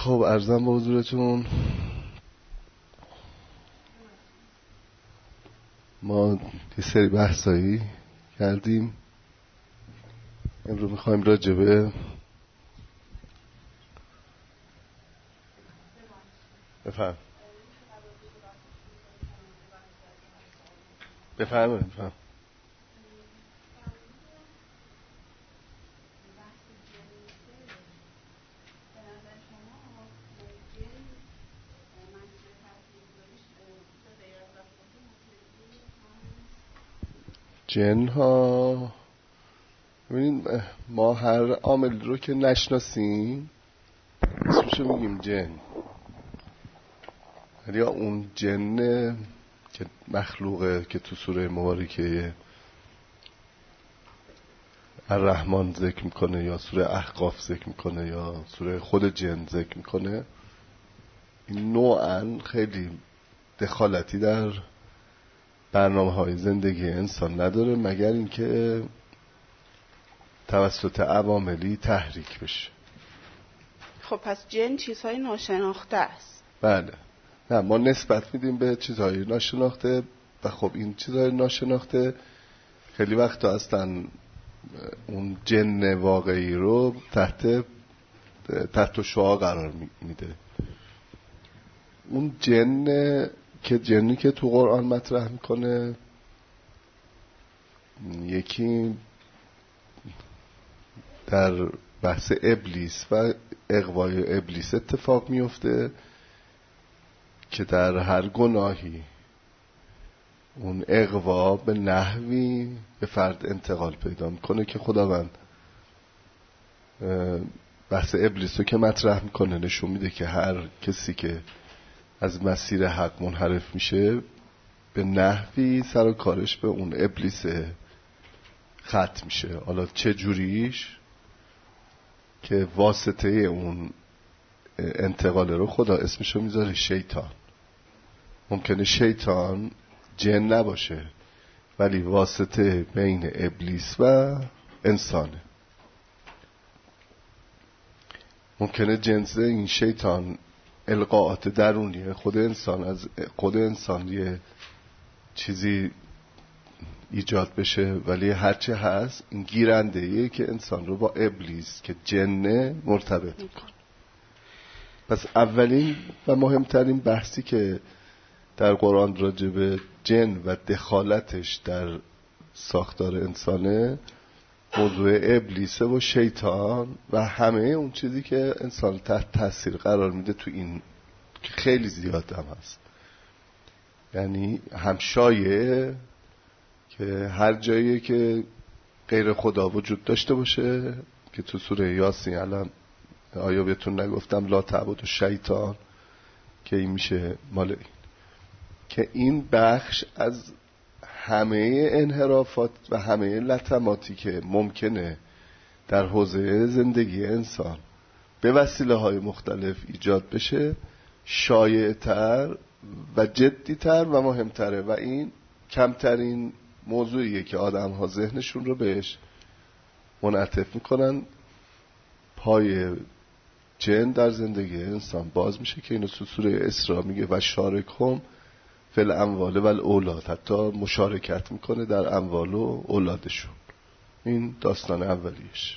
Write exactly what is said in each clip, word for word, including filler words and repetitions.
خب عرضم به حضورتون ما یه سری بحثایی کردیم. امروز میخوایم راجبه بفهم بفهم بفهم جن ها. ببینید ما هر عامل رو که نشناسیم اسمشو میگیم جن، ولی اون جن که مخلوقه که تو سوره مبارکه الرحمن ذکر میکنه یا سوره احقاف ذکر میکنه یا سوره خود جن ذکر میکنه، این نوعا خیلی دخالتی در برنامه های زندگی انسان نداره مگر اینکه توسط عواملی تحریک بشه. خب پس جن چیزهای ناشناخته است. بله، نه ما نسبت میدیم به چیزهای ناشناخته و خب این چیزهای ناشناخته خیلی وقتا اصلا اون جن واقعی رو تحت تحت شعاع قرار میده. اون جن که جنی که تو قرآن مطرح میکنه، یکی در بحث ابلیس و اغوای ابلیس اتفاق میفته که در هر گناهی اون اغوا به نحوی به فرد انتقال پیدا میکنه که خداوند بحث ابلیس رو که مطرح میکنه نشون میده که هر کسی که از مسیر حق منحرف میشه به نحوی سر و کارش به اون ابلیس ختم میشه. حالا چه جوریش که واسطه اون انتقال رو خدا اسمشو میذاره شیطان. ممکنه شیطان جن نباشه ولی واسطه بین ابلیس و انسانه. ممکنه جنس این شیطان القاءات درونیه خود انسان، از خود انسان یه چیزی ایجاد بشه، ولی هرچه هست این گیرندهیه که انسان رو با ابلیس که جنه مرتبط میکنه. پس اولین و مهمترین بحثی که در قرآن راجع به جن و دخالتش در ساختار انسانه موضوع ابلیسه و شیطان و همه اون چیزی که انسان تحت تاثیر قرار میده تو این که خیلی زیاد هم هست. یعنی هم شایعه که هر جایی که غیر خدا وجود داشته باشه که تو سوره یاسین الان آیا بهتون نگفتم لا تعبد الشیطان که این میشه مال این، که این بخش از همه انحرافات و همه لطماتی که ممکنه در حوزه زندگی انسان به وسیله های مختلف ایجاد بشه شایع‌تر و جدی‌تر و مهمتره و این کمترین موضوعیه که آدم ها ذهنشون رو بهش منعطف میکنن. پای جن در زندگی انسان باز میشه که اینو تو سوره اسراء میگه و شارکهم فی الاموال و الاولاد، حتی مشارکت میکنه در اموال و اولادشون. این داستان اولیش.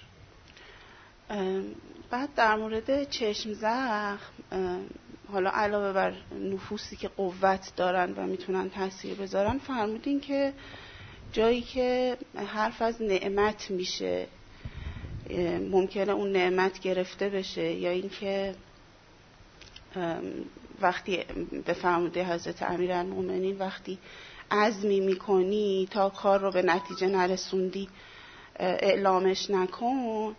بعد در مورد چشم زخم، حالا علاوه بر نفوسی که قوت دارن و میتونن تاثیر بذارن، فرمودین که جایی که حرف از نعمت میشه ممکنه اون نعمت گرفته بشه، یا اینکه وقتی به فرموده حضرت امیرالمومنین وقتی عزمی میکنی تا کار رو به نتیجه نرسوندی اعلامش نکن،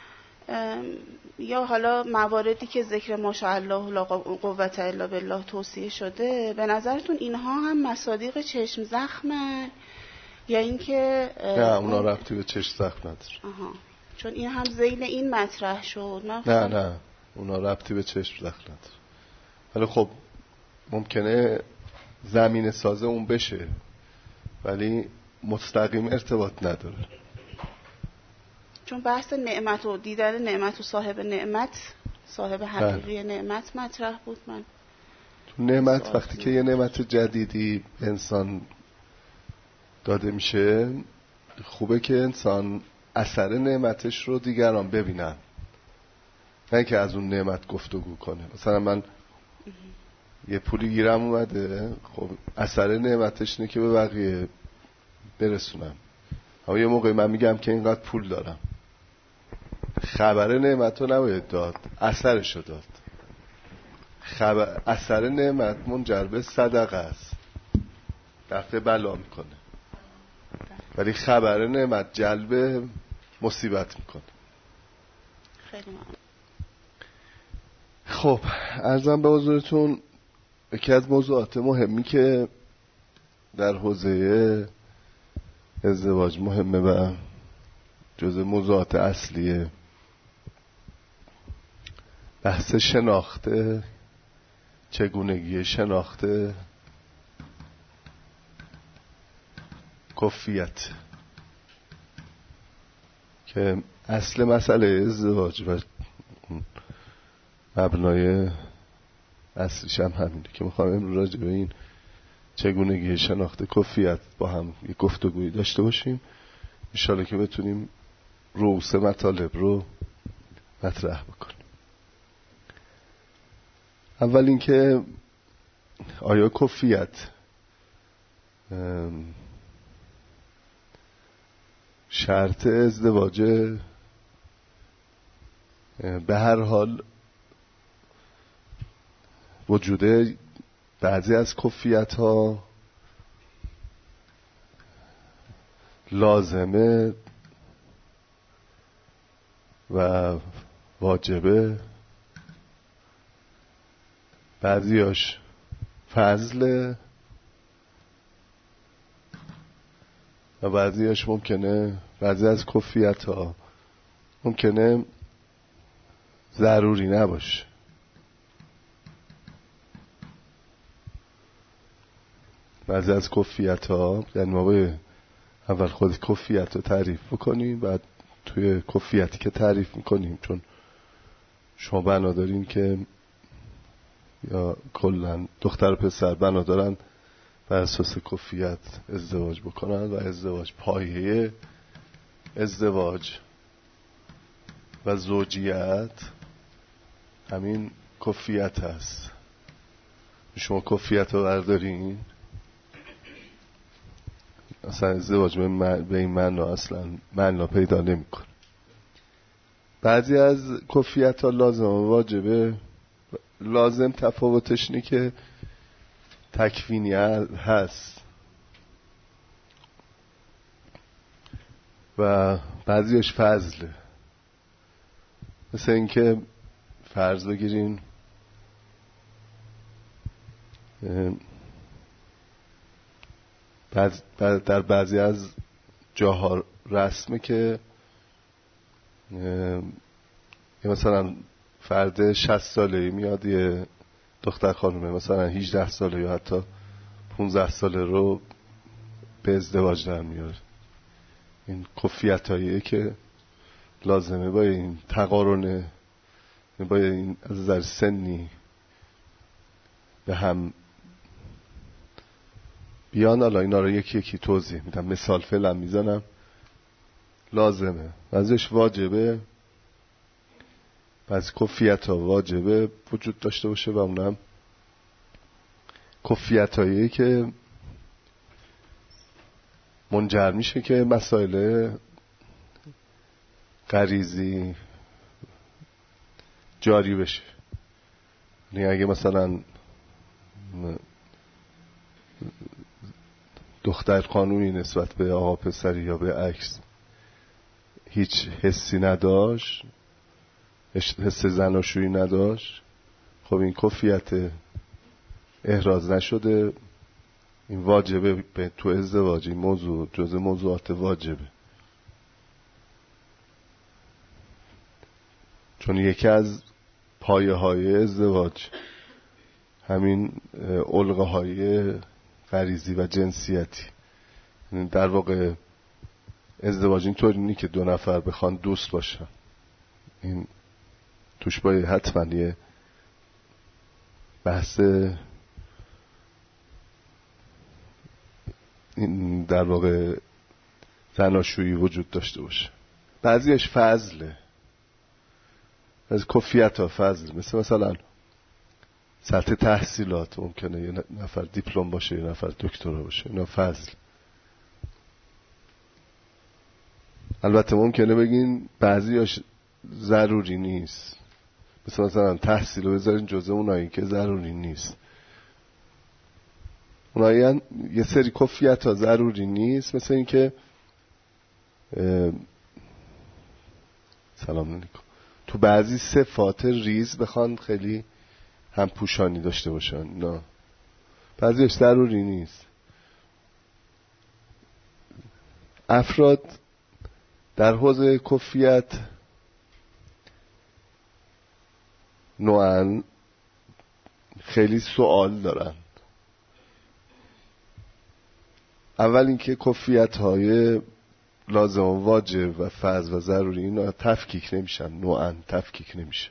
یا حالا مواردی که ذکر ماشاءالله لا قوت الا بالله توصیه شده، به نظرتون اینها هم مصادیق چشم زخمه یا اینکه نه اونا ربطی به چشم زخم نداره؟ آها، چون این هم ذیل این مطرح شد. نه نه اونا ربطی به چشم زخم نداره، ولی خب ممکنه زمین سازه اون بشه ولی مستقیم ارتباط نداره. چون بحث نعمت و دیدن نعمت و صاحب نعمت صاحب حقیقی نعمت مطرح بود. من تو نعمت وقتی که یه نعمت جدیدی انسان داده میشه، خوبه که انسان اثر نعمتش رو دیگران ببینن، نه که از اون نعمت گفتگو کنه. مثلا من یه پولی گیرم اومده، خب اثر نعمتش اینه که به بقیه برسونم. اما یه موقع من میگم که اینقدر پول دارم، خبر نعمت رو نباید داد، اثرش رو داد. خبر اثر نعمت منجر به صدقه است، دفع بلا میکنه، ولی خبر نعمت جلب مصیبت میکنه. خیلی ممنون. خب عرضم به حضورتون یکی از موضوعات مهمی که در حوزه ازدواج مهمه و جزء موضوعات اصلیه، بحث شناخته، چگونگی شناخته کفیت، که اصل مسئله ازدواج و مبنای اصلیش هم همینه که میخوام امروز راجع به این چگونگی شناخت کفیت با هم یک گفتگویی داشته باشیم، انشالله که بتونیم رؤوس مطالب رو مطرح بکنیم. اول اینکه آیا کفیت شرط ازدواج؟ به هر حال وجود بعضی از کفیت ها لازمه و واجبه، بعضیاش فضله و بعضیاش ممکنه، بعضی از کفیت ها ممکنه ضروری نباشه. بعضی از کفیت ها، یعنی ما باید اول خود کفیت رو تعریف بکنیم، بعد توی کفیتی که تعریف میکنیم، چون شما بنا دارین که یا کلن دختر و پسر بنا دارن بر اساس کفیت ازدواج بکنن و ازدواج پایه ازدواج و زوجیت همین کفیت هست. شما کفیت رو بردارین، اصلا ازدواج به این معنا اصلا معنا پیدا نمیکنه. بعضی از کفیت ها لازم و واجبه. لازم تفاوتش اینه که تکوینی هست و بعضیش فضله. مثل اینکه فرض بگیرین بعض در بعضی از جاها رسمه که مثلا فرد شصت ساله‌ای میاد یه دختر خانومه مثلا هجده ساله یا حتی پانزده ساله رو به ازدواج در میاره. این کفیتاییه که لازمه با این تقارن، با این از نظر سنی به هم بیان. حالا اینا رو یکی یکی توضیح میدم، مثال فعلا میزنم. لازمه، بعضیش واجبه، بعضی کفیت ها واجبه وجود داشته باشه و اونم کفیت هایی که منجر میشه که مسائل غریزی جاری بشه. یعنی اگه مثلا دختر قانونی نسبت به آقا پسری یا به عکس هیچ حسی نداشت، حس زناشویی نداشت، خب این کفیت احراز نشده، این واجبه به تو ازدواج. این موضوع جزء موضوعات واجبه، چون یکی از پایه های ازدواج همین علقه های غریزی و جنسیتی. در واقع ازدواج اینطوری نیست که دو نفر بخوان دوست باشن، این توش باید حتما یه بحث این در واقع زناشویی وجود داشته باشه. بعضیش فضله، از کفیت ها فضل، مثل مثلا سطح تحصیلات، ممکنه یه نفر دیپلم باشه یه نفر دکترا باشه، اینا فضل. البته ممکنه بگین بعضیاش ضروری نیست، مثل مثلا تحصیل رو بذارین جزء اونایی که ضروری نیست. اونایی یه سری کفیت ها ضروری نیست، مثل این که سلام علیکم تو بعضی صفات ریز بخوان خیلی هم پوشانی داشته باشن، نه بعضیش ضروری نیست. افراد در حوزه کفیت نوعاً خیلی سوال دارن. اول اینکه کفیت های لازم و واجب و فرض و ضروری اینا تفکیک نمیشن، نوعاً تفکیک نمیشه.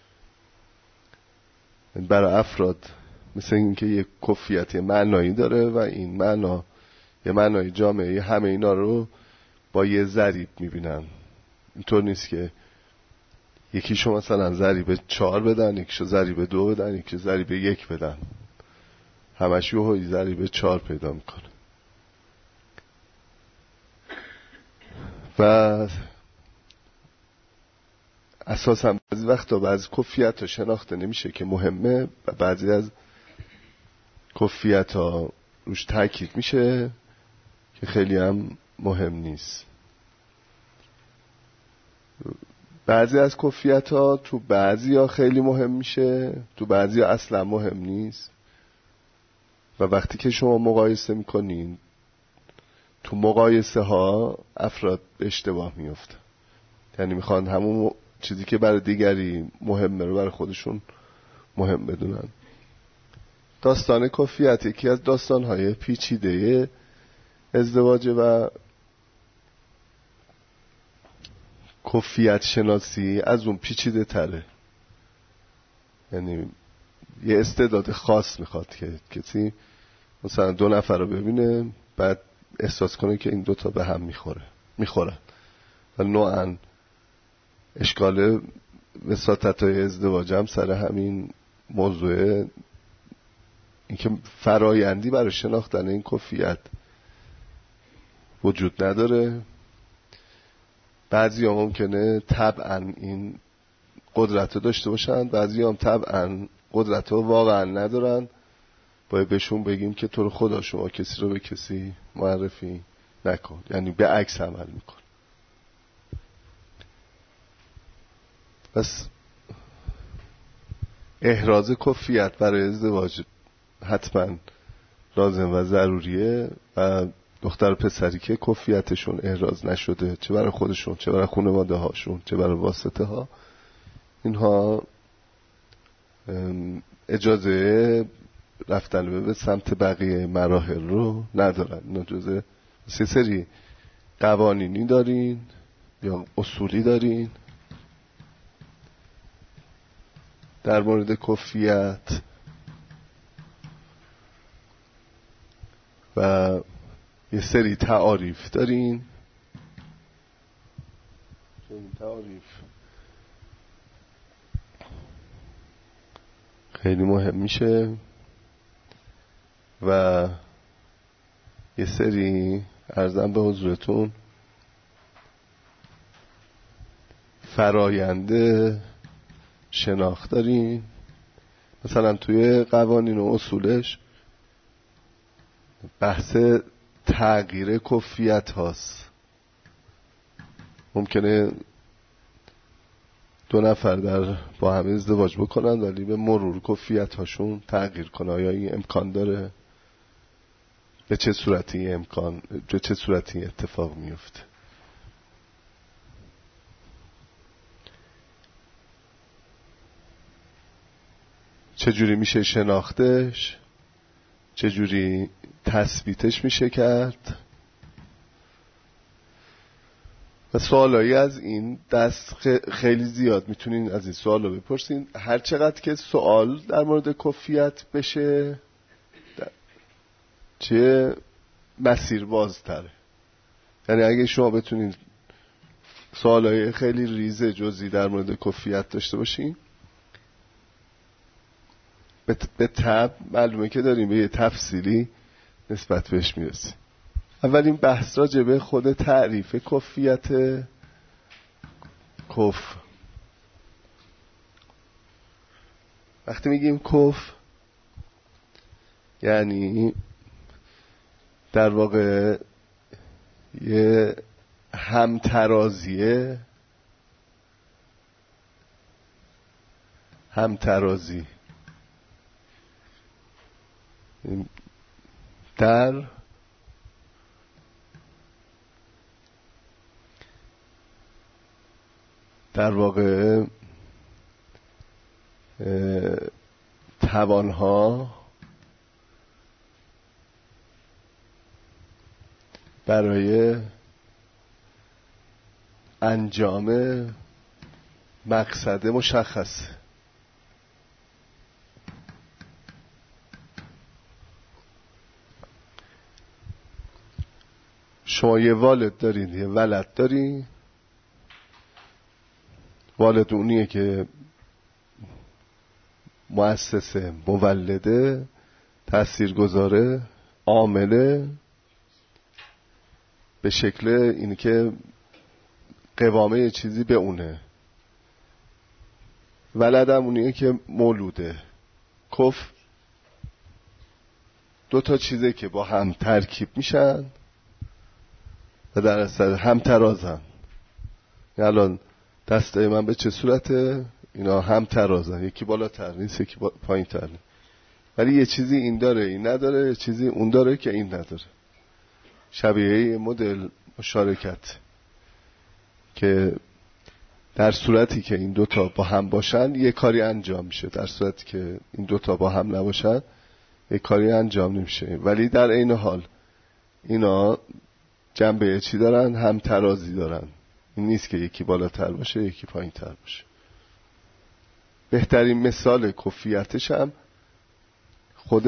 برای افراد مثل اینکه یک کفیت معنایی داره و این معنا یه معنای جامعه، همه اینا رو با یه ضریب میبینن. اینطور نیست که یکیشو مثلا ضریب چهار بدن، یکیشو ضریب دو بدن، یکیشو ضریب یک بدن، همش یه ضریب چهار پیدا میکنه. و اساسا بعضی وقتا بعضی کفیت ها شناخته نمیشه که مهمه و بعضی از کفیت ها روش تاکید میشه که خیلی هم مهم نیست. بعضی از کفیت ها تو بعضی ها خیلی مهم میشه، تو بعضی ها اصلا مهم نیست. و وقتی که شما مقایسه میکنین، تو مقایسه ها افراد به اشتباه میفته. یعنی میخوان همون چیزی که برای دیگری مهمه رو برای خودشون مهم بدونن. داستان کفیت یکی از داستانهای پیچیده ازدواجه و کفیت شناسی از اون پیچیده تره. یعنی یه استعداد خاص میخواد که کسی مثلا دو نفر رو ببینه بعد احساس کنه که این دوتا به هم میخوره میخورن و نوعاً اشکال وساطت های ازدواج هم سر همین موضوع، اینکه فرایندی برای شناختن این کفیت وجود نداره. بعضی ها ممکنه طبعاً این قدرت رو داشته باشن، بعضی هم طبعاً قدرت رو واقعاً ندارن. باید بهشون بگیم که تو رو خدا شما کسی رو به کسی معرفی نکن، یعنی به عکس عمل میکن. پس احراز کفیت برای ازدواج حتما لازم و ضروریه و دختر و پسری که کفیتشون احراز نشده، چه برای خودشون چه برای خانواده هاشون چه برای واسطه ها، اینها اجازه رفتن به سمت بقیه مراحل رو ندارن. اینا جزء سه سری قوانینی دارین یا اصولی دارین در مورد کفیت و یه سری تعاریف دارین. این تعاریف خیلی مهم میشه و یه سری عرضم به حضورتون فراینده شناخت دارین. مثلا توی قوانین و اصولش بحث تغییر کفیت هاست. ممکنه دو نفر در با هم ازدواج بکنن ولی به مرور کفیت هاشون تغییر کنه. آیا این امکان داره؟ به چه صورتی امکان به چه صورتی اتفاق میفته؟ چجوری میشه شناختش؟ چجوری تثبیتش میشه کرد؟ و سوالایی از این دست خیلی زیاد میتونین از این سوال رو بپرسین. هر چقدر که سوال در مورد کفیت بشه چه مسیر بازتره. یعنی اگه شما بتونین سوالای خیلی ریز جزئی در مورد کفیت داشته باشین، به تب معلومه که داریم به یه تفصیلی نسبت بهش میرسیم. اولین بحث راجع به خود تعریف کفیت کف. وقتی میگیم کف یعنی در واقع یه همترازیه، همترازی در در واقع توانها برای انجام مقصد مشخص. شما یه والد دارین، یه ولد دارین. والد اونیه که مؤسسه، مولده، تاثیرگذاره، عامله، به شکل اینی که قوامه یه چیزی به اونه. ولدم اونیه که مولوده. کف دو تا چیزه که با هم ترکیب میشن و در اصل هم ترازن. الان دسته من به چه صورته؟ اینا هم ترازن، یکی بالاتر نیست یکی با... پایین تر نیست. ولی یه چیزی این داره این نداره، یه چیزی اون داره که این نداره. شبیه مدل مشارکت که در صورتی که این دوتا با هم باشن یه کاری انجام میشه، در صورتی که این دوتا با هم نباشن یه کاری انجام نمیشه. ولی در این حال اینا جنبه چی دارن؟ هم ترازی دارن. این نیست که یکی بالاتر باشه یکی پایین تر باشه. بهترین مثال کفیتش هم خود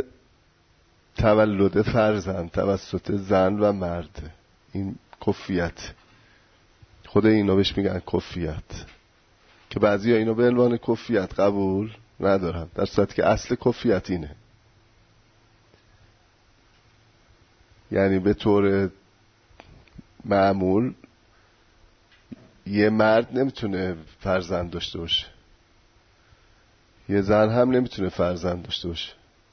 تولد فرزند توسط زن و مرد. این کفیت، خود اینا بهش میگن کفیت، که بعضی ها اینو به عنوان کفیت قبول ندارن، در صورتی که اصل کفیت اینه. یعنی به طور معمول یه مرد نمیتونه فرزند داشته باشه، یه زن هم نمیتونه فرزند داشته باشه.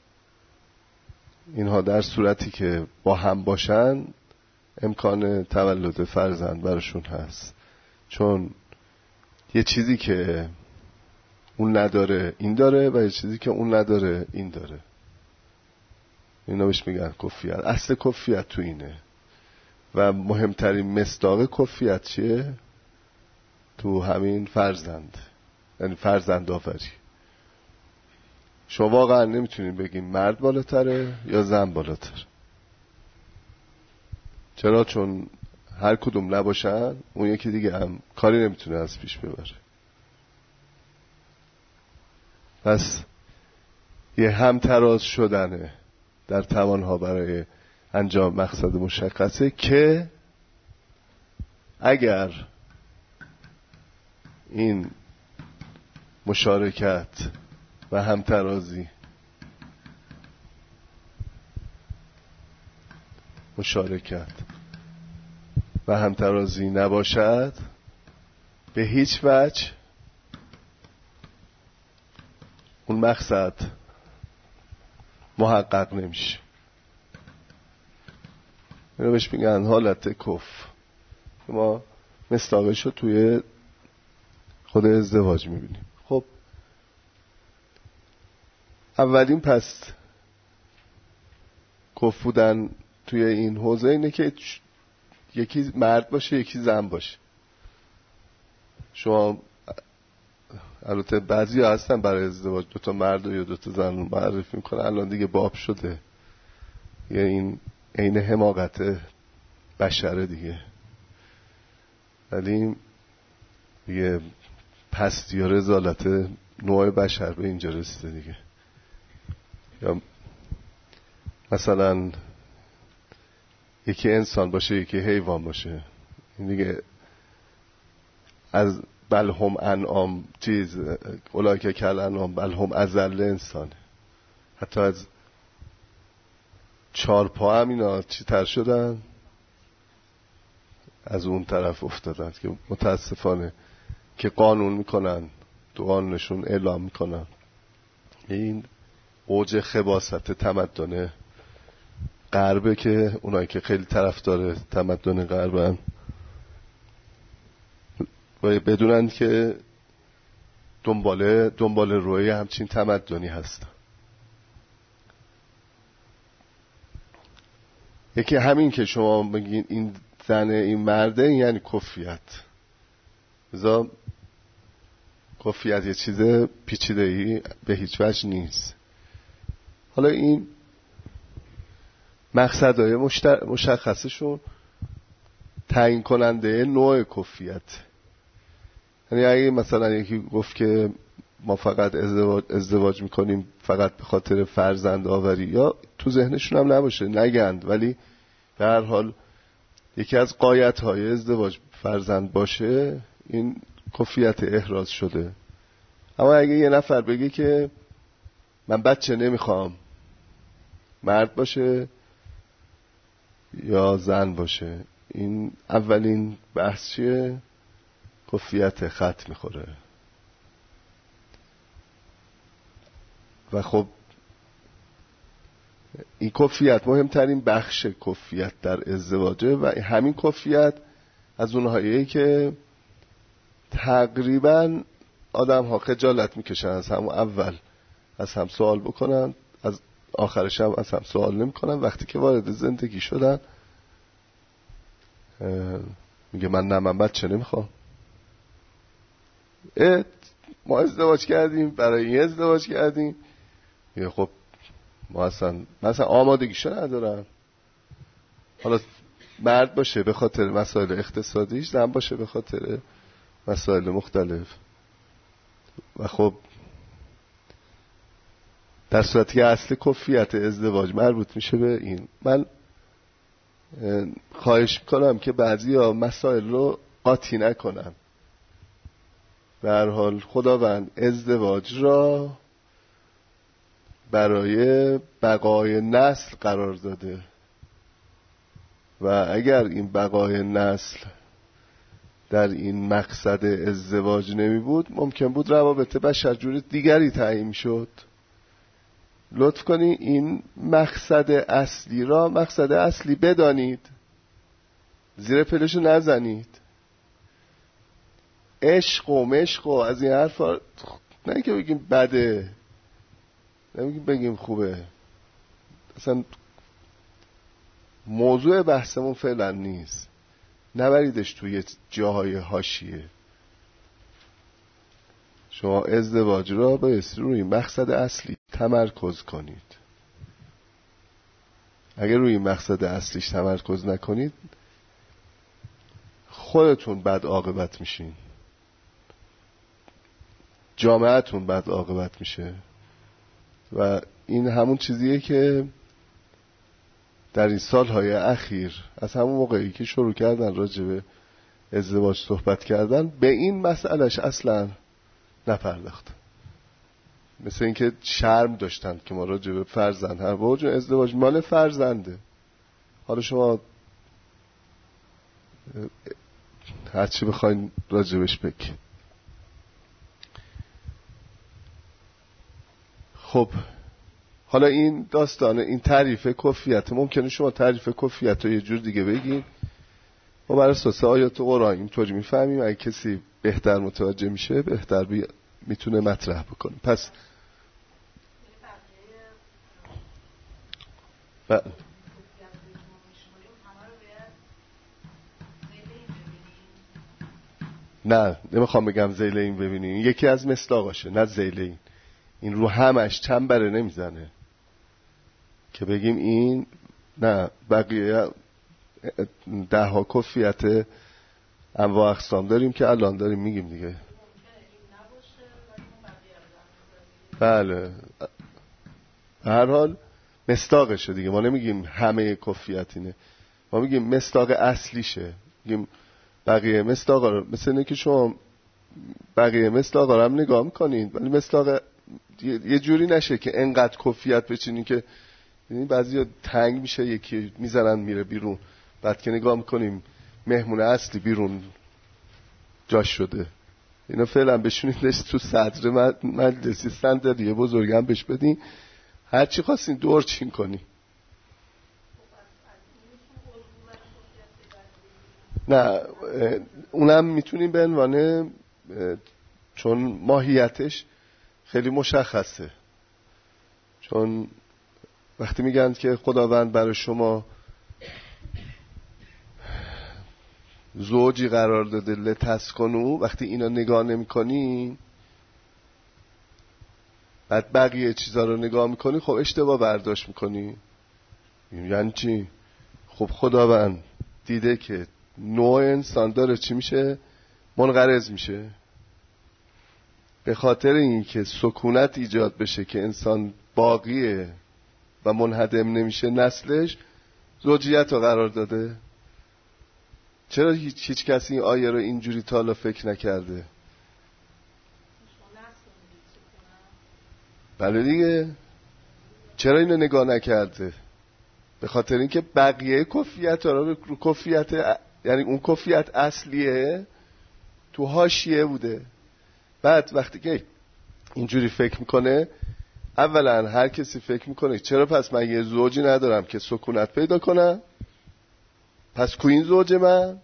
اینها در صورتی که با هم باشن امکان تولد فرزند براشون هست، چون یه چیزی که اون نداره این داره و یه چیزی که اون نداره این داره. اینا بهش میگن کفیت. اصل کفیت تو اینه. و مهمترین مصداق کفیت چیه؟ تو همین فرزند، یعنی فرزند آفری. شما واقعا نمیتونین بگین مرد بالاتره یا زن بالاتر. چرا؟ چون هر کدوم نباشن اون یکی دیگه هم کاری نمیتونه از پیش ببره. پس یه همتراز شدنه در توانها برای انجام مقصد مشخصه که اگر این مشارکت و همترازی مشارکت و همترازی نباشد به هیچ وجه اون مقصد محقق نمیشه. اینو بهش میگن حالت کف. ما مصداقش رو توی خود ازدواج میبینیم. خب اولین پس کف بودن توی این حوزه اینه که یکی مرد باشه یکی زن باشه. شما البته بعضی ها هستن برای ازدواج دوتا مرد یا دوتا زن رو معرفی میکنن، الان دیگه باب شده. یه این عین حماقت بشره دیگه. ولی یه پستی و رذالت نوع بشر به اینجا رسیده دیگه. یا مثلا یکی انسان باشه یکی حیوان باشه، این دیگه از بل هم انعام چیز اولئک کالانعام بل هم اضل انسان. حتی از چهار پا هم اینا چی تر شدن، از اون طرف افتادن که متاسفانه که قانون میکنن، تو قانونشون اعلام میکنن. این اوج خباثت تمدن غربه که اونایی که خیلی طرفدار تمدن غربن باید بدونن که دنباله دنباله روی همچین تمدنی هستن. یکی همین که شما بگین این زنه این مرده یعنی کفریت. بذار کفریت یه چیز پیچیده‌ای به هیچ وجه نیست. حالا این مقصدهای مشخصشون تعیین کننده نوع کفریت. یعنی اگه مثلا یکی گفت که ما فقط ازدواج, ازدواج میکنیم فقط به خاطر فرزند آوری، یا تو ذهنشون هم نباشه نگند، ولی به هر حال یکی از غایت‌های ازدواج فرزند باشه، این کفریت احراز شده. اما اگه یه نفر بگه که من بچه نمیخوام، مرد باشه یا زن باشه، این اولین بحث چیه؟ کفریت خط میخوره. و خب این کفریت مهمترین بخش کفریت در ازدواجه و همین کفریت از اونهایی که تقریبا آدم ها خجالت میکشن از همون اول از هم سوال بکنن، از آخرش هم از هم سوال نمیکنن. وقتی که وارد زندگی شدن میگه من نه من بچه نمیخوام. ما ازدواج کردیم، برای این ازدواج کردیم. میگه خب ما اصلا مثلا آمادگیشو ندارم. حالا مرد باشه به خاطر مسائل اقتصادیش، زن باشه به خاطر مسائل مختلف. و خب در صورتی که اصل کفریت ازدواج مربوط میشه به این. من خواهش میکنم که بعضی ها مسائل رو قاطی نکنن. به هر حال خداوند ازدواج را برای بقای نسل قرار داده و اگر این بقای نسل در این مقصد ازدواج نمی بود، ممکن بود روابط بشر جور دیگری تعیین شد. لطف کنی این مقصد اصلی را مقصد اصلی بدانید، زیر پلشو نزنید. عشق و مشق و از این حرفا نه که بگیم بده، نمیگیم بگیم خوبه، اصلا موضوع بحثمون فعلا نیست. نبریدش توی جاهای حاشیه. شما ازدواج را بایستی روی مقصد اصلی تمرکز کنید. اگر روی مقصد اصلیش تمرکز نکنید خودتون بد عاقبت میشین، جامعهتون بد عاقبت میشه. و این همون چیزیه که در این سالهای اخیر از همون موقعی که شروع کردن راجع به ازدواج صحبت کردن به این مسئلهش اصلا نپرداخت. مثل اینکه شرم داشتن که ما راجع به فرزند هم باید ازدواج مال فرزنده. حالا شما هرچی بخواین راجبش بگید. خب حالا این داستان این تعریف کفریت، ممکنه شما تعریف کفریت رو یه جور دیگه بگین، ما بر اساس آیات قرآن اینطوری میفهمیم. اگه کسی بهتر متوجه میشه بهتر بی... میتونه مطرح بکنه. پس ب... نه نمیخوام بگم ذیل این ببینین، یکی از مصداقاشه، نه ذیل این. این رو همش چنبره نمیزنه که بگیم این. نه بقیه ده ها کفریت انواع اقسام داریم که الان داریم میگیم دیگه. بله هر حال مصداقشه دیگه. ما نمیگیم همه کفیت اینه، ما میگیم مصداق اصلیشه. میگیم بقیه مصداقا رو مثل اینه که شما بقیه مصداقا رو هم نگاه میکنید ولی مصداق یه جوری نشه که انقدر کفیت بچینی که بعضی تنگ میشه یکی میزنن میره بیرون، بعد که نگاه میکنیم مهمون اصلی بیرون جاش شده. اینا فعلا بشونیدش تو صدر مجلسی صندلی بزرگ هم بهش بدین، هر چی خواستین دور چین کنی. نه اونم میتونیم به عنوان، چون ماهیتش خیلی مشخصه، چون وقتی میگن که خداوند برای شما زوجی قرار داده لتسکنو، وقتی اینا نگاه نمی کنی بعد بقیه چیزا رو نگاه میکنی، خب اشتباه برداشت میکنی. یعنی چی؟ خب خداوند دیده که نوع انسان داره چی میشه؟ منقرض میشه. به خاطر این که سکونت ایجاد بشه که انسان باقیه و منهدم نمیشه نسلش، زوجیت رو قرار داده. چرا هیچ, هیچ کسی این آیه رو اینجوری تا حالا فکر نکرده؟ بله دیگه، چرا اینو نگاه نکرده؟ به خاطر اینکه بقیه کفیت رو رو کفیت، یعنی اون کفیت اصلیه تو حاشیه بوده. بعد وقتی که اینجوری فکر میکنه، اولا هر کسی فکر میکنه چرا پس من یه زوجی ندارم که سکونت پیدا کنم، پس کو این زوج من؟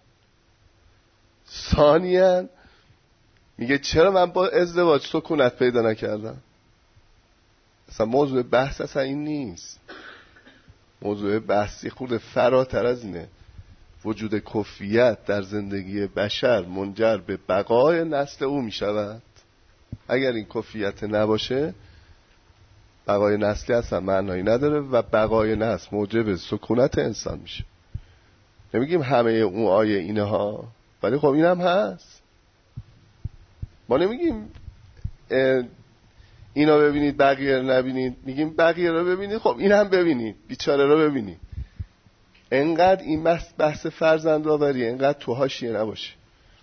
ثانیاً میگه چرا من با ازدواج سکونت پیدا نکردم؟ اصلا موضوع بحث اصلا این نیست. موضوع بحثی خود فراتر از اینه. وجود کفیت در زندگی بشر منجر به بقای نسل او میشود. اگر این کفیت نباشه بقای نسلی اصلا معنایی نداره و بقای نسل موجب سکونت انسان میشه. نمیگیم همه اون آیه اینه ها، ولی خب این هم هست. ما نمیگیم اینا ببینید بقیه رو نبینید، میگیم بقیه رو ببینید، خب این هم ببینید، بیچاره رو ببینید. انقدر این بحث, بحث فرزند آوری انقدر تو حاشیه نباشه.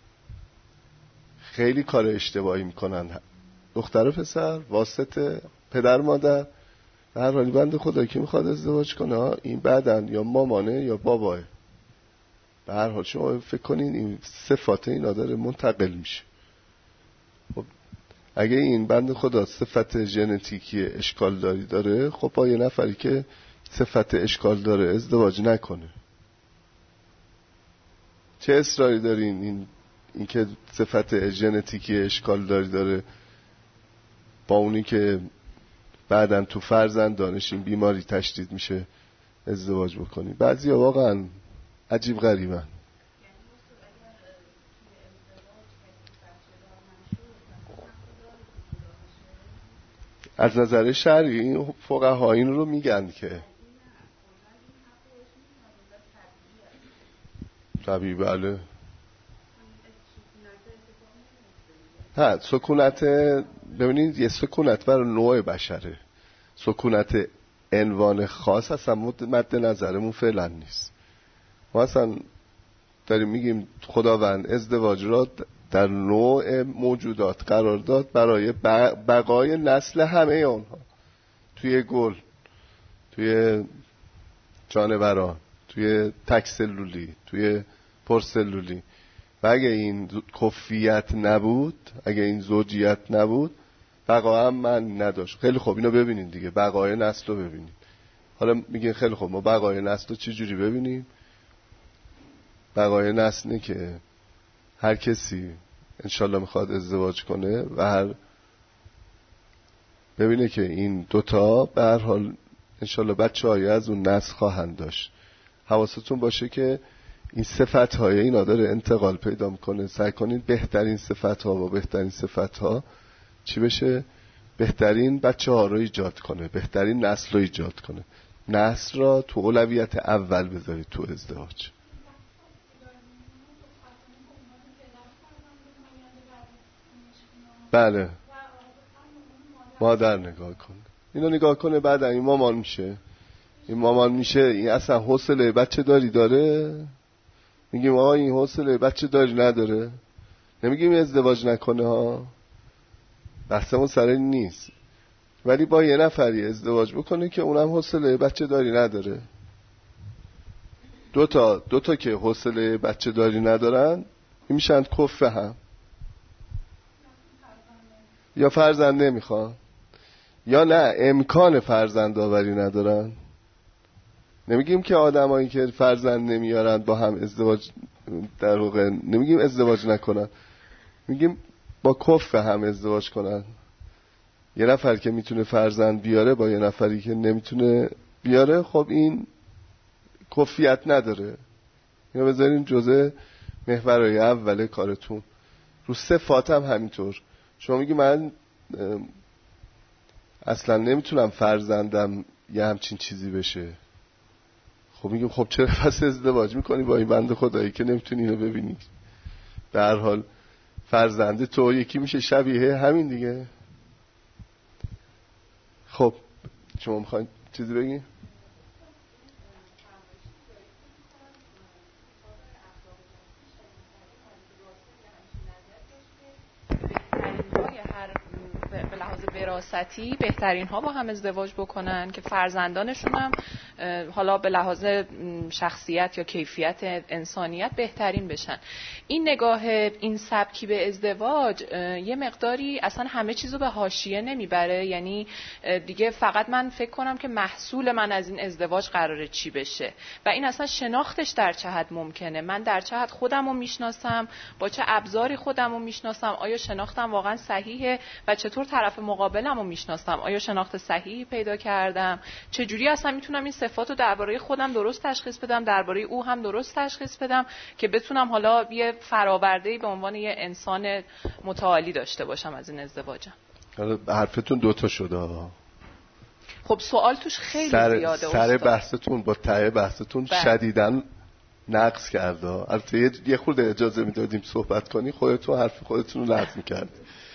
خیلی کار اشتباهی میکنن دختر و پسر واسطه پدر مادر. هر حالی بنده خدا که میخواد ازدواج کنه این بعدن یا مامانه یا باباه. به هر حال شما فکر کنین این صفات اینا داره منتقل میشه. خب اگه این بنده خدا صفت ژنتیکی اشکال داری داره، خب با یه نفری که صفت اشکال داره ازدواج نکنه. چه اصراری دارین این این که صفت ژنتیکی اشکال داری داره با اونی که بعدن تو فرزند دانش این بیماری تشدید میشه ازدواج بکنی؟ بعضیا واقعا عجیب غریبن. از نظر شرعی فقها این رو میگن که طبیعی. بله ها، سکونت ببینید یه سکونت برای نوع بشره، سکونت عنوان خاص اصلا مد نظرمون فعلا نیست. ما اصلا داریم میگیم خداوند ازدواج را در نوع موجودات قرار داد برای بقای نسل همه آنها، توی گل، توی جانوران، توی تک سلولی، توی پرسلولی. و اگه این کفیت نبود، اگه این زوجیت نبود، بقا هم من نداشت. خیلی خوب اینو ببینید دیگه، بقای نسل رو ببینید. حالا میگه خیلی خوب ما بقای نسل رو چی جوری ببینیم؟ بقای نسل نه که هر کسی انشالله میخواد ازدواج کنه و هر ببینه که این دوتا به هر حال انشالله بچه های از اون نسل خواهند داشت. حواستون باشه که این صفت های اینا داره انتقال پیدا میکنه. سعی کنید بهترین صفت ها و بهترین صفت ها چی بشه؟ بهترین بچه ها رو ایجاد کنه، بهترین نسل رو ایجاد کنه. نسل را تو اولویت اول بذارید تو ازدواج. بله مادر نگاه کنه، اینو نگاه کنه، بعد این مامان میشه. این مامان میشه، این اصلا حوصله بچه داری داره؟ میگیم آقا این حوصله بچه داری نداره؟ نمیگیم ازدواج نکنه ها، بحثمون سر این نیست، ولی با یه نفری ازدواج بکنه که اونم حوصله بچه داری نداره. دو تا دو تا که حوصله بچه داری ندارن میشن کفه هم، یا فرزند نمیخوان یا نه امکان فرزند آوری ندارن. نمیگیم که آدمایی که فرزند نمیارن با هم ازدواج، در واقع نمیگیم ازدواج نکنن، میگیم با کفه هم ازدواج کنن. یه نفر که میتونه فرزند بیاره با یه نفری که نمیتونه بیاره، خب این کفیت نداره. اینو بذارین جزء محورهای اول کارتون. رو صفات هم همینطور. شما میگی من اصلا نمیتونم فرزندم یه همچین چیزی بشه، خب میگیم خب چرا پس ازدواج میکنی با این بنده خدایی که نمیتونی اینو ببینی؟ به هر حال فرزند تو یکی میشه شبیه همین دیگه. خب شما میخواین چیزی بگی؟ به لحاظ وراثتی بهترین ها با هم ازدواج بکنن که فرزندانشون هم حالا به لحاظ شخصیت یا کیفیت انسانیت بهترین بشن. این نگاه این سبکی به ازدواج یه مقداری اصلا همه چیزو به حاشیه نمیبره، یعنی دیگه فقط من فکر کنم که محصول من از این ازدواج قراره چی بشه و این اصلا شناختش در چه حد ممکنه، من در چه حد خودمو میشناسم، با چه ابزاری خودمو میشناسم، آیا شناختم واقعا صحیحه و چطور طرف مقابلمو میشناسم، آیا شناخت صحیحی پیدا کردم، چه جوری اصلا میتونم این صفاتو درباره خودم درست تشخیص بدم، درباره او هم درست تشخیص بدم که بتونم حالا یه فرآورده‌ای به عنوان یه انسان متعالی داشته باشم از این ازدواجم. حالا حرفتون دوتا شده. خب سوال توش خیلی سر زیاده. سر بحثتون با ته بحثتون شدیداً نقص کرده. البته یه خورده اجازه میدادیم صحبت کنی، خودتون حرف خودتون رو نقض میکرد.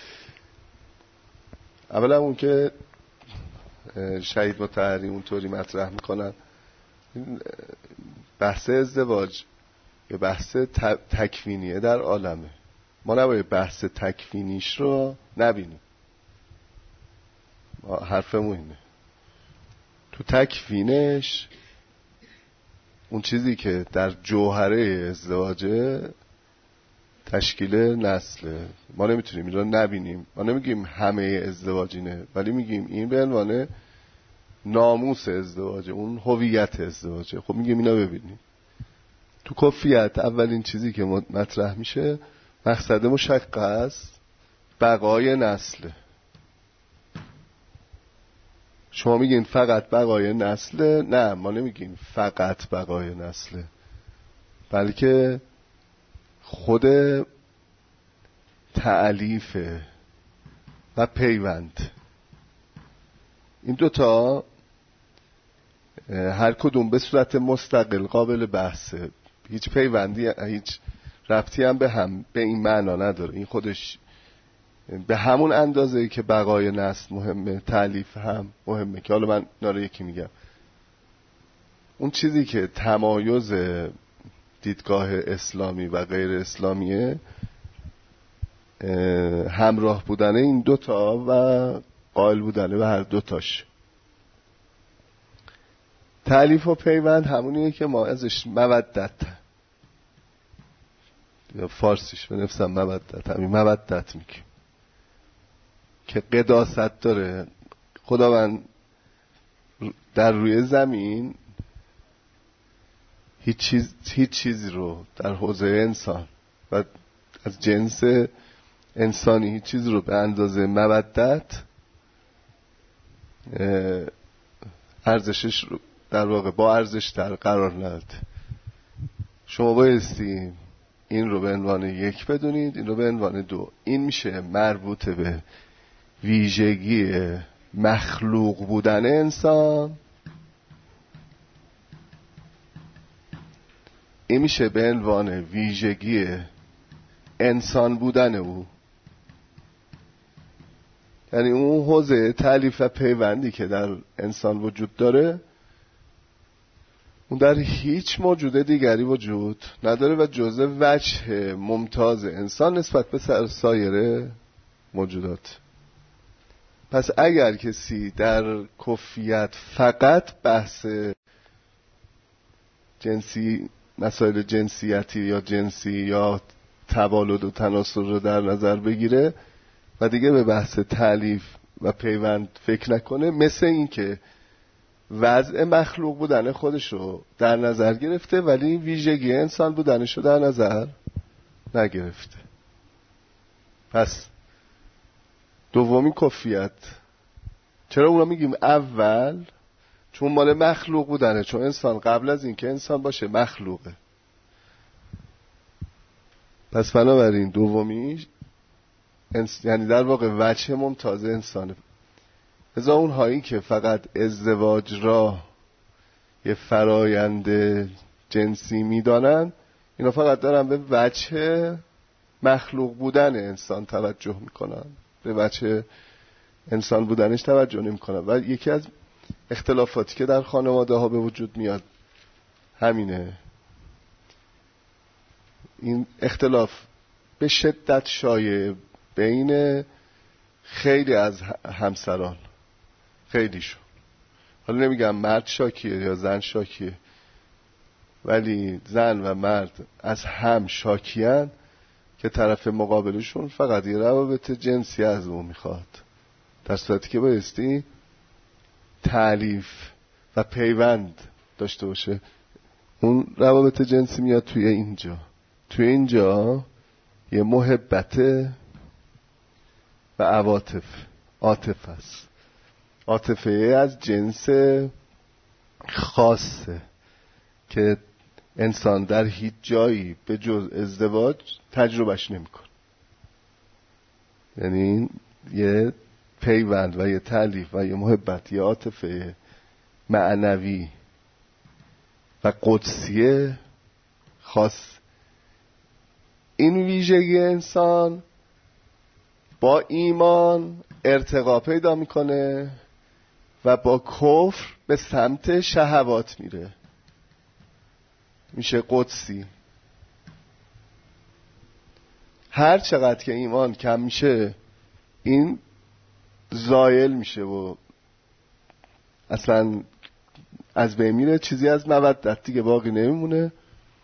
اولا اون که شهید مطهری اونطوری مطرح میکنن، بحث ازدواج یه بحث تکوینیه در عالمه، ما نباید بحث تکوینیش رو نبینیم. حرفمون اینه تو تکوینش اون چیزی که در جوهره ازدواجه تشکیل نسله، ما نمیتونیم این رو نبینیم. ما نمیگیم همه ازدواج اینه، ولی میگیم این به عنوان ناموس ازدواجه، اون هویت ازدواجه. خب میگیم اینا ببینیم تو کفیت اولین چیزی که مطرح میشه مقصد مشخص است، بقای نسله. شما میگین فقط بقای نسله، نه ما نمیگیم فقط بقای نسله، بلکه خود تألیف و پیوند. این دوتا هر کدوم به صورت مستقل قابل بحثه، هیچ پیوندی هیچ ربطی هم به هم به این معنا نداره. این خودش به همون اندازه‌ای که بقای نسل مهمه، تألیف هم مهمه، که حالا من اینا رو یکی میگم. اون چیزی که تمایز دیدگاه اسلامی و غیر اسلامیه همراه بودن این دوتا و قائل بودن به هر دوتاش. تألیف و پیوند همونیه که ما ازش مودت، یا فارسیش به نفسم مودت، همین مودت میگیم که قداست داره. خداوند در روی زمین هیچ چیز هیچ چیزی رو در حوزه انسان و از جنس انسانی هیچ چیزی رو به اندازه مودت ارزشش رو در واقع با ارزش در قرار نداده. شما بایستی این رو به عنوان یک بدونید، این رو به عنوان دو. این میشه مربوط به ویژگی مخلوق بودن انسان، این میشه به عنوان ویژگی انسان بودن او. یعنی اون حوزه تألیف و پیوندی که در انسان وجود داره اون در هیچ موجود دیگری وجود نداره و جزء وجه ممتاز انسان نسبت به سایر موجودات. پس اگر کسی در کفیت فقط بحث جنسی، مسائل جنسیتی یا جنسی یا توالد و تناسل رو در نظر بگیره و دیگه به بحث تألیف و پیوند فکر نکنه، مثل این که وضع مخلوق بودن خودش رو در نظر گرفته ولی ویژگی انسان بودنش رو در نظر نگرفته. پس دومی کفیت. چرا اونا میگیم اول؟ چون مال مخلوق بودنه، چون انسان قبل از این که انسان باشه مخلوقه. پس بنابراین دومی انس... یعنی در واقع وجه ممتاز انسانه. ازا اونهایی که فقط ازدواج را یه فرایند جنسی میدانن، اینا فقط دارن به وجه مخلوق بودن انسان توجه میکنن، به وجه انسان بودنش توجه نمیکنن. و یکی از اختلافاتی که در خانواده ها به وجود میاد همینه. این اختلاف به شدت شایع بین خیلی از همسران، خیلیشون. حالا نمیگم مرد شاکیه یا زن شاکیه، ولی زن و مرد از هم شاکیان که طرف مقابلشون فقط یه روابط جنسی از اون میخواد، در صورتی که بایستی تألیف و پیوند داشته باشه. اون روابط جنسی میاد توی اینجا، توی اینجا یه محبت و عواطف، عاطفه است. عاطفه از جنس خاصه که انسان در هیچ جایی به جز ازدواج تجربهش نمیکنه. یعنی یه پیوند و یه تألیف و یه محبت، یه عاطفه معنوی و قدسی خاص. این ویژگی انسان با ایمان ارتقا پیدا میکنه و با کفر به سمت شهوات میره، میشه قدسی. هر چقدر که ایمان کم میشه این زایل میشه و اصلا از بین میره، چیزی از مودت دیگه باقی نمیمونه.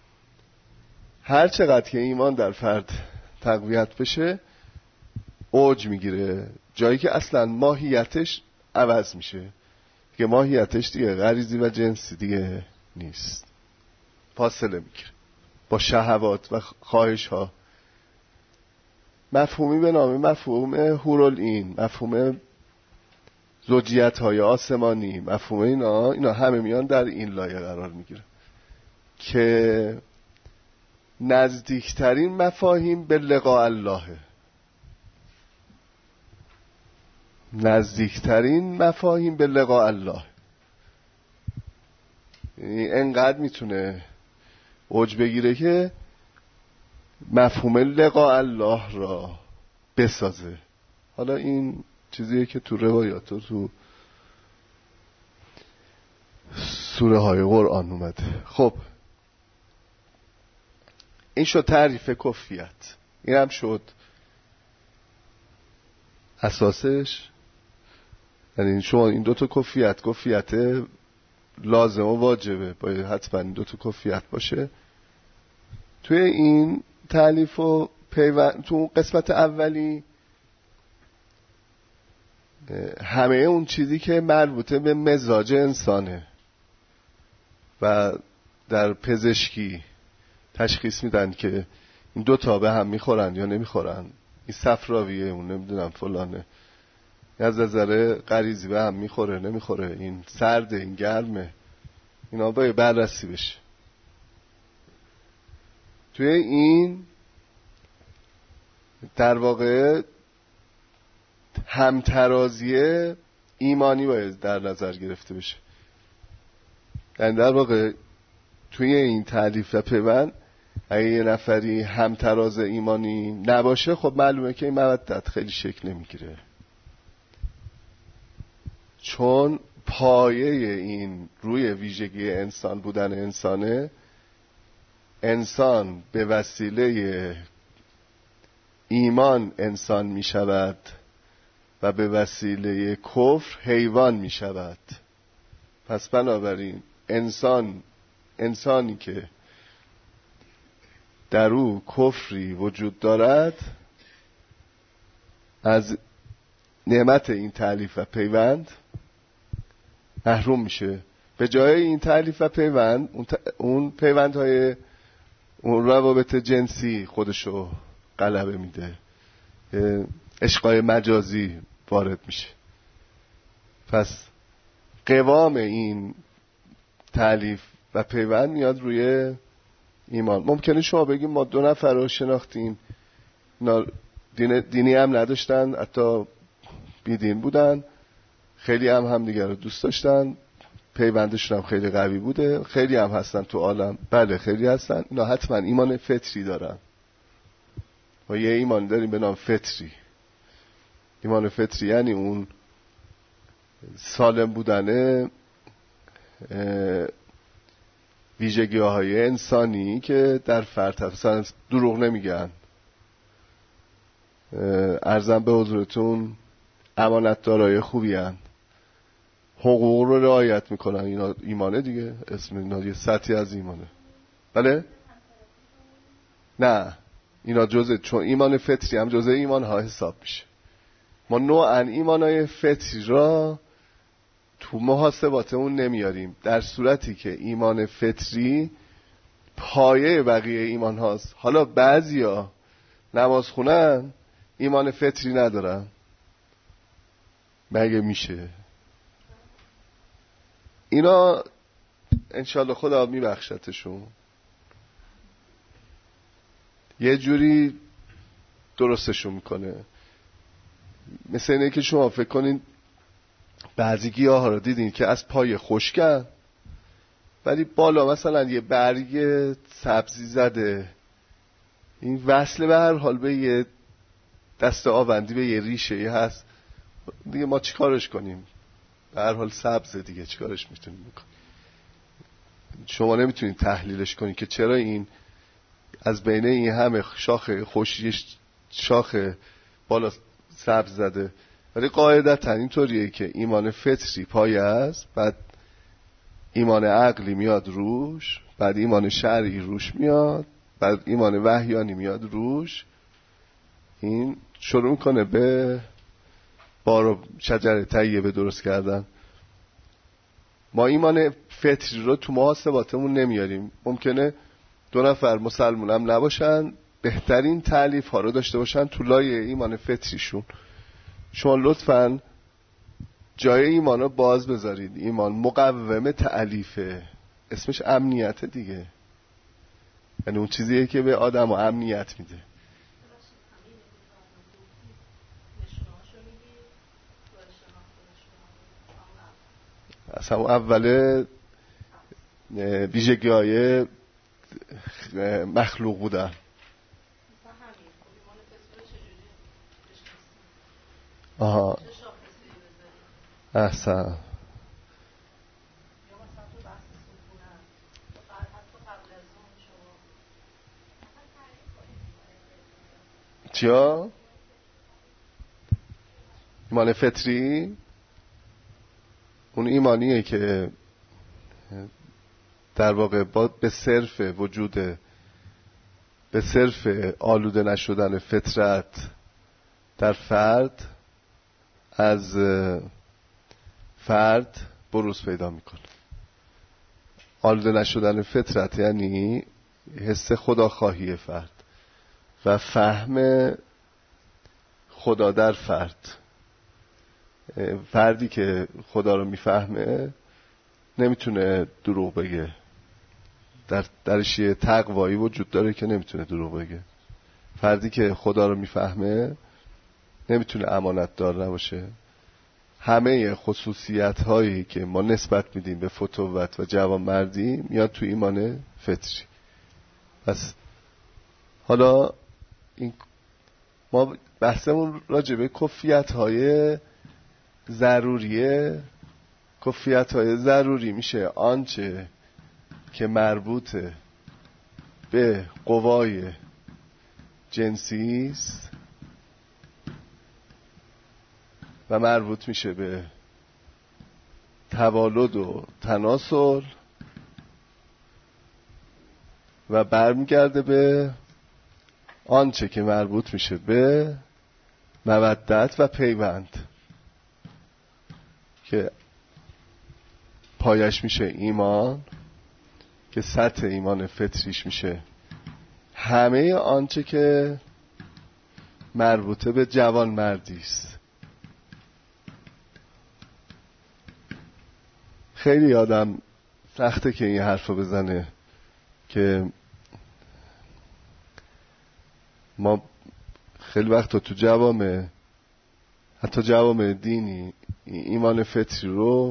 هر چقدر که ایمان در فرد تقویت بشه اوج میگیره، جایی که اصلا ماهیتش عوض میشه، که ماهیتش دیگه غریزی و جنسی دیگه نیست، فاصله میگیره با شهوات و خواهش ها. مفهومی به نام مفهوم هورالعین، مفهوم زوجیت های آسمانی، مفهوم اینا اینا همه میان در این لایه قرار میگیره که نزدیکترین مفاهیم به لقاء اللهه، نزدیکترین مفاهیم به لقاء الله. یعنی انقدر میتونه اوج بگیره که مفهوم لقاء الله را بسازه. حالا این چیزیه که تو روایات و تو سوره های قرآن اومده. خب این شد تعریف کفیت، این هم شد اساسش. یعنی شما این دوتا کفیت، کفیت لازم و واجبه، باید حتما این دوتا کفیت باشه. توی این تألیف و پیوند، تو قسمت اولی همه اون چیزی که مربوطه به مزاج انسانه و در پزشکی تشخیص میدن که این دوتا به هم میخورن یا نمیخورن، این صفراویه اون نمیدونم فلانه، از نظر غریزی به هم میخوره نمیخوره، این سرده این گرمه، اینا باید بررسی بشه. توی این در واقع همترازی ایمانی باید در نظر گرفته بشه. یعنی در واقع توی این تألیف و پیوند اگه یه نفری همتراز ایمانی نباشه، خب معلومه که این مودت خیلی شکل نمیگیره. چون پایه این روی ویژگی انسان بودن انسانه، انسان به وسیله ایمان انسان می شود و به وسیله کفر حیوان می شود. پس بنابراین انسان انسانی که در او کفری وجود دارد از نعمت این تألیف و پیوند محروم میشه. به جای این تألیف و پیوند اون, ت... اون پیوندهای اون روابط جنسی خودشو غلبه میده، عشقای مجازی وارد میشه. پس قوام این تألیف و پیوند میاد روی ایمان. ممکنه شما بگیم ما دو نفر رو شناختیم، دین دینی هم نداشتن، حتی بیدین بودن، خیلی هم هم دیگر رو دوست داشتن، پیوندشون هم خیلی قوی بوده، خیلی هم هستن تو عالم. بله خیلی هستن، اینا حتما ایمان فطری دارن. ما یه ایمان داریم به نام فطری. ایمان فطری یعنی اون سالم بودنه ویژگی های انسانی که در فرد هست. دروغ نمیگن، عرضم به حضورتون امانتدارای خوبی هن، حقوق رو رعایت میکنن. اینا ایمانه دیگه، اسم اینا یه سطحی از ایمانه. بله؟ نه اینا جزء، چون ایمان فطری هم جزء ایمان ها حساب میشه. ما نوعا ایمان های فطری را تو محاسباتمون نمیاریم، در صورتی که ایمان فطری پایه بقیه ایمان هاست. حالا بعضیا نماز خونن ایمان فطری ندارن، مگه میشه؟ اینا انشالله خدا میبخشتشون، یه جوری درستشون میکنه. مثل اینه که شما فکر کنین بعضی گیاه ها رو دیدین که از پای خشکن ولی بالا مثلا یه برگ سبزی زده، این وصل به هر حال به یه دست آوندی، به یه ریشه هست دیگه. ما چیکارش کنیم؟ به هر حال سبزه دیگه، چیکارش میتونیم بکنیم؟ شما نمیتونید تحلیلش کنید که چرا این از بین این همه شاخه خوشی شاخ بالا سبز زده. ولی قاعدتا اینطوریه که ایمان فطری پایه است، بعد ایمان عقلی میاد روش، بعد ایمان شرعی روش میاد، بعد ایمان وحیانی میاد روش. این شروع میکنه به بارو شجره طیبه درست کردن. ما ایمان فطری رو تو محاسباتمون نمیاریم. ممکنه دو نفر مسلمان هم نباشن، بهترین تألیف ها رو داشته باشن تو لایه ایمان فطریشون. شما لطفاً جای ایمان رو باز بذارید. ایمان مقوم تألیفه، اسمش امنیت دیگه، یعنی اون چیزیه که به آدم امنیت میده. اصلا اوله ویژگی های مخلوق بودن. آها احسن. چیا؟ ایمان فطری اون ایمانیه که در واقع با به صرف وجود، به صرف آلوده نشدن فطرت در فرد، از فرد بروز پیدا میکنه. آلوده نشدن فطرت یعنی حس خداخواهی فرد و فهم خدا در فرد. فردی که خدا رو میفهمه نمیتونه دروغ بگه، در درش یه تقوایی وجود داره که نمیتونه دروغ بگه. فردی که خدا رو میفهمه نمیتونه امانت دار نباشه. همه خصوصیت هایی که ما نسبت میدیم به فتوت و جوانمردی میاد تو ایمان فطری. پس حالا این ما بحثمون راجع به کفیت های ضروریه کفیت‌های ضروری میشه آنچه که مربوطه به قوای جنسی است و مربوط میشه به توالد و تناسل و برمیگرده به آنچه که مربوط میشه به مودت و پیوند که پایش میشه ایمان، که سطح ایمان فطریش میشه همه آنچه که مربوطه به جوان مردی است. خیلی آدم سخته که این حرفو بزنه که ما خیلی وقتا تو جوامع، حتی جوامع دینی، ایمان فطری رو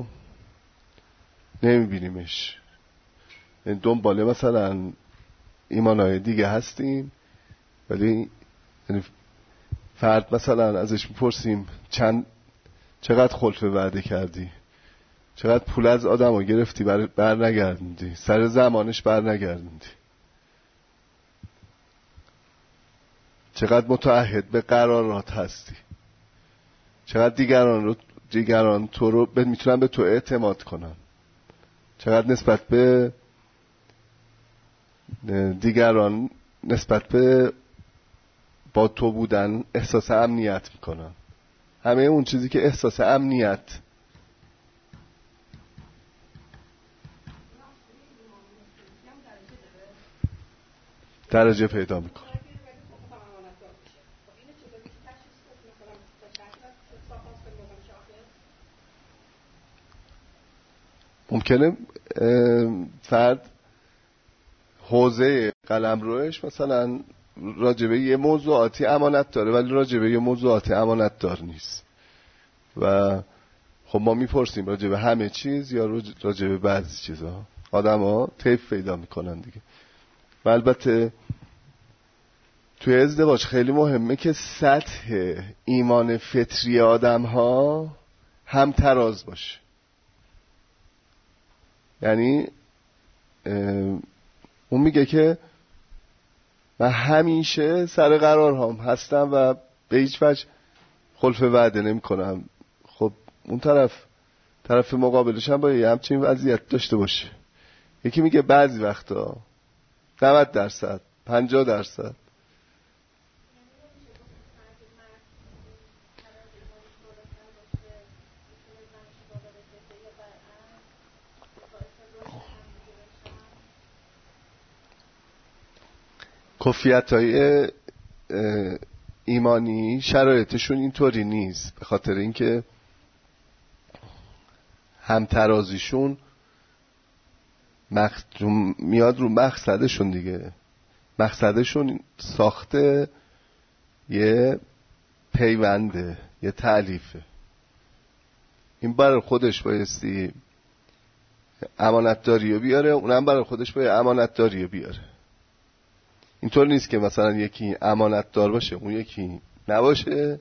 نمیبینیمش. دنباله مثلا ایمانهای دیگه هستیم، ولی یعنی فرد مثلا ازش میپرسیم چند چقدر خلف وعده کردی، چقدر پول از آدم رو گرفتی بر, بر نگردوندی، سر زمانش بر نگردوندی، چقدر متعهد به قرارات هستی، چقدر دیگران رو دیگران تو رو میتونن به تو اعتماد کنن، چقدر نسبت به دیگران نسبت به با تو بودن احساس امنیت میکنن. همه اون چیزی که احساس امنیت درجه پیدا میکنه. ممکنه فرد حوزه قلمروش مثلا راجبه یه موضوعاتی امانت داره ولی راجبه یه موضوعاتی امانت دار نیست و خب ما میپرسیم راجبه همه چیز یا راجبه بعضی چیزها. آدم ها طیف پیدا میکنن دیگه. و البته توی ازدواج خیلی مهمه که سطح ایمان فطری آدم ها هم تراز باشه. یعنی اون میگه که من همیشه سر قرار هم هستم و به هیچ وجه خلف وعده نمی کنم. خب اون طرف طرف مقابلش هم باید همچین وضعیت داشته باشه. یکی میگه بعضی وقتا نود درصد پنجاه درصد. کفیت‌های ایمانی شرایطشون اینطوری نیست، به خاطر اینکه همترازیشون مخدوم میاد رو مقصدشون دیگه. مقصدشون ساخته یه پیونده، یه تألیفه. این برای خودش بایستی امانتداری رو بیاره، اونم برای خودش باید امانتداری رو بیاره. اینطور نیست که مثلا یکی امانت دار باشه اون یکی نباشه.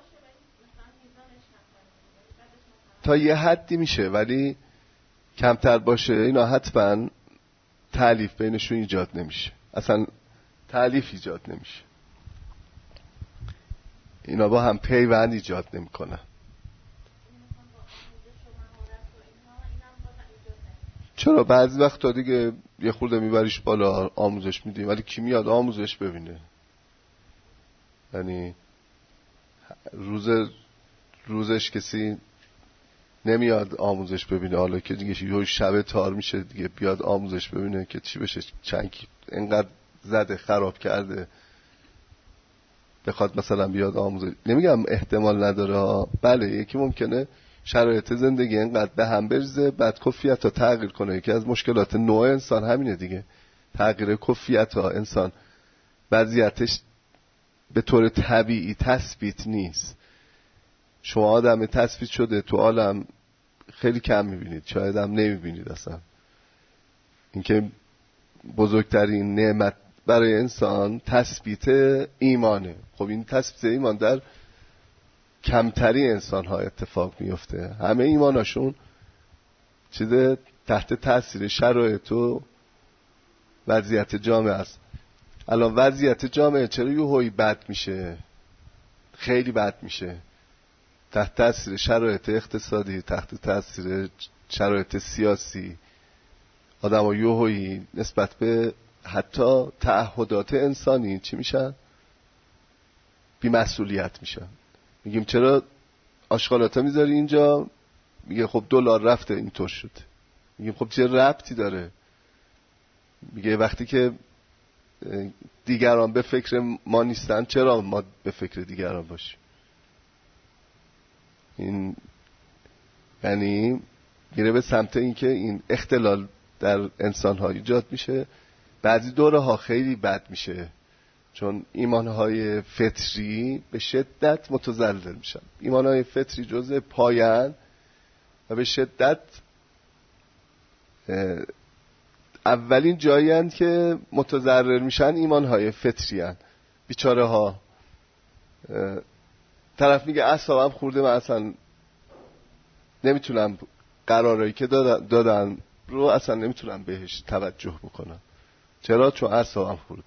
تا یه حدی میشه ولی کمتر باشه اینا حتما تألیف بینشون ایجاد نمیشه. اصلا تألیف ایجاد نمیشه. اینا با هم پیوند ایجاد نمیکنن. چرا بعضی وقتا دیگه یه خورده میبریش بالا آموزش میدیم ولی کی میاد آموزش ببینه؟ یعنی روز روزش کسی نمیاد آموزش ببینه. حالا که دیگه یه شب تار میشه دیگه بیاد آموزش ببینه که چی بشه. چنکی اینقدر زده خراب کرده بخواد مثلا بیاد آموزش. نمیگم احتمال نداره، بله یکی ممکنه شرایط زندگی اینقدر به هم بریزه بعد کفیت ها تغییر کنه. یکی از مشکلات نوع انسان همینه دیگه، تغییر کفیت ها. انسان وضعیتش به طور طبیعی تثبیت نیست. شما آدم تثبیت شده تو عالم خیلی کم میبینید، شاید هم نمیبینید اصلا. اینکه بزرگترین نعمت برای انسان تثبیت ایمانه. خب این تثبیت ایمان در کمتری انسان ها اتفاق میفته. همه ایماناشون چیز تحت تاثیر شرایط و وضعیت جامعه است. الان وضعیت جامعه چرا یهویی بد میشه؟ خیلی بد میشه تحت تاثیر شرایط اقتصادی، تحت تاثیر شرایط سیاسی. آدم ها یهویی نسبت به حتی تعهدات انسانی چی میشن؟ بی مسئولیت میشن. میگیم چرا آشغالاتا میذاری اینجا؟ میگه خب دلار رفته اینطور شد. میگیم خب چه ربطی داره؟ میگه وقتی که دیگران به فکر ما نیستن چرا ما به فکر دیگران باشیم؟ این یعنی میره به سمت اینکه این اختلال در انسان‌ها ایجاد میشه. بعضی دوره‌ها خیلی بد میشه چون ایمان‌های فطری به شدت متزلزل میشن. ایمان‌های فطری جزء پایه‌اند و به شدت اولین جایی هستند که متضرر میشن ایمان‌های فطری هستند. بیچاره ها طرف میگه اعصابم خورده، من اصلا نمیتونم قرارایی که دادن, دادن رو اصلا نمیتونم بهش توجه بکنم. چرا؟ چون اعصابم خورده.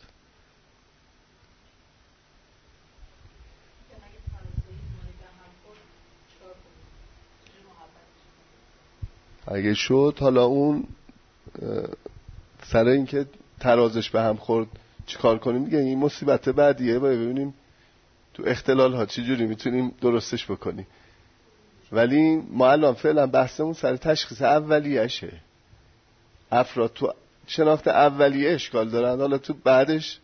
اگه شد حالا اون سر این که ترازش به هم خورد چیکار کنیم دیگه؟ این مصیبت بعدیه. باید ببینیم تو اختلال ها چی جوری میتونیم درستش بکنیم. ولی ما الان فعلا بحثمون سر تشخیص اولیه‌شه. افراد تو شناخت اولیه اشکال دارن. حالا تو بعدش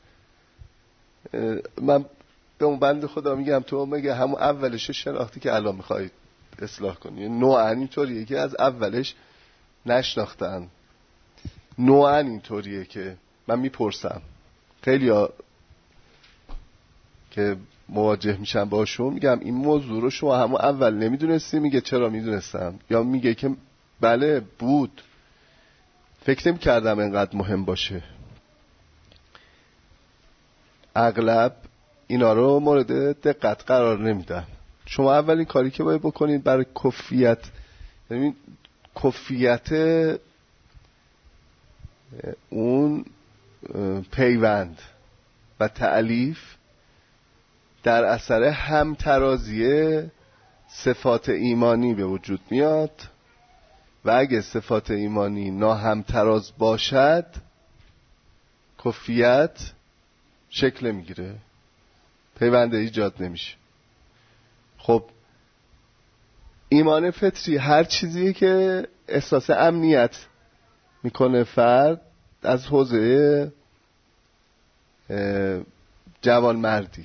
من به اون بنده خدا میگم تو میگه همون اولش شناختی که الان میخواید اصلاح کنی. نوعا اینطوریه که از اولش نشناختن. نوعا اینطوریه که من میپرسم خیلی ها که مواجه میشن باشون میگم این موضوع رو شما همون اول نمیدونستی؟ میگه چرا میدونستم. یا میگه که بله بود، فکر نمی کردم اینقدر مهم باشه. اغلب اینا رو مورد دقت قرار نمیدن. شما اولین کاری که باید بکنید برای کفیت، یعنی کفیت اون پیوند و تألیف در اثر همترازی صفات ایمانی به وجود میاد و اگه صفات ایمانی ناهمتراز باشد کفیت شکل میگیره، پیوند ایجاد نمیشه. خب ایمان فطری هر چیزی که احساس امنیت میکنه فرد از حوزه جوان مردی.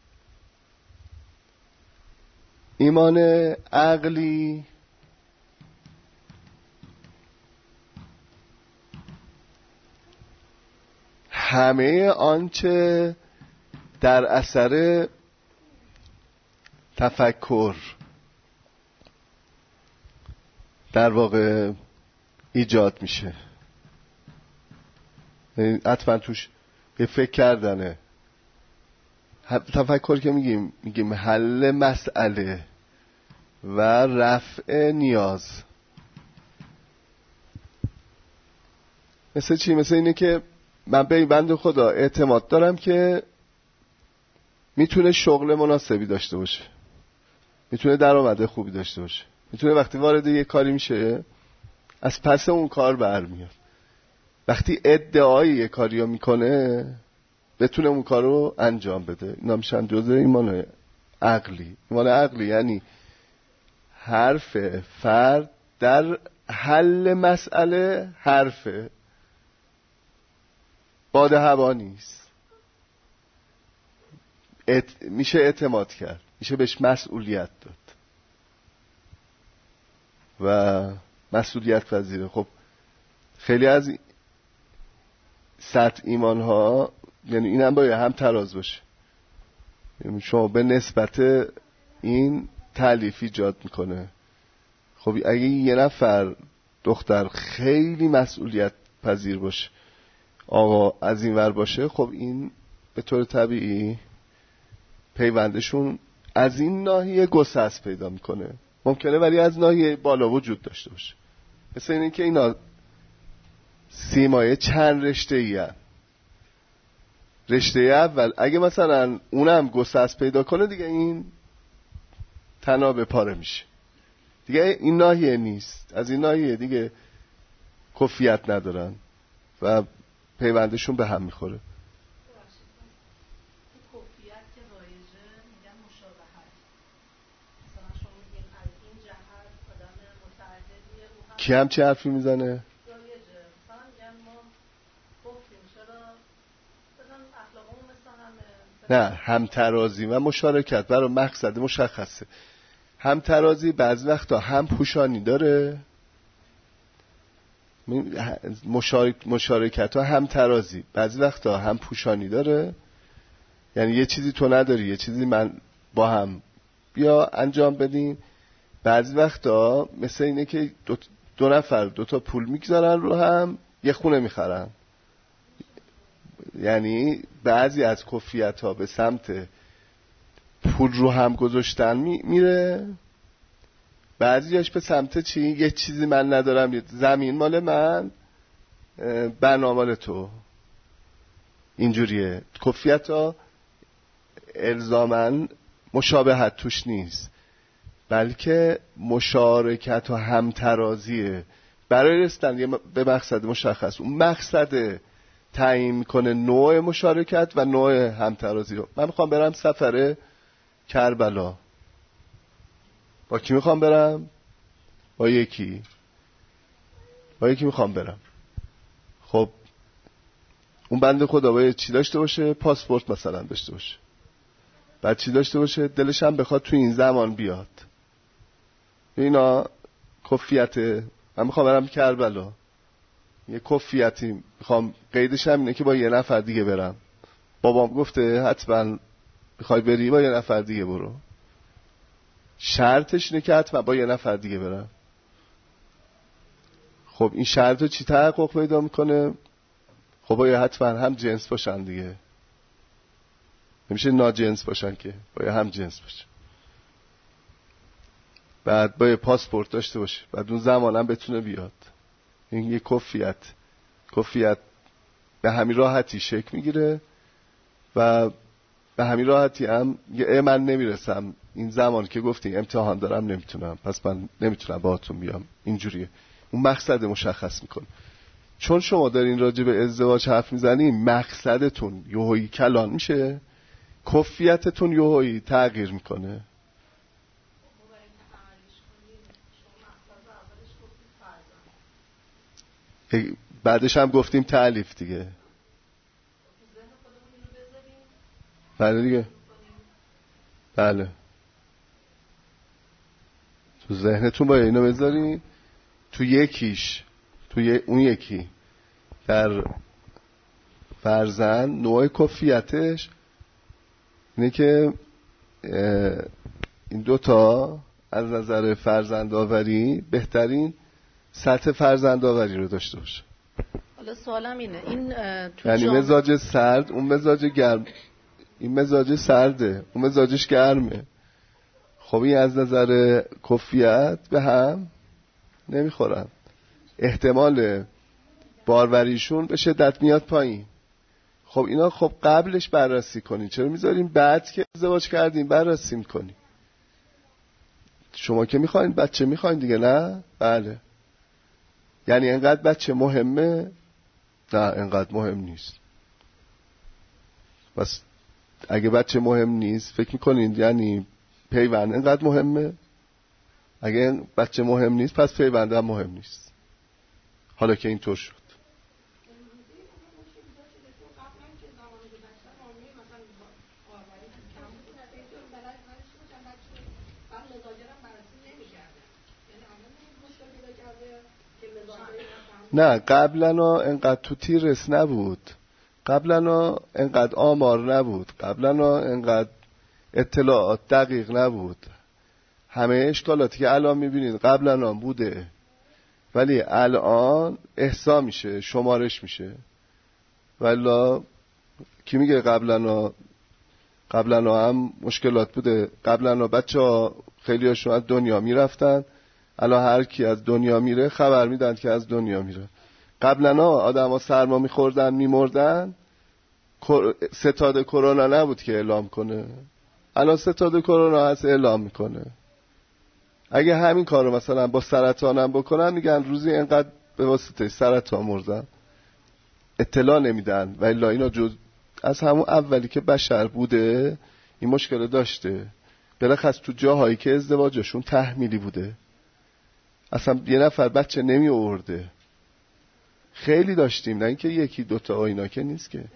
ایمان عقلی همه آنچه در اثر تفکر در واقع ایجاد میشه، حتما توش به فکر کردنه. تفکر که میگیم میگیم حل مسئله و رفع نیاز. مثل چی؟ مثل اینه که من به این بنده خدا اعتماد دارم که میتونه شغل مناسبی داشته باشه، میتونه درآمد خوبی داشته باشه، میتونه وقتی وارد یه کاری میشه از پس اون کار برمیاد. وقتی ادعای یه کاری رو میکنه بتونه اون کار رو انجام بده. اینا میشن جزء ایمان عقلی. ایمان عقلی یعنی حرف فرد در حل مسئله حرفه، باد هوا نیست. ات... میشه اعتماد کرد، میشه بهش مسئولیت داد و مسئولیت پذیره. خب خیلی از سطح ایمان ها یعنی این هم باید هم تراز باشه. یعنی شما به نسبت این تألیف ایجاد میکنه. خب اگه یه نفر دختر خیلی مسئولیت پذیر باشه، آقا از این ور باشه، خب این به طور طبیعی پیوندشون از این ناحیه گسست پیدا میکنه. ممکنه ولی از ناحیه بالا وجود داشته باشه. مثل اینه که اینا سیمایه چند رشته ای هن. رشته اول اگه مثلا اونم گسست پیدا کنه دیگه این تنابه پاره میشه دیگه، این ناحیه نیست، از این ناحیه دیگه کفیت ندارن و پیوندشون به هم میخوره. کی هم چه حرفی میزنه؟ نه، همترازی و مشارکت برای مقصد مشخصه. همترازی بعضی وقتا هم پوشانی داره، مشارک مشارکت ها همترازی بعضی وقتا هم پوشانی داره، یعنی یه چیزی تو نداری یه چیزی من با هم بیا انجام بدیم. بعضی وقتا مثل اینه که دو, دو نفر دو تا پول میگذارن رو هم یه خونه میخرن، یعنی بعضی از کفیت ها به سمت پول رو هم گذاشتن می، میره، بعضیش به سمت چی؟ یه چیزی من ندارم، زمین مال من، بنا مال تو. اینجوریه. کفیت ها الزاماً مشابهت توش نیست، بلکه مشارکت و همترازیه برای رسیدن به مقصد مشخص. اون مقصد تعیین میکنه نوع مشارکت و نوع همترازی رو. من میخوام برم سفر کربلا، با کی میخوام برم؟ با یکی با یکی میخوام برم. خب اون بنده خدا باید چی داشته باشه؟ پاسپورت مثلا داشته باشه. بعد چی داشته باشه؟ دلش هم بخواد تو این زمان بیاد. اینا کفیت. من میخوام برم کربلا، یه کفیتی میخوام، قیدش هم اینه که با یه نفر دیگه برم. بابام گفته حتما میخوای بری با یه نفر دیگه برو. شرطش اینه که حتما با یه نفر دیگه برم. خب این شرط رو چی تحقق پیدا میکنه؟ خب باید حتما هم جنس باشن دیگه، نمیشه ناجنس باشن که، باید هم جنس باشن. بعد باید پاسپورت داشته باشه، بعد اون زمان هم بتونه بیاد. این یه کفیت. کفیت به همین راحتی شکل میگیره و به همین راحتی هم یه من نمیرسم این زمان که گفتیم امتحان دارم نمیتونم، پس من نمیتونم باهاتون بیام. اینجوریه. اون مقصد مشخص میکنه. چون شما دارین راجع به ازدواج حرف میزنین، مقصدتون یهویی کلان میشه، کفیتتون یهویی تغییر میکنه. بعدش هم گفتیم تألیف دیگه. بله دیگه. بله. تو ذهنتون باید اینو بذاری. تو یکیش، تو اون یکی در فرزند نوع کفیتش اینه که این دوتا از نظر فرزند آوری بهترین سطح فرزند آوری رو داشته باشه. حالا سوالم اینه، این تو یعنی جام... مزاج سرد، اون مزاج گرم، این مزاج سرده، اون مزاجش گرمه. خب این از نظر کفیت به هم نمیخورن، احتمال باروریشون به شدت میاد پایین. خب اینا خب قبلش بررسی کنین، چرا میذارین بعد که ازدواج کردین بررسی میکنین؟ شما که میخواین بچه میخواین دیگه، نه؟ بله. یعنی انقدر بچه مهمه؟ نه انقدر مهم نیست. بس اگه بچه مهم نیست فکر میکنین یعنی پیوند انقدر مهمه؟ اگه بچه مهم نیست پس پیوند هم مهم نیست. حالا که اینطور شد. نه قبلا انقدر تو تیرس نبود، قبلا انقدر آمار نبود، قبلا انقدر اطلاعات دقیق نبود. همه اشکالاتی که الان میبینید قبلا بوده، ولی الان احصا میشه، شمارش میشه. ولی کی میگه قبلا قبلا هم مشکلات بوده؟ قبلا بچه ها خیلی هاشون از دنیا میرفتن الان هر کی از دنیا میره خبر میدن که از دنیا میره. قبلا آدما سرما میخوردن میمردن، ستاد کرونا نبود که اعلام کنه، الان ستاد کرونا هست اعلام میکنه. اگه همین کارو مثلا با سرطانم بکنن میگن روزی اینقدر به واسطه سرطان مردن، اطلاع نمیدن. ولی اینا جز از همون اولی که بشر بوده این مشکل داشته، بلخص تو جاهایی که ازدواجشون تحمیلی بوده اصلا یه نفر بچه نمی آورده. خیلی داشتیم، نه اینکه یکی دوتا اینا که نیست که.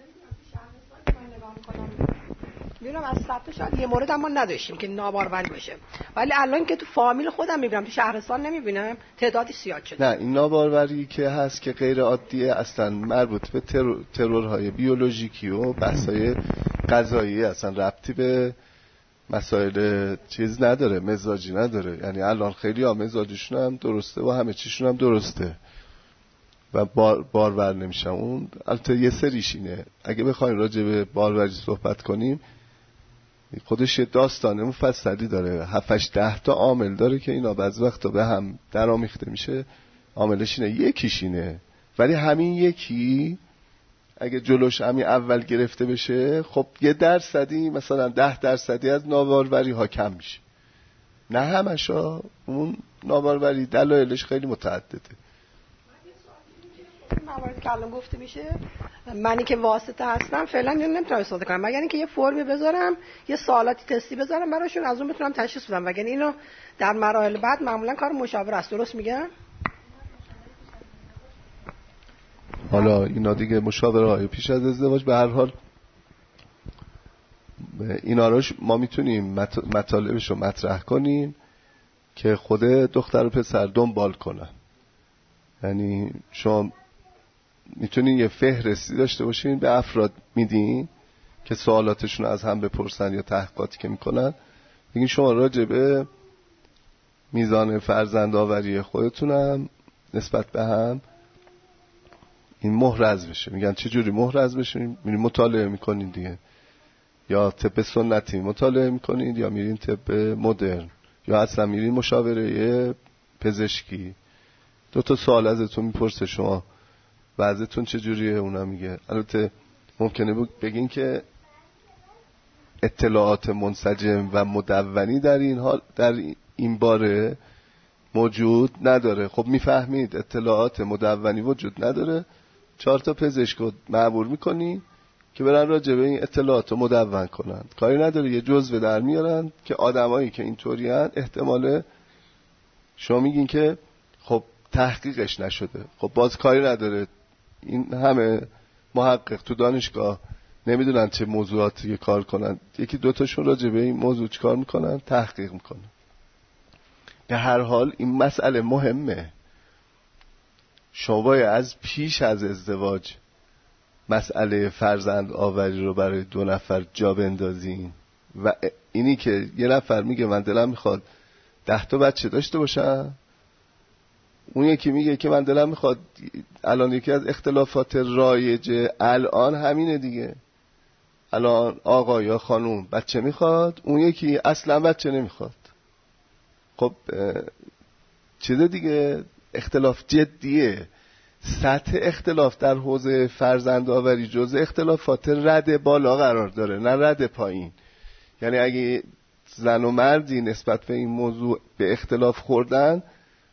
میبینم از صد شاید یه مورد اما نداشتیم که ناباروری باشه، ولی الان که تو فامیل خودم میبینم تو شهرستان نمیبینم تعدادی زیاد شده. نه این ناباروری که هست که غیر عادیه، اصلا مربوط به ترور، ترورهای بیولوژیکی و بحثای غذایی، اصلا ربطی به مسائل چیز نداره، مزاجی نداره. یعنی الان خیلی ها مزاجشون هم درسته و همه چیشون هم درسته و بار بارور نمیشن. اون البته یه سریش اینه. اگه بخوایم راجع به باروری صحبت کنیم خودش یه داستانه مفصلی داره، هفتش ده تا عامل داره که اینا بعض وقتا به هم درامیخته میشه. عاملش اینه، یکیش اینه، ولی همین یکی اگه جلوش همین اول گرفته بشه خب یه درصدی مثلا ده درصدی از ناباروری ها کم میشه. نه همشا، اون ناباروری دلایلش خیلی متعدده. مواردی که الان گفته میشه، منی که واسطه هستم فعلا نمیتونم استفاده کنم مگر اینکه یه فرمی بذارم، یه سوالاتی تستی بذارم براشون، از اون بتونم تشخیص بدم. وگرنه اینو در مراحل بعد معمولا کار مشاور است. درست میگم؟ حالا اینا دیگه مشاوره های پیش از ازدواج. به هر حال اینا رو ما میتونیم مطالبش رو مطرح کنیم که خود دختر و پسر دنبال کنن. یعنی شما میتونین یه فهرستی داشته باشین به افراد میدین که سوالاتشون از هم بپرسن یا تحقیقاتی که میکنن، بگین شما راجع به میزان فرزند آوری خودتونم نسبت به هم این محرز بشه. میگن چه جوری محرز بشه؟ میرین مطالعه میکنین دیگه، یا طب سنتی مطالعه میکنین یا میرین طب مدرن یا اصلا میرین مشاوره پزشکی. دو تا سوال ازتون میپرسه شما وضعتون چجوریه، اونا میگه. البته ممکنه بگین که اطلاعات منسجم و مدونی در این حال در این باره موجود نداره. خب میفهمید اطلاعات مدونی وجود نداره، چهار تا پزشک معمول میکنی که برن راجع به این اطلاعات رو مدون کنن. کاری نداره یه جزوه در میارن که آدمایی که اینطوری هن احتماله شما میگین که خب تحقیقش نشده. خب باز کاری نداره، این همه محقق تو دانشگاه نمیدونن چه موضوعاتی کار کنن، یکی دوتاشون راجع به این موضوع چه کار میکنن؟ تحقیق میکنن. به هر حال این مسئله مهمه. شما باید از پیش از ازدواج مسئله فرزند آوری رو برای دو نفر جا بندازین. و اینی که یه نفر میگه من دلم میخواد ده تا بچه داشته باشم، اون یکی میگه که من دلم میخواد، الان یکی از اختلافات رایج الان همینه دیگه، الان آقا یا خانوم بچه میخواد، اون یکی اصلا بچه نمیخواد. خب چیز دیگه، اختلاف جدیه. سطح اختلاف در حوزه فرزند آوری جزء اختلافات رد بالا قرار داره، نه رد پایین. یعنی اگه زن و مردی نسبت به این موضوع به اختلاف خوردن،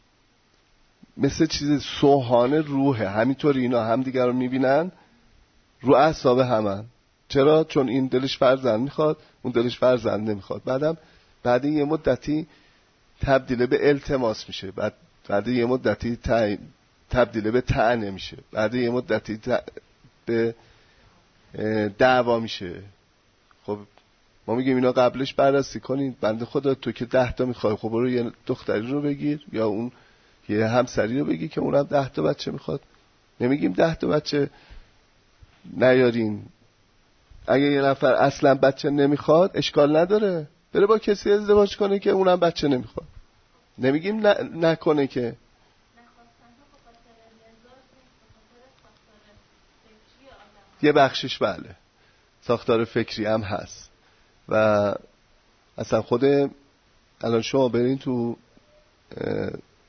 مثل چیز سوهان روحه، همینطوری اینا هم دیگر رو میبینن رو اعصاب همن. چرا؟ چون این دلش فرزند میخواد، اون دلش فرزند نمیخواد. بعدم بعد یه مدتی تبدیل به التماس میشه، بعد بعد یه مدتی ت... تبدیل به طعنه میشه، بعد یه مدتی ت... به دعوا میشه. خب ما میگیم اینا قبلش بررسی کنین. بنده خدا تو که ده تا میخوای، خب برو یه دختری رو بگیر یا اون یه همسری رو بگی که اونم ده تا بچه میخواد. نمیگیم ده تا بچه نیارین. اگه یه نفر اصلا بچه نمیخواد اشکال نداره، بره با کسی ازدواج کنه که اونم بچه نمیخواد. نمیگیم ن... نکنه که یه بخشش بله ساختار فکری هم هست. و اصلا خود الان شما برین تو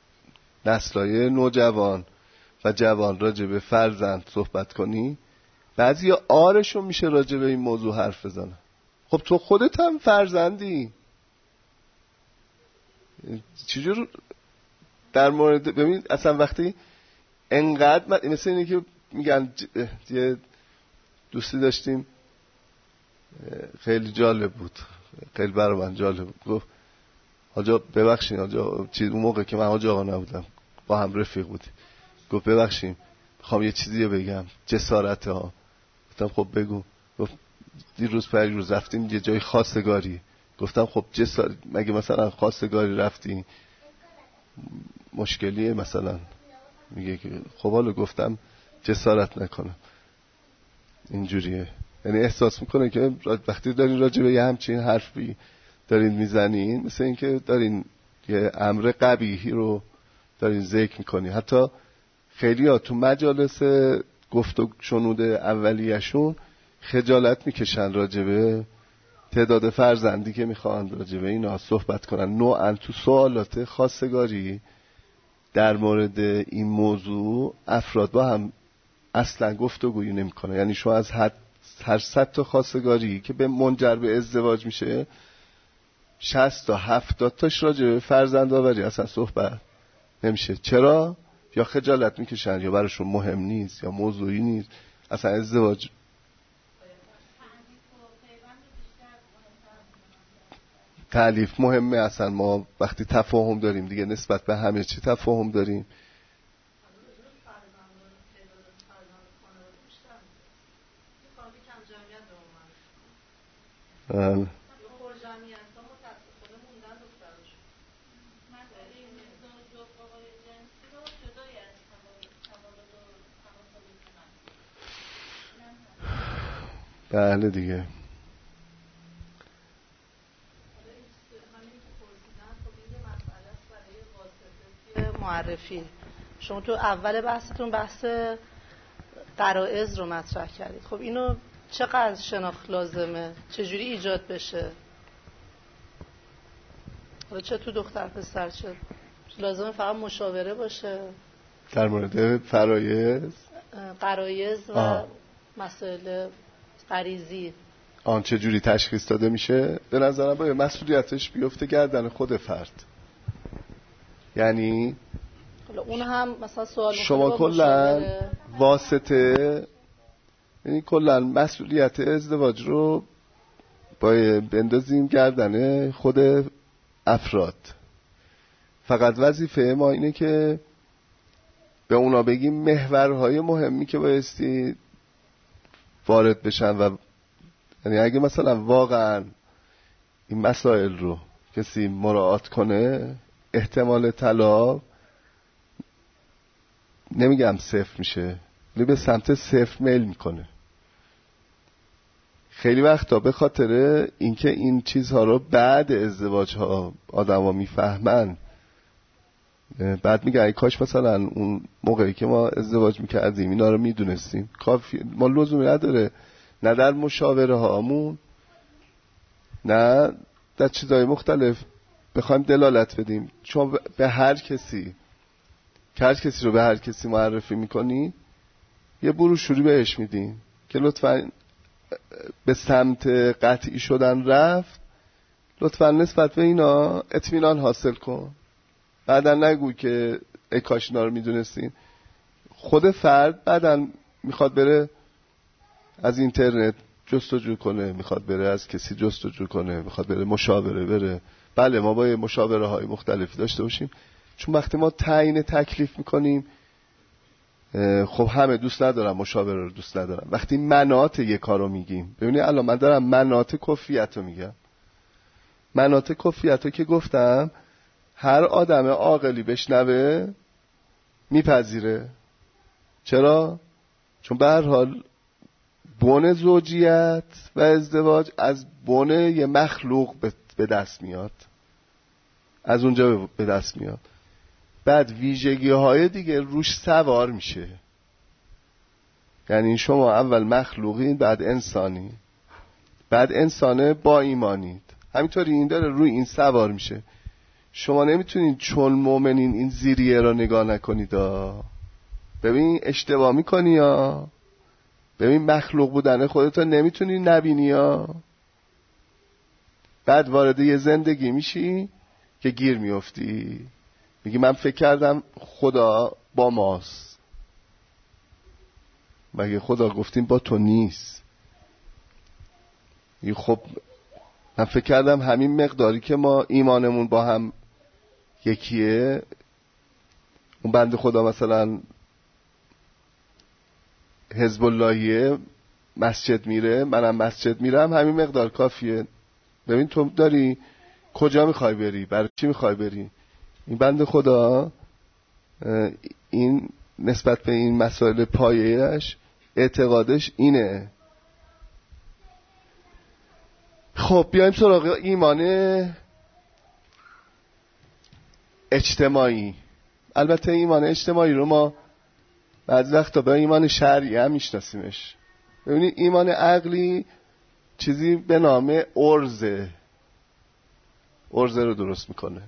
نسل‌های نوجوان و جوان راجع به فرزند صحبت کنی، بعضی آرشون میشه راجع به این موضوع حرف بزنن. خب تو خودت هم فرزندی، چجور در مورد ببین اصلا وقتی انقدر مثل اینه که میگن یه دوستی داشتیم خیلی جالب بود، خیلی برای من جالب بود. گفت آجا ببخشید آجا چیز اون موقع که من آجا آقا نبودم با هم رفیق بودیم، گفت ببخشید میخوام یه چیزی بگم، جسارت ها. گفتم خب بگو. گفت دیروز پریروز رفتیم یه جای خواستگاری. گفتم خب جسارت مگه مثلا خواستگاری رفتی مشکلیه مثلا؟ میگه که خب حالا گفتم جسارت نکنم. اینجوریه، یعنی احساس میکنه که وقتی دارین راجع به یه همچین حرفی دارین میزنین مثل این که دارین یه امر قبیحی رو دارین ذکر میکنین. حتی خیلی ها تو مجالس گفت و شنود اولیه‌شون خجالت میکشن راجع به تعداد فرزندی که میخوان راجع به اینا صحبت کنن. نوعاً تو سوالات خواستگاری در مورد این موضوع افراد با هم اصلا گفتگویی نمیکنه. یعنی شما از هر هر صد تا خواستگاری که به منجر به ازدواج میشه شصت تا هفتاد تاش راجع به فرزند آوری اصلا صحبت نمیشه. چرا؟ یا خجالت میکشن، یا براشون مهم نیست، یا موضوعی نیست. اصلا ازدواج تعلیف مهمه. اصلا ما وقتی تفاهم داریم دیگه نسبت به همه چی تفاهم داریم. بله. بله دیگه. معرفی شما تو اول بحثتون بحث غرایز رو مطرح کردید. خب اینو چقدر شناخت لازمه؟ چجوری ایجاد بشه؟ حالا چه تو دختر پسر چه لازمه فقط مشاوره باشه در مورد فرایض غرایز و آه. مسائل غریزی آن چجوری تشخیص داده میشه؟ به نظرم باید مسئولیتش بیفته گردن خود فرد. یعنی اون هم مثلا سوال شما کلا واسطه، یعنی کلا مسئولیت ازدواج رو باید بندازیم گردن خود افراد. فقط وظیفه ما اینه که به اونا بگیم محورهای مهمی که بایستی وارد بشن و یعنی اگه مثلا واقعا این مسائل رو کسی مراعات کنه احتمال طلاق نمیگم صفر میشه ولی به سمت صفر میل میکنه. خیلی وقتا به خاطر اینکه این چیزها رو بعد ازدواج ها آدم ها میفهمن، بعد میگه ای کاش مثلا اون موقعی که ما ازدواج میکردیم اینا رو میدونستیم. کافی ما لزومی نداره نه در مشاوره هامون نه در چیزهای مختلف بخوایم دلالت بدیم. چون به هر کسی که هر کسی رو به هر کسی معرفی میکنی یه بروشوری بهش میدین که لطفاً به سمت قطعی شدن رفت، لطفاً نسبت به اینا اطمینان حاصل کن. بعدا نگو که ای کاش اینا رو میدونستین. خود فرد بعدا میخواد بره از اینترنت جستجو کنه، میخواد بره از کسی جستجو کنه، میخواد بره مشاوره بره. بله ما باید مشاوره های مختلفی داشته باشیم، چون وقتی ما تعیین تکلیف میکنیم خب همه دوست ندارن مشاوره رو دوست ندارن. وقتی مناط یک کارو میگیم، ببینید الان من دارم مناط کفیت رو میگم. مناط کفیت رو که گفتم هر آدم عاقلی بشنوه میپذیره. چرا؟ چون به هر حال بن زوجیت و ازدواج از بن یه مخلوق به دست میاد، از اونجا به دست میاد. بعد ویژگی های دیگه روش سوار میشه. یعنی شما اول مخلوقین، بعد انسانی، بعد انسانه با ایمانید. همینطوری این داره روی این سوار میشه. شما نمیتونین چون مؤمنین این زیریه را نگاه نکنید. ببین اشتباه میکنی یا ببین مخلوق بودن خودتو نمیتونی نبینی یا بعد وارد یه زندگی میشی که گیر میافتی، میگی من فکر کردم خدا با ماست. مگه خدا گفتیم با تو نیست؟ خب من فکر کردم همین مقداری که ما ایمانمون با هم یکیه، اون بنده خدا مثلا حزب اللهیه مسجد میره، منم مسجد میرم، همین مقدار کافیه. ببین تو داری کجا میخوای بری، برای چی میخوای بری؟ این بنده خدا این نسبت به این مسائل پایه‌اش اعتقادش اینه. خب بیایم سراغ ایمان اجتماعی. البته ایمان اجتماعی رو ما بعضی وقتا به ایمان شرعی هم میشناسیمش. ببینید ایمان عقلی چیزی به نام ارزه ارزه رو درست میکنه.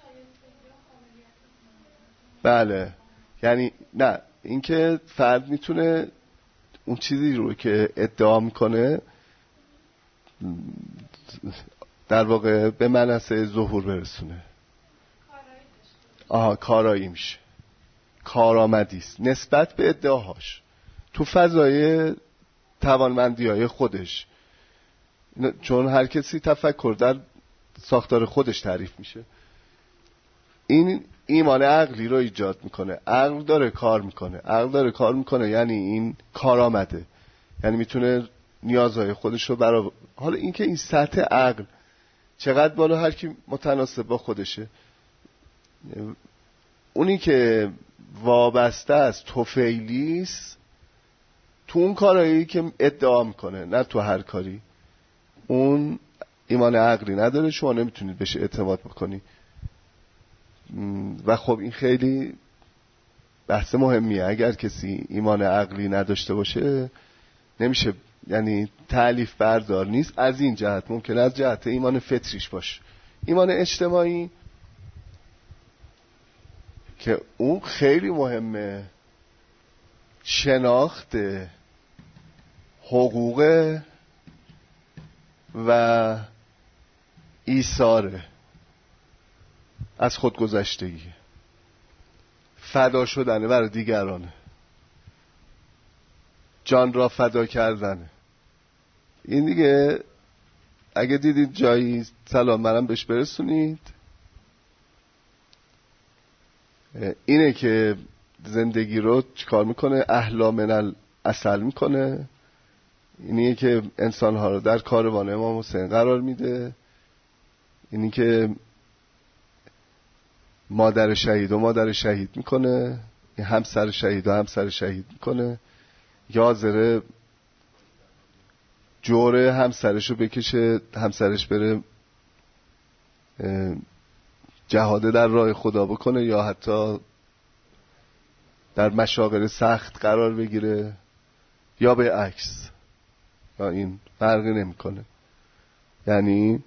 بله، یعنی نه اینکه فرد میتونه اون چیزی رو که ادعا میکنه در واقع به منصه ظهور برسونه. آها کارایی میشه، کارآمدی است نسبت به ادعاهاش تو فضای توانمندی‌های خودش، چون هر کسی تفکر در ساختار خودش تعریف میشه. این ایمان عقلی رو ایجاد میکنه. عقل داره کار میکنه، عقل داره کار میکنه یعنی این کارآمده، یعنی میتونه نیازهای خودش رو برای حالا اینکه این سطح عقل چقدر بالا هر کی متناسب با خودشه. اونی که وابسته است طفیلیست تو اون کارهایی که ادعا میکنه، نه تو هر کاری. اون ایمان عقلی نداره، شما نمیتونید بهش اعتماد بکنی. و خب این خیلی بحث مهمیه. اگر کسی ایمان عقلی نداشته باشه نمیشه، یعنی تألیف بردار نیست. از این جهت ممکن از جهت ایمان فطریش باشه. ایمان اجتماعی که اون خیلی مهمه، شناخت حقوق و ایثاره از خودگذشتگی، فدا شدنه برای دیگرانه، جان را فدا کردنه. این دیگه اگه دیدید جایی سلام منم بهش برسونید. اینه که زندگی رو چیکار میکنه؟ احلا من الاصل میکنه. اینیه که انسانها رو در کاروان امام حسین قرار میده. اینی که مادر شهید و مادر شهید میکنه، همسر شهید و همسر شهید میکنه. یازره جوره همسرش رو بکشه، همسرش بره جهاده در راه خدا بکنه یا حتی در مشاغل سخت قرار بگیره یا به عکس، یا این فرقی نمیکنه. یعنی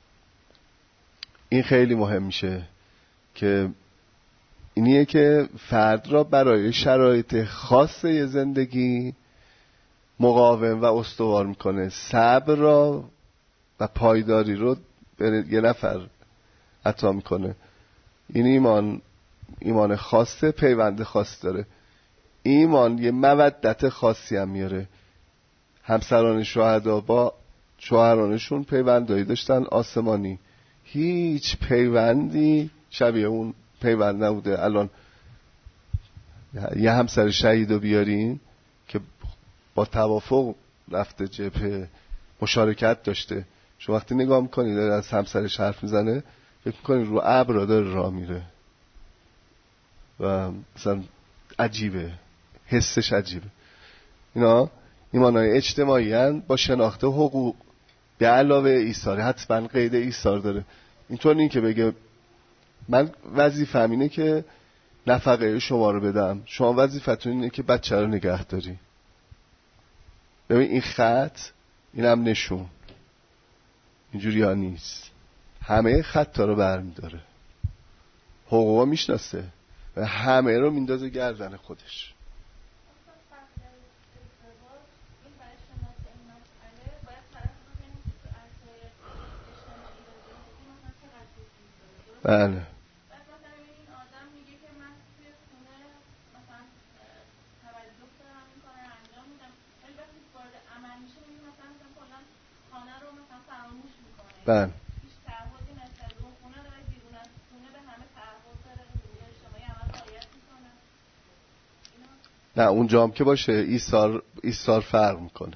این خیلی مهم میشه که اینیه که فرد را برای شرایط خاص زندگی مقاوم و استوار میکنه. صبر را و پایداری رو به یه نفر عطا میکنه. این ایمان ایمان خاصه، پیوند خاص داره. ایمان یه مودت خاصی هم میاره. همسران شهدا با شوهرانشون پیوندایی داشتن آسمانی، هیچ پیوندی شبیه اون پیوند نبوده. الان یه همسر شهیدو بیارین که با توافق رفته جبهه، مشارکت داشته، شما وقتی نگاه میکنید از همسرش حرف میزنه فکر میکنید رو ابر داره راه میره و مثلا عجیبه، حسش عجیبه. اینا ایمانهای اجتماعی هستند با شناخت حقوق به علاوه ایثار. حتما قید ایثار داره. اینطور نیست که بگه من وظیفه‌م اینه که نفقه شما رو بدم، شما وظیفتون اینه که بچه رو نگه داری. ببین این خط، اینم نشون، اینجوری ها نیست. همه خطا رو برمی داره. حقوقا میشناسه و همه رو میندازه گردن خودش. بله بله نه اونجا هم که باشه ایثار ایثار فرق میکنه.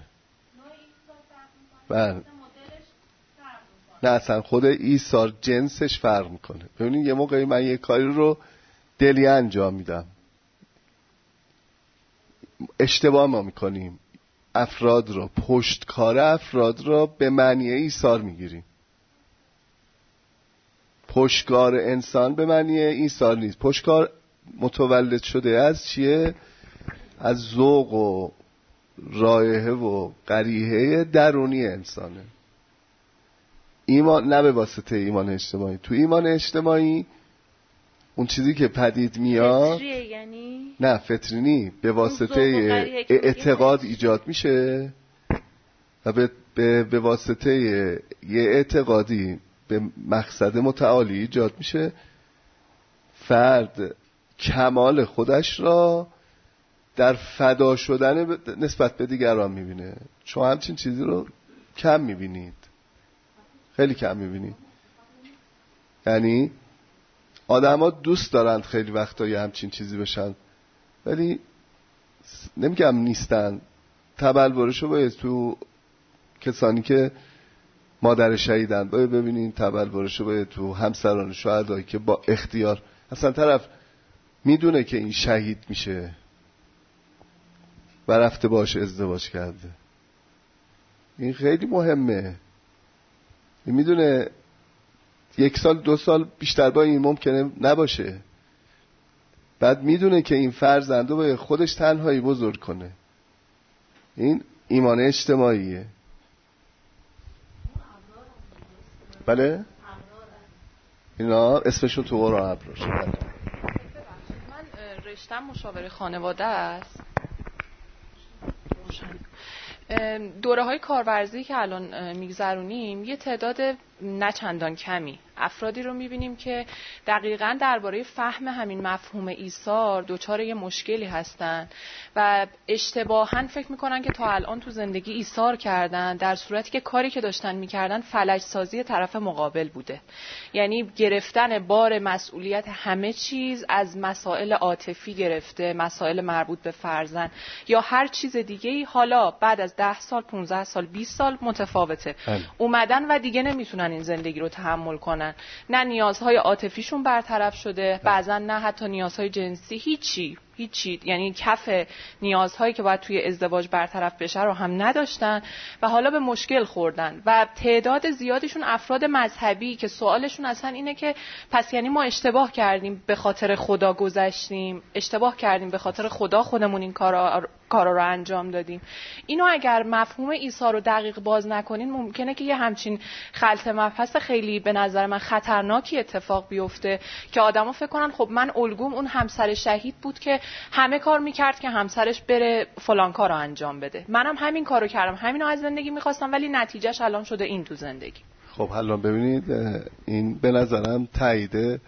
بله نه اصلا خود ایثار جنسش فرق میکنه. ببینید یه موقعی من یه کاری رو دلی انجام میدم، اشتباه ما میکنیم، افراد رو پشتکار افراد رو به معنی ایثار میگیریم. پشتکار انسان به معنی ایثار نیست. پشتکار متولد شده از چیه؟ از ذوق و رایحه و قریحه درونی انسانه. ایمان نه به واسطه ایمان اجتماعی. تو ایمان اجتماعی اون چیزی که پدید میاد فطریه، یعنی نه فطری نی، به واسطه اعتقاد ایجاد میشه و به, به, به واسطه یه اعتقادی به مقصد متعالی ایجاد میشه. فرد کمال خودش را در فدا شدن نسبت به دیگران میبینه. شما همچین چیزی رو کم میبینید، خیلی کم میبینید. یعنی آدم ها دوست دارند خیلی وقتا یه همچین چیزی بشن، ولی نمیگم نیستن. تبلورشو باید تو کسانی که مادر شهیدن باید ببینین، تبلورشو باید تو همسران شهدایی که با اختیار اصلا طرف میدونه که این شهید میشه و رفته باش ازدواج کرده. این خیلی مهمه. این میدونه یک سال دو سال بیشتر با این ممکنه نباشه، بعد میدونه که این فرزنده باید خودش تنهایی بزرگ کنه. این ایمان اجتماعیه. بله اینا اسمشون تو قرآن ابرار شده. من رشتم مشاوره خانواده است. دوره های کارورزی که الان میگذرونیم یه تعداد نه چندان کمی افرادی رو میبینیم که دقیقاً درباره فهم همین مفهوم ایثار دچار یه مشکلی هستن و اشتباهاً فکر میکنن که تا الان تو زندگی ایثار کردن، در صورتی که کاری که داشتن میکردن فلج سازی طرف مقابل بوده. یعنی گرفتن بار مسئولیت همه چیز، از مسائل عاطفی گرفته، مسائل مربوط به فرزند یا هر چیز دیگه‌ای، حالا بعد از ده سال، پانزده سال، بیست سال متفاوته. هم. اومدن و دیگه نمیتونن این زندگی رو تحمل کنن. نه نیازهای عاطفیشون برطرف شده، بعضا نه حتی نیازهای جنسی، هیچی هیچی یعنی کف نیازهایی که باید توی ازدواج برطرف بشه رو هم نداشتن و حالا به مشکل خوردن. و تعداد زیادیشون افراد مذهبی که سوالشون اصلا اینه که پس یعنی ما اشتباه کردیم به خاطر خدا گذشتیم، اشتباه کردیم به خاطر خدا خودمون این کارا کارا رو انجام دادیم. اینو اگر مفهوم عیسی رو دقیق باز نکنین ممکنه که یه همچین خلط مبحث خیلی به نظر من خطرناکی اتفاق بیفته که آدما فکر کنن خب من الگوم اون همسر شهید بود که همه کار میکرد که همسرش بره فلان کارو انجام بده، منم هم همین کارو کردم، همینو از زندگی میخواستم، ولی نتیجهش الان شده این تو زندگی. خب حالا ببینید این به نظرم تایید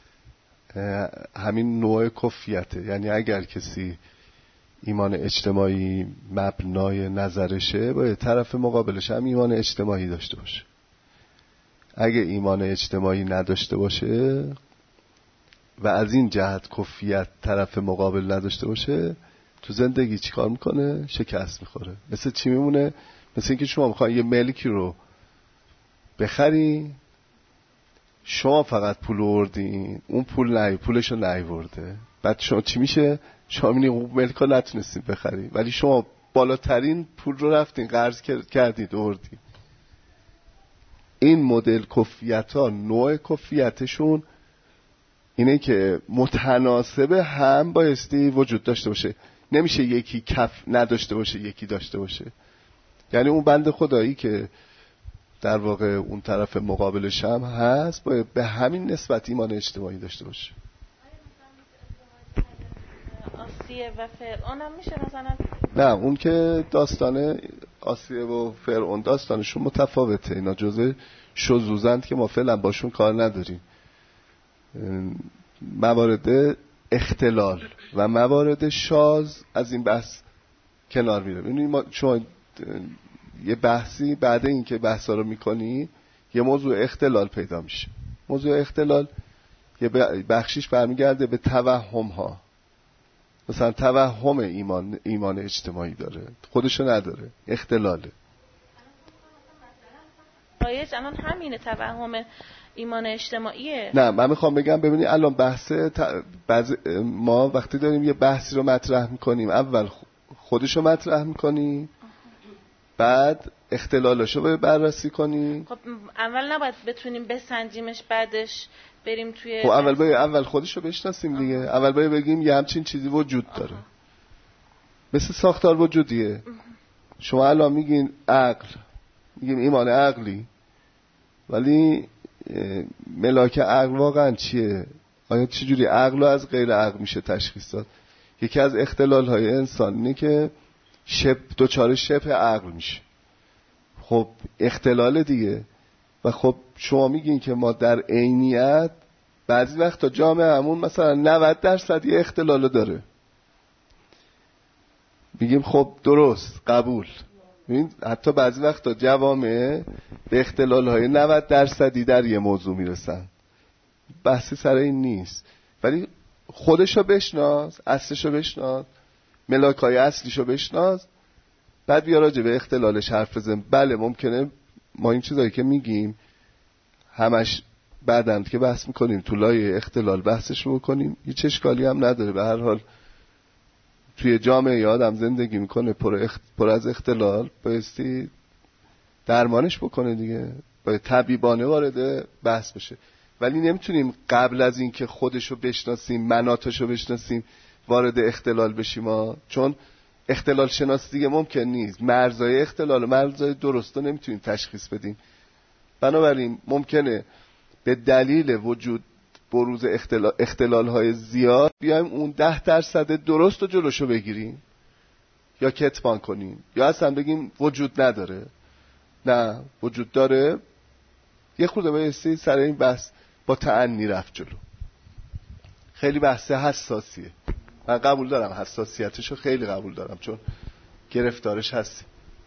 همین نوع کفیته. یعنی اگر کسی ایمان اجتماعی مبنای نظرشه باید طرف مقابلش هم ایمان اجتماعی داشته باشه. اگه ایمان اجتماعی نداشته باشه و از این جهت کفیت طرف مقابل نداشته باشه تو زندگی چیکار میکنه؟ شکست میخوره. مثل چی میمونه؟ مثل اینکه شما میخوای یه ملکی رو بخری، شما فقط پول آوردین، اون پول نه پولشو نیورده، بعد شما چی میشه؟ شما میبینید اون ملک رو نتونستید بخرید ولی شما بالاترین پول رو رفتین قرض کردید آوردید. این مدل کفیت ها نوع کفیتشون اینه که متناسب هم بایستی وجود داشته باشه. نمیشه یکی کف نداشته باشه یکی داشته باشه. یعنی اون بنده خدایی که در واقع اون طرف مقابلش هم هست، باید به همین نسبت ایمان اجتماعی داشته باشه. آسیه و فرعون هم میشه مثلا؟ نه، اون که داستان آسیه و فرعون داستانشون متفاوته، اینا جزء شذوذند که ما فعلا باشون کار نداریم. موارد اختلال و موارد شاذ از این بحث کنار میره. ببینید ما شما یه بحثی بعد این که بحثا رو میکنی یه موضوع اختلال پیدا میشه. موضوع اختلال یه بخشیش برمیگرده به توهم ها. مثلا توهم ایمان ایمان اجتماعی داره، خودشو نداره، اختلاله. رایج الان همینه، توهم ایمان اجتماعیه. نه، من میخوام بگم ببینید الان بحث ت... بعض... ما وقتی داریم یه بحثی رو مطرح میکنیم، اول خودشو مطرح میکنیم، بعد اختلالاشو باید بررسی کنیم. خب اول نباید بتونیم بسنجیمش بعدش بریم توی. خب اول باید اول خودشو بشناسیم دیگه. آه. اول باید بگیم یه همچین چیزی وجود داره. آه. مثل ساختار وجودیه. آه. شما الان میگین عقل، میگیم ایمان عقلی، ولی ملاک عقل واقعا چیه؟ آیا چجوری عقل رو از غیر عقل میشه تشخیص داد؟ یکی از اختلال های انسان اینه که شب دوچاره شبه عقل میشه. خب اختلال دیگه. و خب شما میگین که ما در عینیت بعضی وقتا جامعه همون مثلا نود درصد یه اختلال داره، میگیم خب درست، قبول. حتی بعضی وقتا جوامع به اختلال های نود درصدی در یه موضوع میرسن. بحثی سر این نیست، ولی خودشو بشناس، اصلشو بشناس، ملاکای اصلیشو بشناس، بعد بیا راجع به اختلالش حرف بزن. بله ممکنه ما این چیزایی که میگیم همش بعداً که بحث میکنیم تو لایه اختلال بحثشو بکنیم، هیچ اشکالی هم نداره. به هر حال توی جامعه آدم زندگی میکنه پر, اخت... پر از اختلال، بایستی درمانش بکنه دیگه، باید طبیبانه وارد بحث بشه. ولی نمیتونیم قبل از این که خودشو بشناسیم، مناطشو بشناسیم، وارد اختلال بشیم ها. چون اختلال شناسی دیگه ممکن نیست. مرزهای اختلال و مرزهای درست رو نمیتونیم تشخیص بدیم. بنابراین ممکنه به دلیل وجود بروز اختلال, اختلال های زیاد بیایم اون ده درصد درست رو جلوشو بگیریم یا کتمان کنیم، یا اصلا بگیم وجود نداره. نه، وجود داره. یه خورده بایستی سر این بحث با تأنی رفت جلو. خیلی بحث حساسیه، من قبول دارم حساسیتشو، خیلی قبول دارم، چون گرفتارش هستی.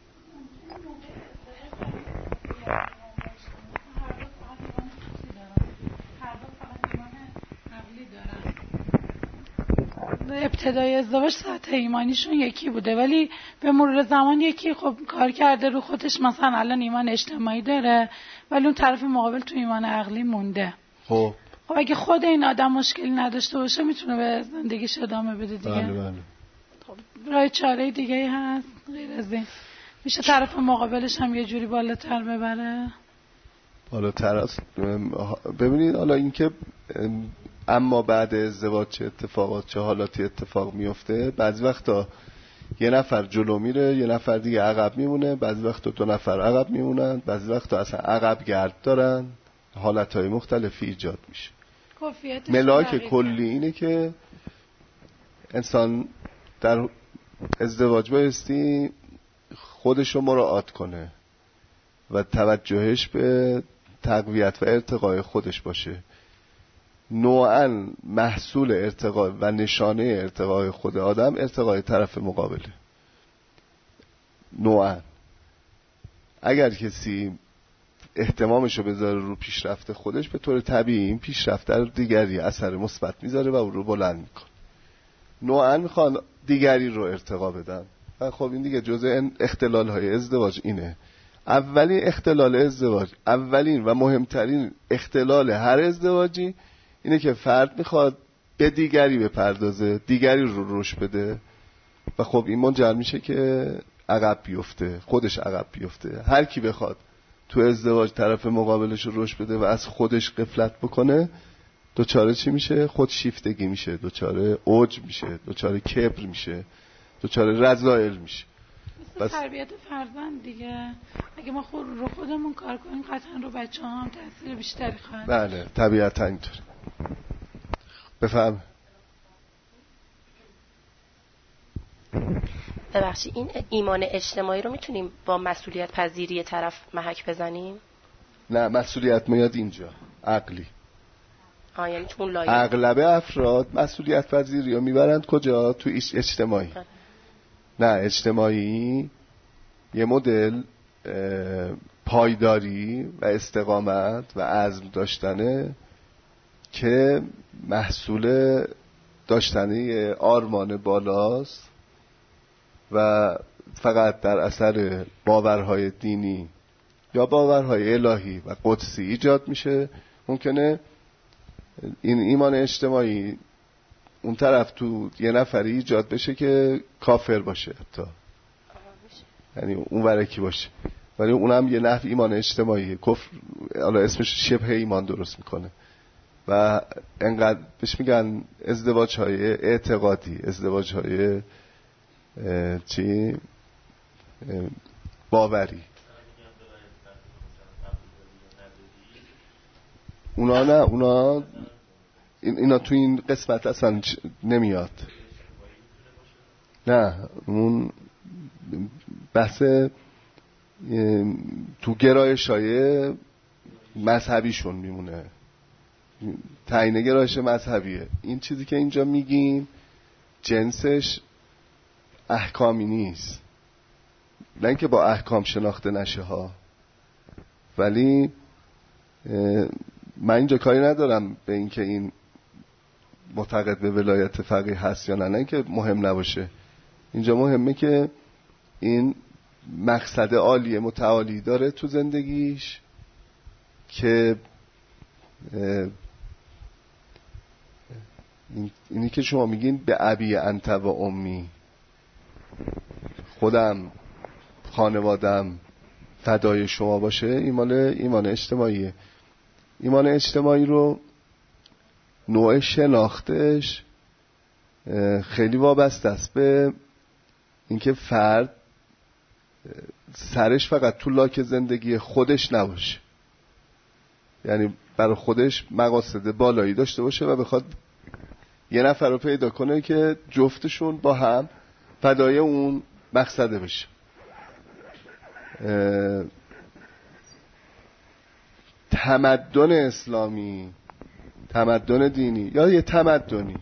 ابتدای ازدواج سطح ایمانیشون یکی بوده، ولی به مرور زمان یکی خب کار کرده رو خودش، مثلا الان ایمان اجتماعی داره ولی اون طرف مقابل تو ایمان عقلی مونده. خب خب اگه خود این آدم مشکلی نداشته باشه میتونه به زندگیش ادامه بده دیگه. بله بله. خب راه چاره دیگه هست غیر از این؟ میشه طرف مقابلش هم یه جوری بالاتر ببره؟ بالاتر است. ببینید حالا این که اما بعد ازدواج چه اتفاقات چه حالاتی اتفاق میفته، بعضی وقتا یه نفر جلو میره، یه نفر دیگه عقب میمونه، بعضی وقتا دو نفر عقب میمونن، بعضی وقتا اصلا عقب گرد دارن، حالتهای مختلفی ایجاد میشه. ملاک کلی اینه که انسان در ازدواج بایستی خودشو مراعات کنه و توجهش به تقویت و ارتقای خودش باشه. نوعاً محصول ارتقا و نشانه ارتقای خود آدم ارتقای طرف مقابله. نوعاً اگر کسی اهتمامشو بذاره رو پیشرفت خودش، به طور طبیعی این پیشرفت در دیگری اثر مثبت میذاره و او رو بلند میکنه. نوعاً میخوان دیگری رو ارتقا بدن و خب این دیگه جزء اختلال های ازدواج اینه. اولین اختلال ازدواج، اولین و مهمترین اختلال هر ازدواجی اینه که فرد میخواد به دیگری بپردازه، دیگری رو رشد بده و خب این منجر میشه که عقب بیفته، خودش عقب بیفته. هر کی بخواد تو ازدواج طرف مقابلش رو رشد بده و از خودش غفلت بکنه، دوچاره چی میشه؟ خود شیفتگی میشه، دوچاره عجب میشه، دوچاره کبر میشه، دوچاره رذائل میشه. مثل تربیت فرزند دیگه. اگه ما خود رو خودمون کار کنیم قطعا رو بچه ها هم تاثیر بیشتری خواهد. بله طبیعتا اینطور. بفهم. ببخشید این ایمان اجتماعی رو میتونیم با مسئولیت پذیری طرف محک بزنیم؟ نه مسئولیت میاد اینجا عقلی. آه یعنی چون لایه اغلب افراد مسئولیت پذیری رو میبرند کجا؟ تو اجتماعی. نه اجتماعی یه مدل پایداری و استقامت و عزم داشتنه که محصول داشتنه آرمان بالاست و فقط در اثر باورهای دینی یا باورهای الهی و قدسی ایجاد میشه. ممکنه این ایمان اجتماعی اون طرف تو یه نفری ایجاد بشه که کافر باشه حتی، یعنی اون ورکی باشه، ولی اونم یه نحو ایمان اجتماعی کفر، حالا اسمش شبه ایمان درست میکنه و انقدر بهش میگن ازدواج های اعتقادی، ازدواج های چی باوری. اونا نه اونا اینا تو این قسمت اصلا نمیاد. نه اون بحث تو گرایش های مذهبیشون میمونه، تعیین گرایش مذهبیه. این چیزی که اینجا میگیم جنسش احکامی نیست، نه اینکه با احکام شناخته نشه ها، ولی من اینجا کاری ندارم به اینکه این معتقد به ولایت فقیه هست یا نه، نه اینکه مهم نباشه. اینجا مهمه که این مقصد عالی متعالی داره تو زندگیش که اینی که شما میگین به ابی انت و امی، خودم خانوادم فدای شما باشه، ایمان ایمان اجتماعیه. ایمان اجتماعی رو نوع شناختش خیلی وابسته است به اینکه فرد سرش فقط تو لاک زندگی خودش نباشه، یعنی برای خودش مقاصد بالایی داشته باشه و بخواد یه نفر رو پیدا کنه که جفتشون با هم فدای اون مقصده بشه. تمدن اسلامی، تمدن دینی یا یه تمدنی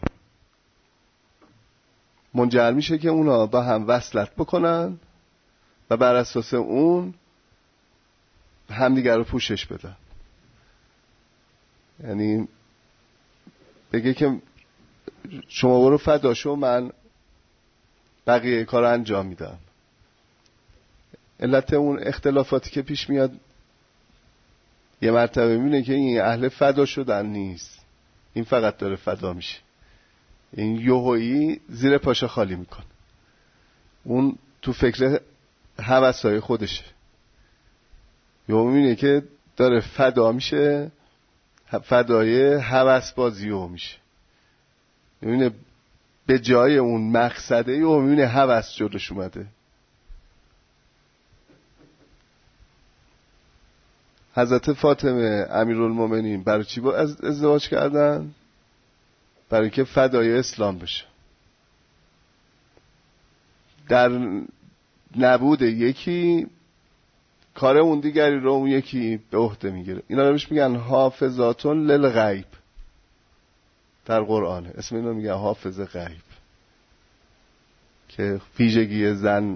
منجر میشه که اونا با هم وصلت بکنن و بر اساس اون همدیگر رو پوشش بدن. یعنی بگه که شما برو فدا شو، من بقیه کار انجام میدم. علت اون اختلافاتی که پیش میاد یه مرتبه میبینه که این اهل فدا شدن نیست، این فقط داره فدا میشه. این یوهویی زیر پاشا خالی میکنه، اون تو فکر هوسای خودشه. یهو میبینه که داره فدا میشه، فدای هوس بازیو میشه. میبینه به جای اون مقصده یهو میبینه هوس جلوش اومده. حضرت فاطمه امیرالمومنین برای چی با ازدواج کردن؟ برای اینکه فدای اسلام بشه. در نبود یکی کار اون دیگری رو اون یکی به عهده میگیره. اینا رو بهش میگن حافظاتون للغیب در قرآن. اسم اینا میگن حافظ غیب، که ویژگی زن،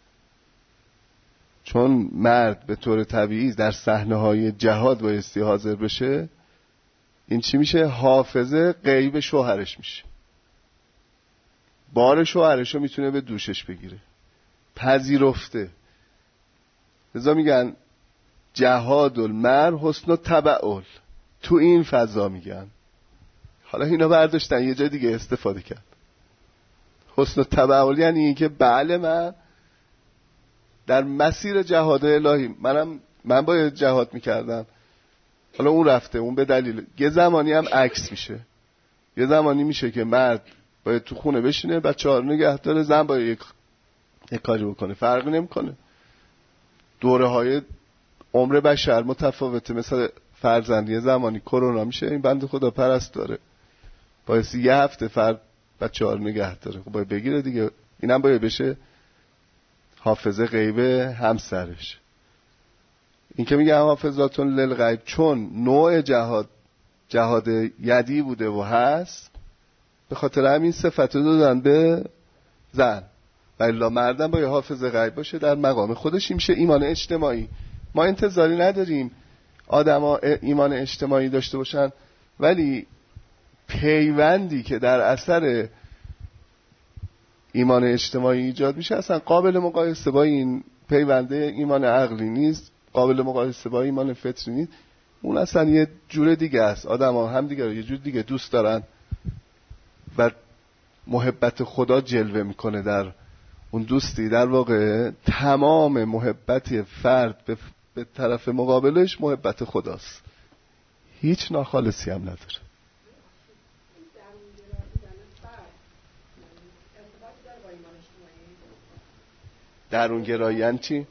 چون مرد به طور طبیعی در صحنه‌های جهاد بایستی حاضر بشه، این چی میشه؟ حافظ غیب شوهرش میشه. بار شوهرش رو میتونه به دوشش بگیره، پذیرفته. لذا میگن جهاد المرء حسن التبعل، تو این فضا میگن. حالا اینا برداشتن یه جای دیگه استفاده کرد. حسن التبعل یعنی این که بله من در مسیر جهاد الهی، منم من باید جهاد میکردم، حالا اون رفته، اون به دلیل یه زمانی هم عکس میشه. یه زمانی میشه که مرد باید تو خونه بشینه، بچه‌ها رو نگه داره، زن باید یک یه کاری بکنه فرقی نمیکنه. دوره های عمر بشر متفاوته. مثلا فرزندی زمانی کرونا میشه، این بنده خدا پرست داره باید یه هفته فرد بچه ها رو نگه داره، خب باید بگیره دیگه. اینم باید بشه حافظه غیبه همسرش. این که میگه حافظاتون للغیب، چون نوع جهاد جهاد یدی بوده و هست، به خاطر همین صفت رو دادن به زن. و الا مردم باید حافظه غیب باشه در مقام خودش. این میشه ایمان اجتماعی. ما انتظاری نداریم آدم ها ایمان اجتماعی داشته باشن، ولی پیوندی که در اثر ایمان اجتماعی ایجاد میشه اصلا قابل مقایسه با این پیونده ایمان عقلی نیست، قابل مقایسه با ایمان فطری نیست. اون اصلا یه جور دیگه است. آدم ها هم دیگه رو یه جور دیگه دوست دارن و محبت خدا جلوه میکنه در اون دوستی. در واقع تمام محبت فرد به, به طرف مقابلش محبت خداست، هیچ ناخالصی هم نداره. درون گرایی یعنی چی؟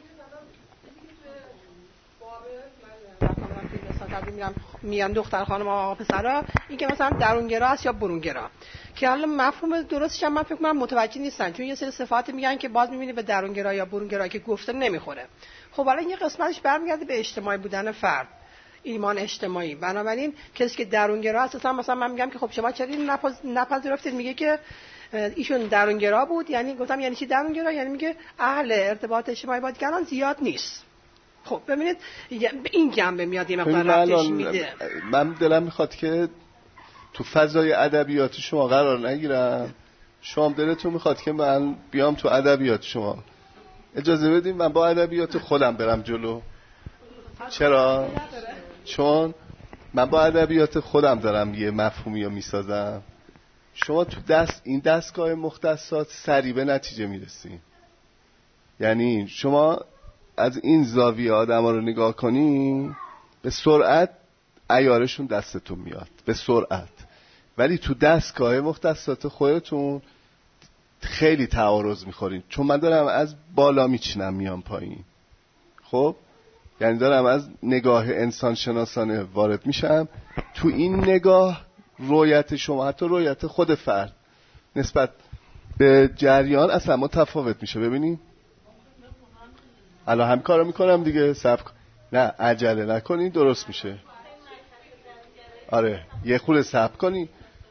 میان دختر خانم آقا پسرا، این که مثلا درونگرا است یا برونگرا، که حالا مفهوم درستش هم من فکر کنم متوجه نیستن، چون یه سری صفات میگن که باز میبینی به درونگرا یا برونگرا که گفته نمیخوره. خب حالا یه قسمتش برمیگرده به اجتماعی بودن فرد، ایمان اجتماعی. بنابراین کسی که درونگرا است، مثلا مثلا من میگم که خب شما چرا این نپذیرفتید؟ میگه که ایشون درونگرا بود. یعنی گفتم یعنی چی درونگرا؟ یعنی میگه اهل ارتباط اجتماعی با دیگران زیاد نیست. خب ببینید به این جنبه میاد یه مقدار رفتش میده. من دلم میخواد که تو فضای ادبیات شما قرار نگیرم. شما دلتون میخواد که من بیام تو ادبیات شما. اجازه بدیم من با ادبیات خودم برم جلو. چرا؟ چون من با ادبیات خودم دارم یه مفهومی رو میسازم. شما تو دست این دستگاه مختصات سریع به نتیجه میرسین. یعنی شما از این زاویه آدم ها رو نگاه کنین، به سرعت عیارشون دستتون میاد، به سرعت. ولی تو دستگاه مختصات خودتون خیلی تعارض میخورین، چون من دارم از بالا میچینم میام پایین. خب یعنی دارم از نگاه انسان شناسانه وارد میشم. تو این نگاه رویت شما، حتی رویت خود فرد نسبت به جریان اصلا متفاوت میشه. ببینیم الان هم کارو میکنم دیگه، صبر کن. نه عجله نکنی، درست میشه. آره یه خورده صبر کنی.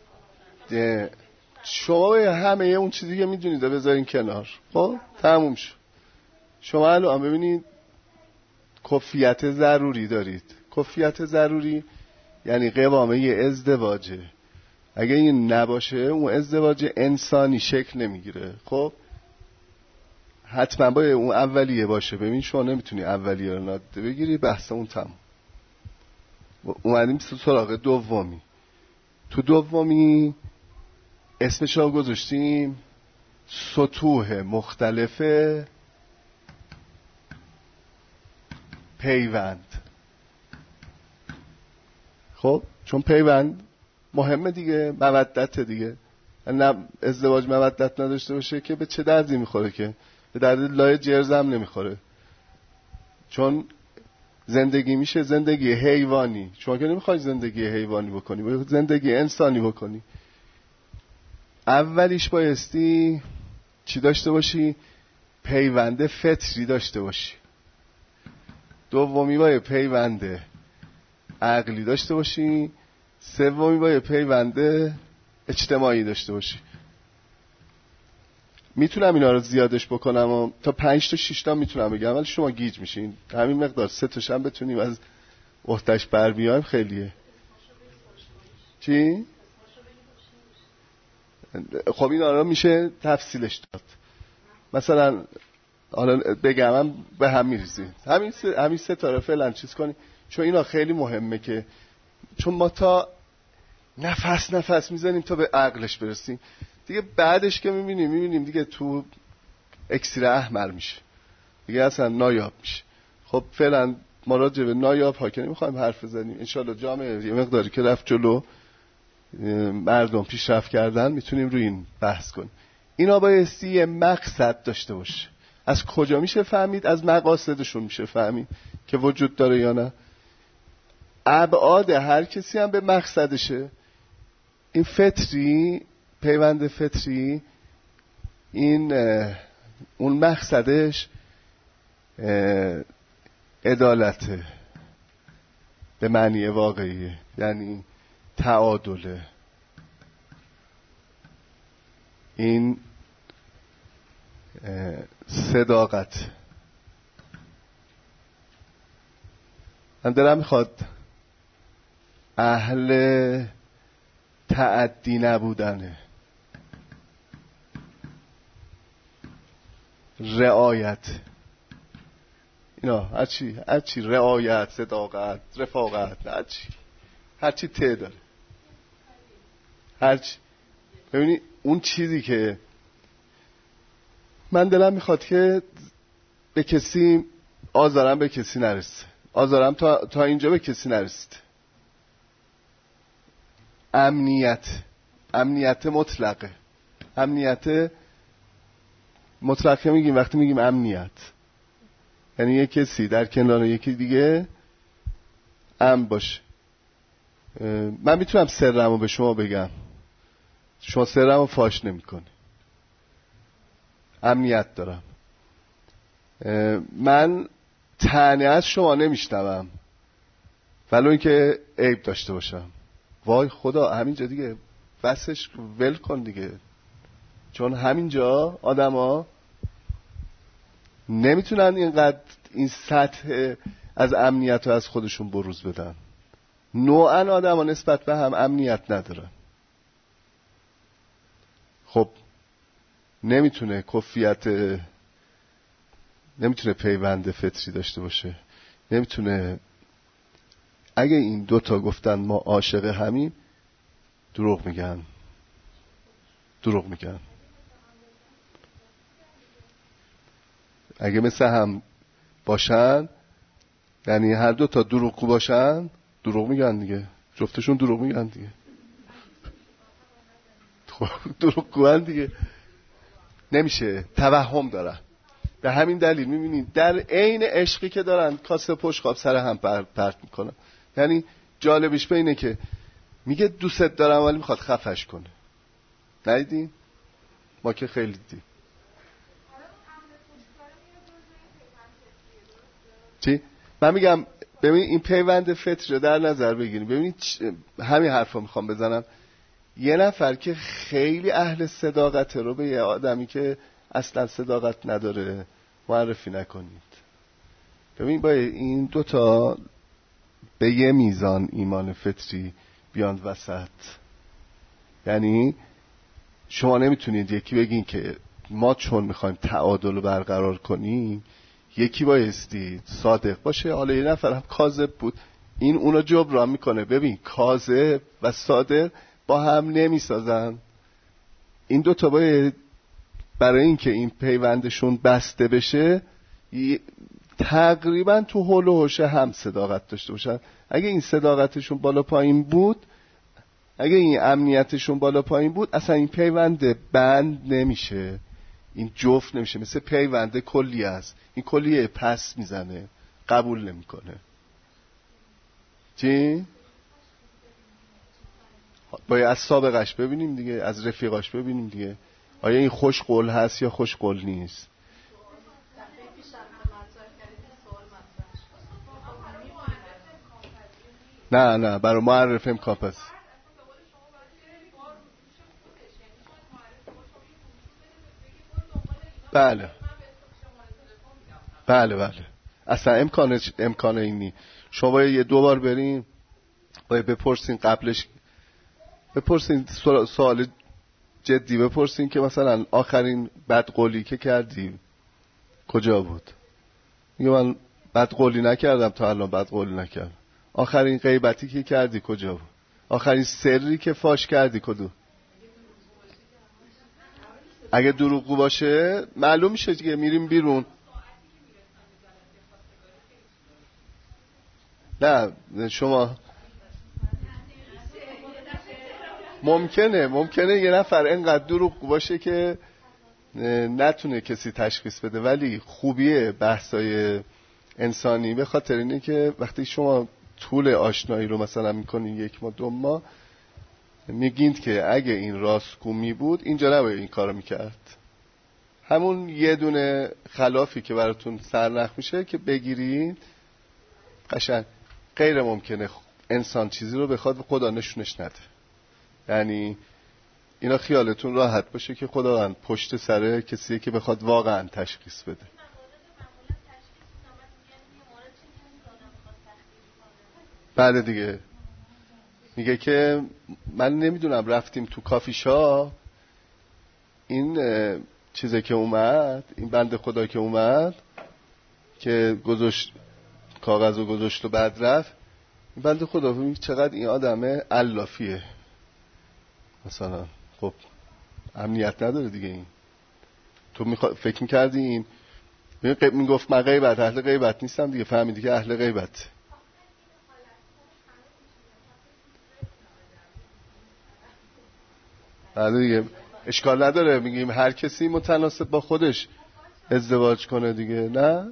شما همه اون چیزی که میدونید بذارین کنار. خب تموم شد. شما الان ببینید کفیت ضروری دارید. کفیت ضروری یعنی قوامه ازدواجه. اگه این نباشه اون ازدواج انسانی شکل نمیگیره. خب حتما باید اون اولیه باشه. ببین شما نمیتونی اولیه رو نادیده بگیری، بحث اون تموم. اومدیم سراغ دومی. تو دومی اسمش رو گذاشتیم سطوح مختلف پیوند. خب چون پیوند مهمه دیگه، مودت دیگه. نه ازدواج مودت نداشته باشه که به چه دردی میخوره؟ که به درد لای جرزم نمیخوره. چون زندگی میشه زندگی حیوانی. شما که نمیخوای زندگی حیوانی بکنی، باید زندگی انسانی بکنی. اولیش بایستی چی داشته باشی؟ پیوند فطری داشته باشی. دومی باید پیوند عقلی داشته باشی. سومی باید پیوند اجتماعی داشته باشی. میتونم اینا رو زیادش بکنم و تا پنج تا شش تا میتونم بگم، ولی شما گیج میشین. همین مقدار سه تاش هم بتونیم از وقتش بر بیایم خیلیه. چی؟ خب اینا رو میشه تفصیلش داد. مثلا حالا بگم به هم میریزی. همین سه همین سه تا رو فعلا چیز کنی، چون اینا خیلی مهمه. که چون ما تا نفس نفس میزنیم تا به عقلش برسیم دیگه. بعدش که میبینیم میبینیم دیگه تو اکسیر احمر میشه دیگه، اصلا نایاب میشه. خب فعلا ما راجع به نایاب ها که نمیخوایم حرف بزنیم. انشالله جامعه یه مقداری که رفت جلو، مردم پیشرفت کردن، میتونیم روی این بحث کنیم. اینا بایستی یه مقصد داشته باشه. از کجا میشه فهمید؟ از مقاصدشون میشه فهمید که وجود داره یا نه. ابعاد هر کسی هم به مقصدشه. این فطری، پیوند فطری، این اون مقصدش عدالته به معنی واقعی، یعنی تعادله. این صداقت. من دلم میخواد اهل تعدی نبودنه، رعایت، اینا هرچی هرچی رعایت، صداقت، رفاقت، هرچی هرچی ته داره، هرچی. ببینی اون چیزی که من دلم میخواد که به کسی آزارم به کسی نرسه، آزارم تا, تا اینجا به کسی نرسید. امنیت، امنیت مطلقه. امنیت مطلقه میگیم وقتی میگیم امنیت، یعنی یک کسی در کنار یکی دیگه امن باشه. من میتونم سرمو به شما بگم، شما سرمو فاش نمی کنی. امنیت دارم. من طعنه از شما نمیشنوم ولو اینکه عیب داشته باشم. وای خدا، همینجا دیگه بسش ول کن دیگه، چون همینجا آدما نمیتونن اینقدر این سطح از امنیت رو از خودشون بروز بدن. نوعا آدما نسبت به هم امنیت ندارن. خب نمیتونه کفیت، نمیتونه پیوند فطری داشته باشه، نمیتونه. اگه این دوتا گفتن ما عاشق همیم، دروغ میگن، دروغ میگن. اگه مثل هم باشن، یعنی هر دو تا دروغگو باشن، دروغ میگن دیگه، جفتشون دروغ میگن دیگه. خب دروغگوان دیگه، نمیشه، توهم دارن. به همین دلیل میبینید در عین عشقی که دارن کاسه پشقاب سر هم پرت میکنن. یعنی جالبش به اینه که میگه دوست دارم ولی میخواد خفش کنه. ندیدین؟ ما که خیلی دیدیم. چی؟ من میگم ببین این پیوند فطری رو در نظر بگیریم. ببینید همین حرفا میخوام بزنم. یه نفر که خیلی اهل صداقته رو به یه آدمی که اصلا صداقت نداره معرفی نکنید. ببین با این دوتا به یه میزان ایمان فطری بیان وسط. یعنی شما نمیتونید یکی بگین که ما چون میخوایم تعادل رو برقرار کنیم، یکی بایستی صادق باشه، حالا یه نفر هم کاذب بود، این اونو جبران میکنه. ببین کاذب و صادق با هم نمیسازن. این دوتا باید برای اینکه این پیوندشون بسته بشه تقریبا تو حول و حوش هم صداقت داشته باشن. اگه این صداقتشون بالا پایین بود، اگه این امنیتشون بالا پایین بود، اصلا این پیوند بند نمیشه، این جفت نمیشه. مثل پیوند کلی است، این کلیه پس میزنه، قبول نمیکنه. چی؟ باید از سابقش ببینیم دیگه، از رفیقاش ببینیم دیگه، آیا این خوش قول هست یا خوش قول نیست. نه نه برای معرف امکان پس. بله بله بله اصلا امکان امکان اینی. شما باید یه دو بار بریم، باید بپرسین قبلش، بپرسین سوال جدی بپرسین که مثلا آخرین بدقولی که کردی کجا بود؟ میگه من بدقولی نکردم تا الان، بدقولی نکردم. آخرین غیبتی که کردی کجا بود؟ آخرین سری که فاش کردی کدوم؟ اگه دروغگو باشه معلوم میشه دیگه، میریم بیرون. نه شما ممکنه ممکنه یه نفر اینقدر دروغگو باشه که نتونه کسی تشخیص بده، ولی خوبیه بحثای انسانی به خاطر اینه که وقتی شما طول آشنایی رو مثلا میکنین یک ماه دو ماه، میگیند که اگه این راستگو می بود اینجا نباید این کارو میکرد. همون یه دونه خلافی که براتون سرنخ میشه که بگیرید، قشنگ غیر ممکنه انسان چیزی رو بخواد خدا نشونش نده. یعنی اینا خیالتون راحت باشه که خداوند پشت سر کسیه که بخواد واقعا تشخیص بده. بعد دیگه میگه که من نمیدونم، رفتیم تو کافی شاپ، این چیزی که اومد، این بنده خدا که اومد که گذاشت کاغذ رو گذاشت و بعد رفت، این بنده خدا میگه چقدر این آدمه علافیه مثلا. خب امنیت نداره دیگه. این تو میخوا... فکر میکردی این میگفت من غیبت اهل غیبت نیستم دیگه، فهمیدی که اهل غیبت. بعد دیگه اشکال نداره میگیم هر کسی متناسب با خودش ازدواج کنه دیگه. نه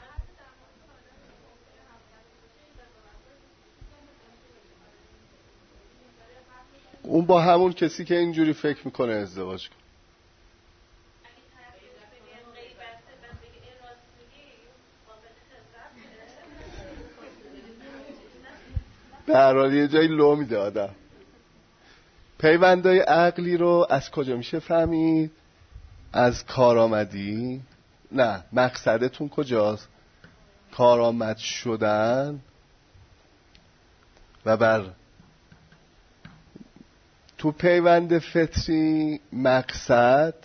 اون با همون کسی که اینجوری فکر میکنه ازدواج کنه. به هر حال یه جایی لو میده آدم. پیوندهای عقلی رو از کجا میشه فهمید؟ از کارآمدی. نه، مقصدتون کجاست؟ کارآمد شدن و بر تو پیوند فطری مقصد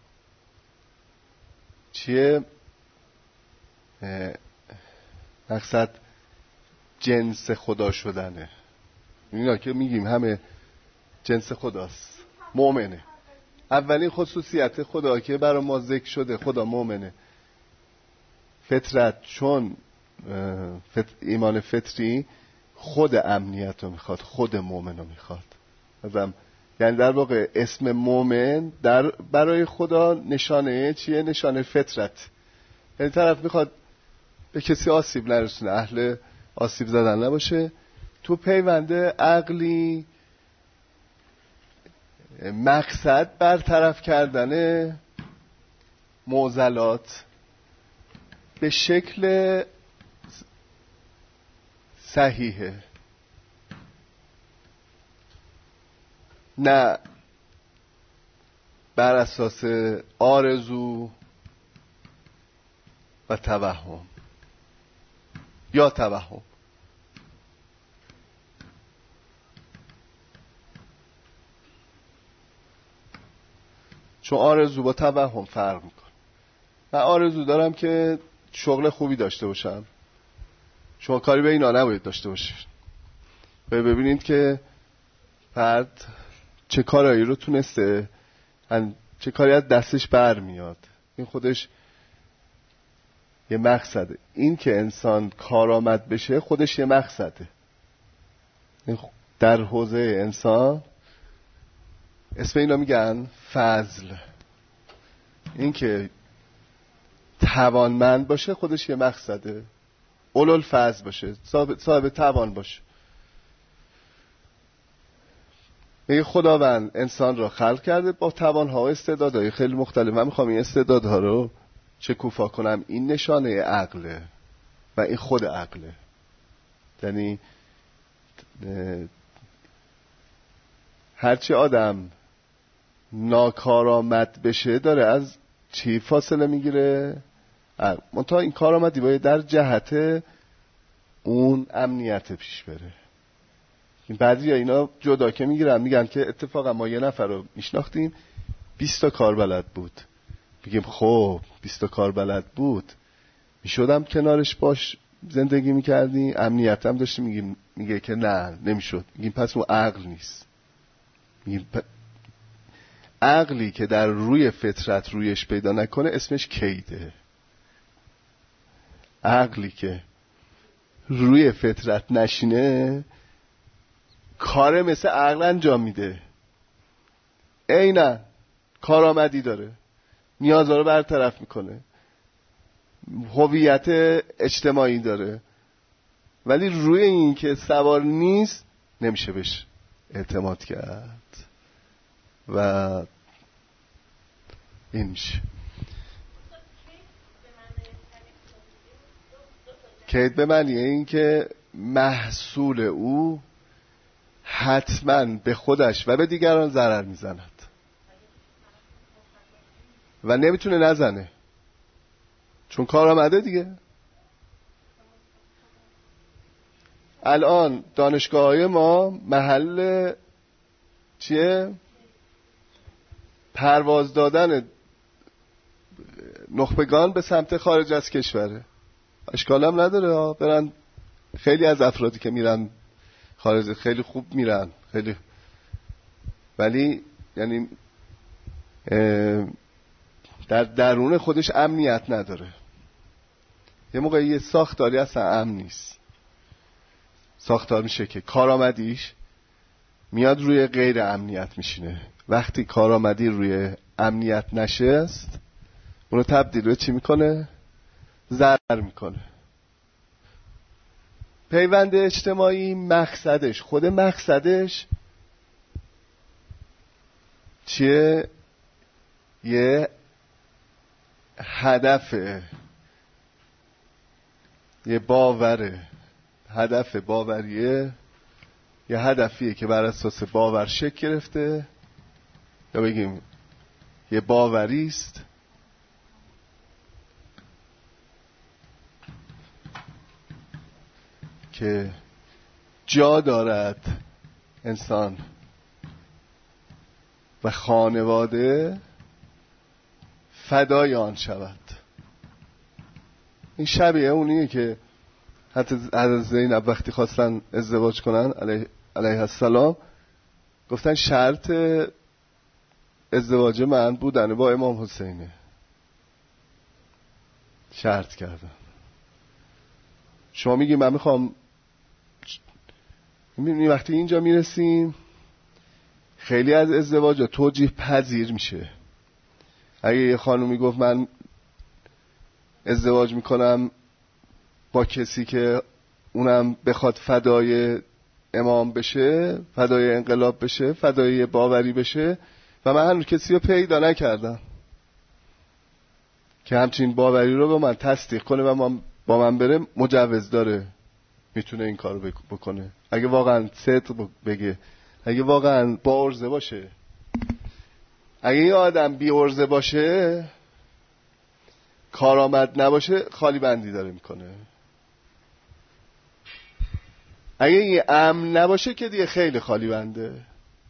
چیه؟ مقصد جنس خدا شدنه. اینا که میگیم همه جنس خداست، مؤمنه. اولین خصوصیت خدا که برای ما ذکر شده، خدا مؤمنه. فطرت، چون فط... ایمان فطری خود امنیت رو میخواد، خود مؤمن رو میخواد. ازم یعنی در واقع اسم مؤمن در برای خدا نشانه چیه؟ نشانه فطرت. یعنی طرف میخواد به کسی آسیب نرسونه، اهل آسیب زدن نباشه. تو پیوند عقلی مقصد برطرف کردن معضلات به شکل صحیحه، نه بر اساس آرزو و توهم یا توهم. چون آرزو با توهم فرق میکنه. من آرزو دارم که شغل خوبی داشته باشم، شما کاری به اینا نباید داشته باشید. ببینید که فرد چه کارایی رو تونسته، چه کاری از دستش بر میاد. این خودش یه مقصده. این که انسان کارآمد بشه خودش یه مقصده. در حوزه انسان اسم اینا میگن فضل. این که توانمند باشه خودش یه مقصده. اولل فضل باشه، صاحب, صاحب توان باشه. میگه خداوند انسان را خلق کرده با توانها و استعدادهای خیلی مختلف. من میخوام این استعدادها رو شکوفا کنم. این نشانه عقله و این خود عقله. یعنی هرچی آدم ناکارآمد بشه داره از چی فاصله میگیره؟ منتها این کارآمدی باید در جهت اون امنیت پیش بره. این بعضی ها اینا جدا که میگیرن میگن که اتفاقا ما یه نفر رو میشناختیم بیست تا کار بلد بود. میگیم خب بیست تا کار بلد بود میشدم کنارش باش زندگی میکردی، امنیت هم داشتی. میگیم میگه که نه نمیشد. میگیم پس اون عقل نیست. میگیم پ... عقلی که در روی فطرت رویش پیدا نکنه اسمش کیده. عقلی که روی فطرت نشینه کار مثل عقل انجام میده. عیناً کارآمدی داره نیازها رو برطرف میکنه، هویت اجتماعی داره، ولی روی این که سوار نیست نمیشه بهش اعتماد کرد و این میشه. کید به معنی این که محصول او حتما به خودش و به دیگران ضرر میزند و نمیتونه نزنه چون کار آمده دیگه. الان دانشگاه‌های ما محل چیه؟ پرواز دادن نخبگان به سمت خارج از کشوره. اشکال هم نداره برن، خیلی از افرادی که میرن خارج خیلی خوب میرن خیلی، ولی یعنی در درون خودش امنیت نداره. یه موقعی یه ساختاری اصلا امن نیست. ساختار میشه که کارآمدیش میاد روی غیر امنیت میشینه. وقتی کارآمدی روی امنیت نشست اونو تبدیل به چی میکنه؟ ضرر میکنه. پیوند اجتماعی مقصدش، خود مقصدش چیه؟ یه هدفه، یه باوره، هدف باوریه، یه هدفیه که بر اساس باور شکل گرفته، یا بگیم یه باوریست که جا دارد انسان و خانواده فدای آن شود. این شبیه اونیه که حتی حضرت زینب وقتی خواستن ازدواج کنن علیه, علیه السلام گفتن شرط ازدواج من بودن با امام حسینه، شرط کردن. شما میگی من میخوام، میبینی وقتی اینجا میرسیم خیلی از ازدواج توجیه پذیر میشه. اگه یه خانومی گفت من ازدواج میکنم با کسی که اونم بخواد فدای امام بشه، فدای انقلاب بشه، فدای باوری بشه، و من هنوز کسی رو پیدا نکردم که همچین باوری رو با من تصدیق کنه و من با من بره، مجوز داره، میتونه این کارو بکنه اگه واقعا صدق بگه، اگه واقعا با عرضه باشه. اگه یه آدم بی عرضه باشه، کارآمد نباشه، خالی بندی داره میکنه. اگه یه امن نباشه که دیگه خیلی خالی بنده،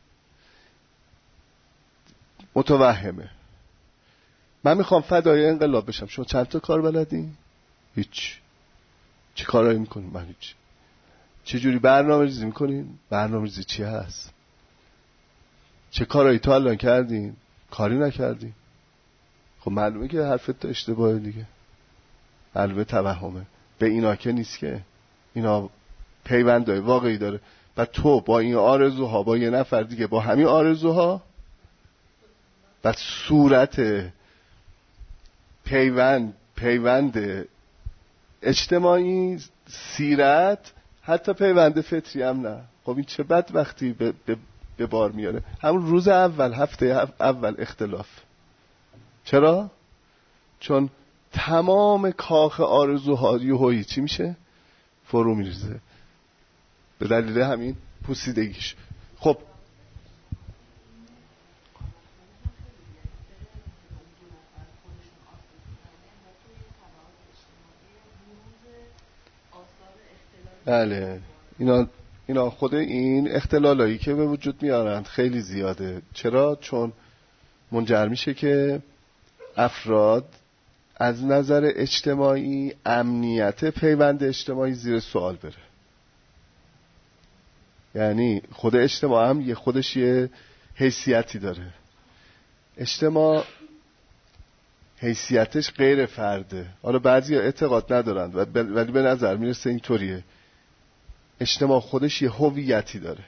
متوهمه. من میخوام فدای انقلاب بشم، شما چند تا کار بلدین؟ هیچ. چه کارایی میکنین؟ من هیچ. چه جوری برنامه ریزی میکنین؟ برنامه ریزی چی هست؟ چه کارایی تا الان کردین؟ کاری نکردین. خب معلومه که حرفت اشتباهه دیگه، معلومه توهمه. به اینا که نیست که، اینا پیوندهای واقعی داره. و تو با این آرزوها، با یه نفر دیگه با همین آرزوها و صورت پیوند پیوند اجتماعی، سیرت، حتی پیوند فطری هم نه. خب این چه بد وقتی به, به, به بار میاره. همون روز اول، هفته اول اختلاف. چرا؟ چون تمام کاخ آرزوها یهویی چی میشه؟ فرو میریزه به دلیل همین پوسیدگیش. خب بله، اینا اینا خود این اختلالایی که به وجود میارند خیلی زیاده. چرا؟ چون منجر میشه که افراد از نظر اجتماعی امنیت پیوند اجتماعی زیر سوال بره. یعنی خود اجتماع هم یه خودش یه حیثیتی داره. اجتماع حیثیتش غیر فرده. حالا بعضی ها اعتقاد ندارند ولی به نظر میرسه اینطوریه. اجتماع خودش یه هویتی داره.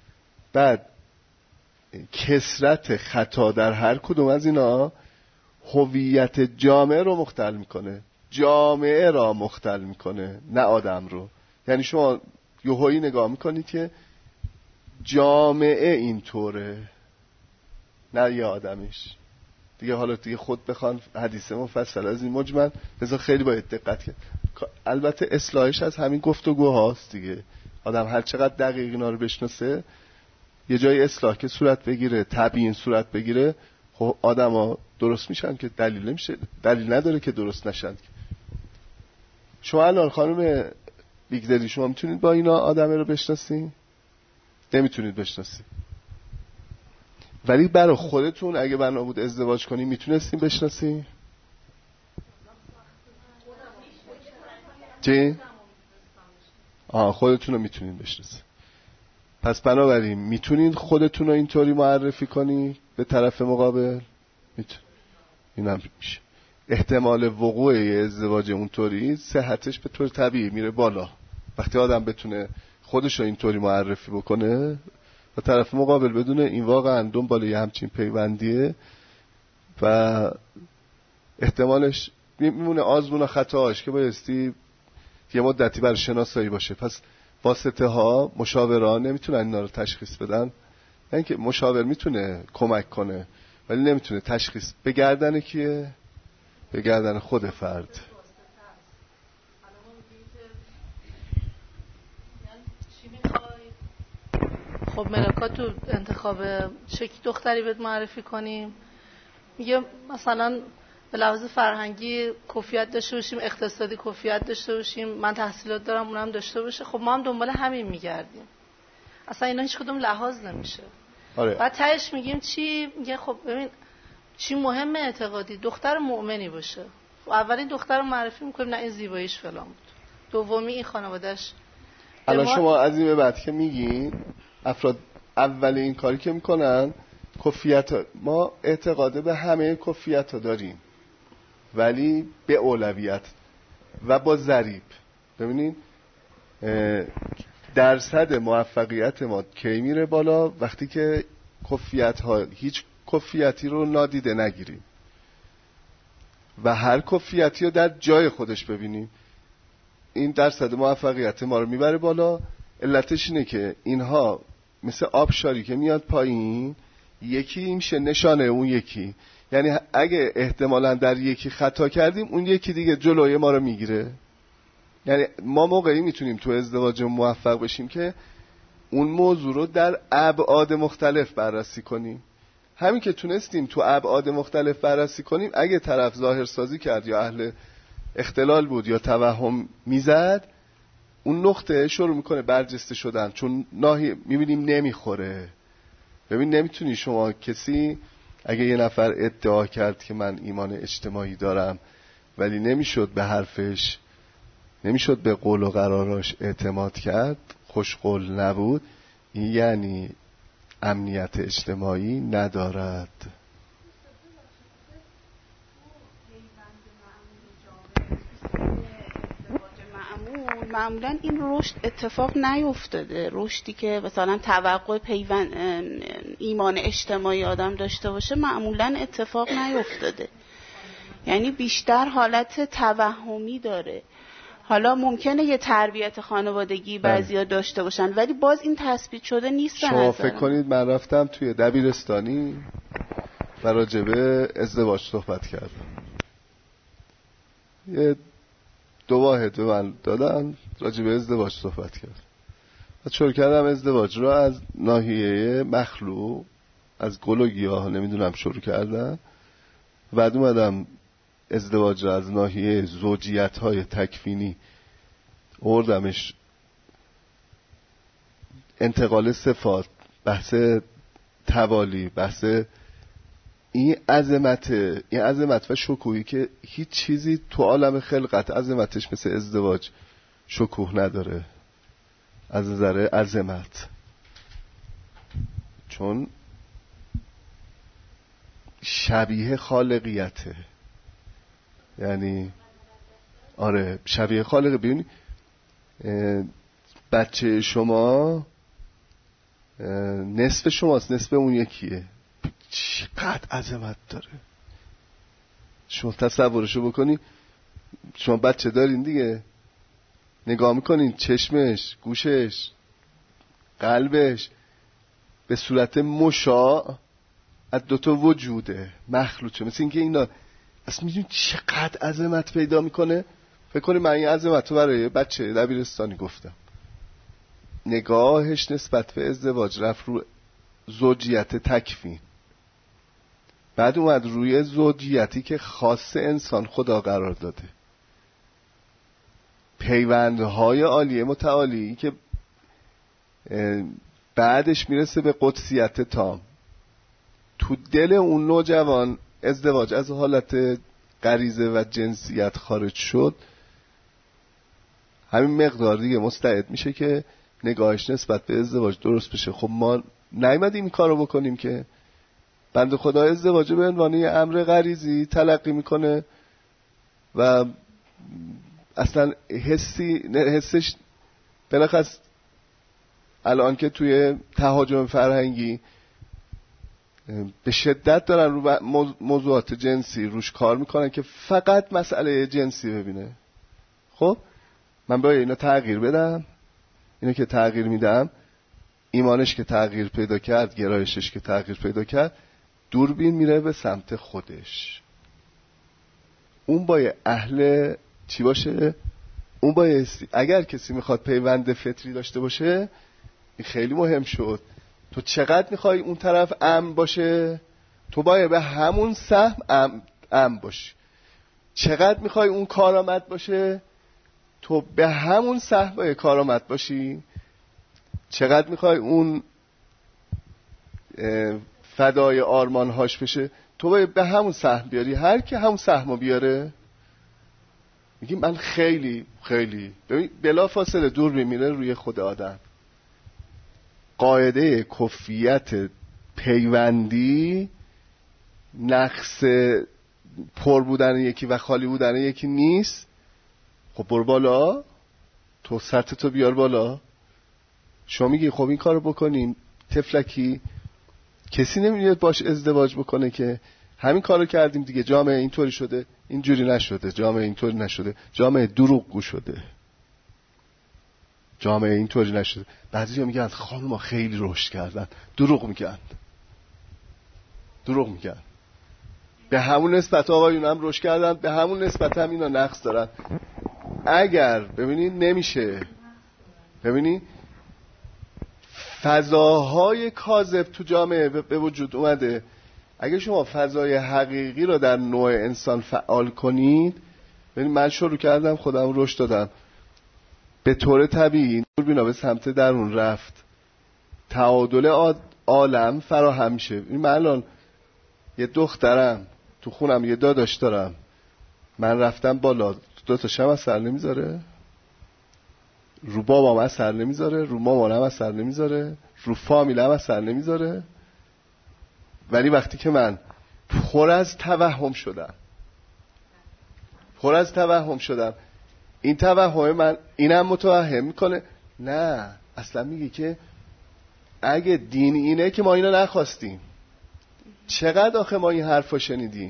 بعد کثرت خطا در هر کدوم از اینا هویت جامعه رو مختل میکنه، جامعه را مختل میکنه نه آدم رو. یعنی شما یهویی نگاه میکنید که جامعه اینطوره نه یه آدمش دیگه. حالا دیگه خود بخوان حدیث مفصل از این مجمل، بذار خیلی باید دقت کرد. البته اصلاحش از همین گفتگوهاست دیگه. آدم هر چقدر دقیق اینا رو بشناسه، یه جای اصلاح که صورت بگیره، تبیین صورت بگیره، خب آدما درست میشن که دلیل نمیشه، دلیل نداره که درست نشن. شما الان خانم بیگزلی شما میتونید با اینا آدمه رو بشناسید؟ نمیتونید بشناسید. ولی برای خودتون اگه بنا بود ازدواج کنی میتونستین بشناسید؟ چی؟ آه خودتون رو میتونید بشناسید. پس بنابراین میتونید خودتون رو اینطوری معرفی کنی به طرف مقابل؟ میتونید. این هم میشه. احتمال وقوع ازدواج اونطوری صحتش به طور طبیعی میره بالا وقتی آدم بتونه خودش رو اینطوری معرفی بکنه و طرف مقابل بدونه این واقعا دنبال یه همچین پیوندیه و احتمالش میمونه آزمون و خطاش که بایستی یه مدتی برای شناسایی باشه. پس واسطه ها مشاوران نمیتونن اینا رو تشخیص بدن. یعنی که مشاور میتونه کمک کنه ولی نمیتونه تشخیص به گردن کیه؟ به گردن خود فرد. خب ملاکا تو انتخاب چه دختری بهت معرفی کنیم؟ میگه مثلا به لحاظ فرهنگی کفیت داشته باشیم، اقتصادی کفیت داشته باشیم، من تحصیلات دارم اونم داشته باشه. خب ما هم دنبال همین میگردیم. اصلا اینا هیچ کدوم لحاظ نمیشه. آره. بعد تهش میگیم چی؟ میگه خب ببین چی مهمه اعتقادی؟ دختر مؤمنی باشه. خب اولین دختر رو معرفی میکنیم نه این زیباییش فلان بود، دومی این خانواده‌اش. الان ما... شما از این به بعد که میگین افراد اول این کاری که میکنن کفیت ها. ما اعتقاده به همه کفیت ها داریم ولی به اولویت و با ضریب. ببینین درصد موفقیت ما کی میره بالا؟ وقتی که کفیت ها هیچ کفیتی رو نادیده نگیریم و هر کفیتی رو در جای خودش ببینیم. این درصد موفقیت ما رو میبره بالا. علتش اینه که اینها مثل آبشاری که میاد پایین یکی میشه نشانه اون یکی. یعنی اگه احتمالاً در یکی خطا کردیم اون یکی دیگه جلوی ما رو میگیره. یعنی ما موقعی میتونیم تو ازدواج موفق بشیم که اون موضوع رو در ابعاد مختلف بررسی کنیم. همین که تونستیم تو ابعاد مختلف بررسی کنیم، اگه طرف ظاهر سازی کرد یا اهل اختلال بود یا توهم میزد، اون نقطه شروع میکنه برجسته شدن، چون ناهی میبینیم نمیخوره. ببین نمیتونی شما کسی اگه یه نفر ادعا کرد که من ایمان اجتماعی دارم ولی نمیشد به حرفش، نمیشد به قول و قراراش اعتماد کرد، خوش قول نبود، این یعنی امنیت اجتماعی ندارد. معمولا این رشد اتفاق نیفتاده. رشدی که مثلا توقع پیوند ایمان اجتماعی آدم داشته باشه معمولا اتفاق نیفتاده. یعنی بیشتر حالت توهمی داره. حالا ممکنه یه تربیت خانوادگی بعضیا داشته باشن ولی باز این تثبیت شده نیست. شما فکر کنید من رفتم توی دبیرستانی و راجبه ازدواج صحبت کردم، یه دو واحد به من دادن راجبه ازدواج صحبت کرد و شروع کردم ازدواج رو از ناحیه مخلوق، از گل و گیاه نمیدونم شروع کردم. بعد اومدم ازدواج رو از ناحیه زوجیت های تکوینی آوردمش، انتقال صفات، بحث توالی، بحث این عظمت این عظمت و شکوهی که هیچ چیزی تو عالم خلقت عظمتش مثل ازدواج شکوه نداره از نظر عظمت، چون شبیه خالقیته. یعنی آره شبیه خالق. ببین بچه شما نصف شماست، نصف اون یکیه. چقدر عظمت داره. شما تصورشو بکنی، شما بچه دارین دیگه، نگاه میکنین چشمش، گوشش، قلبش به صورت مشاع از دوتا وجوده مخلوطه، مثل اینکه اینا اصلا میدونی چقدر عظمت پیدا میکنه. فکر کنی من این عظمت رو برای بچه دبیرستانی گفتم. نگاهش نسبت به ازدواج رفت رو زوجیت تکوین، بعد اومد روی زوجیتی که خاص انسان خدا قرار داده، پیوندهای عالیه متعالی که بعدش میرسه به قدسیت تام. تو دل اون نوجوان ازدواج از حالت غریزه و جنسیت خارج شد، همین مقدار دیگه مستعد میشه که نگاهش نسبت به ازدواج درست بشه. خب ما نیومدیم این کارو بکنیم که. بنده خدا ازدواج به عنوان یه امر غریزی تلقی میکنه و اصلا حسی حسش بلخص الان که توی تهاجم فرهنگی به شدت دارن رو موضوعات جنسی روش کار میکنن که فقط مسئله جنسی ببینه. خب من باید اینا تغییر بدم، اینو که تغییر میدم، ایمانش که تغییر پیدا کرد، گرایشش که تغییر پیدا کرد، دوربین میره به سمت خودش. اون باید اهل چی باشه؟ اون باید اگر کسی میخواد پیوند فطری داشته باشه، این خیلی مهم شد. تو چقدر میخوای اون طرف امن باشه؟ تو باید به همون سهم امن ام باشی. چقدر میخوای اون کارآمد باشه؟ تو به همون سهم باید کارآمد باشی. چقدر میخوای اون فدای آرمانهاش بشه؟ تو باید به همون سهم بیاری. هر کی همون سهمو بیاره، میگی من خیلی خیلی ببین بلا فاصله دور میمیره روی خود آدم. قاعده کفیت پیوندی نقص پر بودن یکی و خالی بودن یکی نیست. خب برو بالا، تو سطح تو بیار بالا. شما میگی خب این کارو بکنیم، تفلکی کسی نمیاد باش ازدواج بکنه که همین کارو کردیم دیگه، جامعه اینطوری شده، اینجوری نشده، جامعه اینطوری نشده، جامعه دروغگو شده، جامعه اینطوری نشده. بعضیا میگن خانم‌ها خیلی رشد کردن، دروغ میگن، دروغ میگن. به همون نسبت آقایون هم رشد کردن، به همون نسبت هم اینا نقص دارن. اگر ببینید نمیشه، ببینید فضاهای کاذب تو جامعه به وجود اومده. اگه شما فضای حقیقی رو در نوع انسان فعال کنید، ببینید من شروع کردم خودم رشد دادم، به طور طبیعی دوربینا به سمت درون رفت، تعادل عالم فراهم میشه. من الان یه دخترم تو خونم، یه داداش دارم، من رفتم بالا، دو تا شم اثر نمیذاره، رو بابام اثر نمیذاره، رو مامانم اثر نمیذاره، رو فامیلم اثر نمیذاره. ولی وقتی که من پر از توهم شدم، پر از توهم شدم، این توهم من اینم متوهم میکنه. نه اصلا میگه که اگه دین اینه که ما اینو نخواستیم. چقدر آخه ما این حرفا شنیدیم،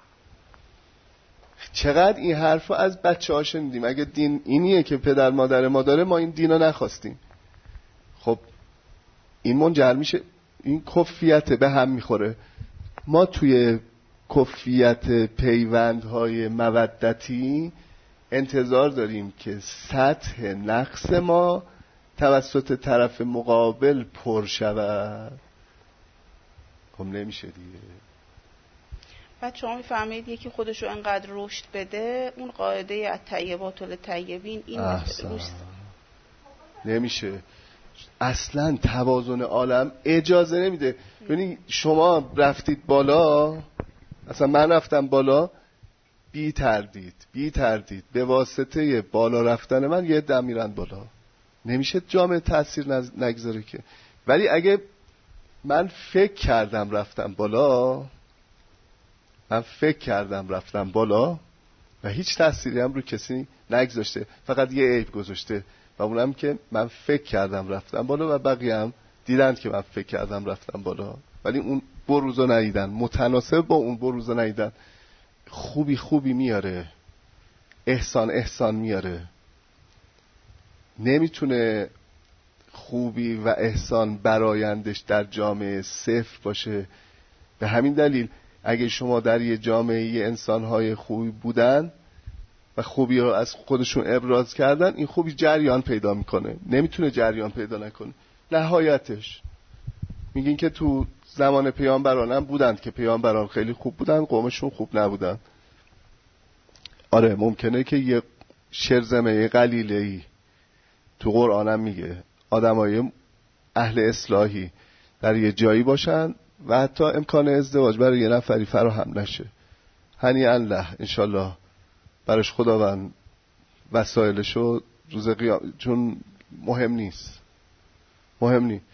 چقدر این حرفا از بچه ها شنیدیم. اگه دین اینیه که پدر مادر ما داره، ما این دینو نخواستیم. خب این منجر میشه، این کفیت به هم میخوره. ما توی کفیت پیوندهای مودتی انتظار داریم که سطح نقص ما توسط طرف مقابل پر شود. خب نمیشه دیگه. بعد شما میفهمید یکی خودشو انقدر رشد بده، اون قاعده الطیبات للطیبین این روش نمیشه. اصلا توازن عالم اجازه نمیده. ببینید شما رفتید بالا، اصلا من رفتم بالا بی تردید بی تردید به واسطه بالا رفتن من یه دم میرن بالا. نمیشه جامعه تأثیر نگذاره که. ولی اگه من فکر کردم رفتم بالا، من فکر کردم رفتم بالا و هیچ تأثیری هم رو کسی نگذاشته، فقط یه عیب گذاشته و اونم که من فکر کردم رفتم بالا و بقیه هم دیدن که من فکر کردم رفتم بالا، ولی اون بروزو ندیدن، متناسب با اون بروزو ندیدن. خوبی خوبی میاره، احسان احسان میاره. نمیتونه خوبی و احسان برایندش در جامعه صفر باشه. به همین دلیل اگه شما در یه جامعه انسان‌های خوبی بودن و خوبی رو از خودشون ابراز کردن، این خوبی جریان پیدا میکنه. نمیتونه جریان پیدا نکنه. نهایتش میگین که تو زمان پیامبران هم بودند که پیامبران خیلی خوب بودن، قومشون خوب نبودن. آره ممکنه که یه شرذمه قلیله‌ای تو قرآن هم میگه آدمای اهل اصلاحی در یه جایی باشن و حتی امکان ازدواج برای یه نفری فراهم نشه. هنیئا له، انشالله براش خداوند وسایلشو روز قیامت، چون مهم نیست، مهم نیست.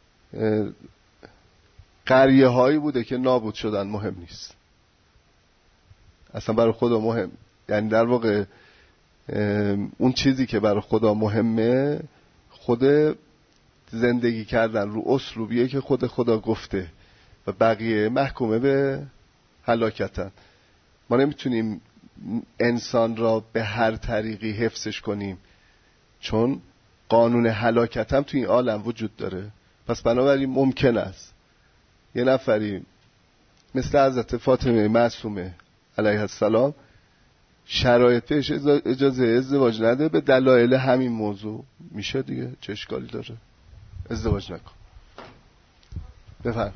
قریه هایی بوده که نابود شدن، مهم نیست اصلا برای خدا مهم. یعنی در واقع اون چیزی که برای خدا مهمه خود زندگی کردن رو اسلوبیه که خود خدا گفته و بقیه محکومه به هلاکتن. ما نمیتونیم انسان را به هر طریقی حفظش کنیم، چون قانون هلاکت هم توی این عالم وجود داره. پس بنابراین ممکن است یه نفری مثل حضرت فاطمه معصومه علیه السلام شرایط بهش اجازه ازدواج نده به دلایل همین موضوع. میشه دیگه، چه اشکالی داره؟ ازدواج نکن. بفرم.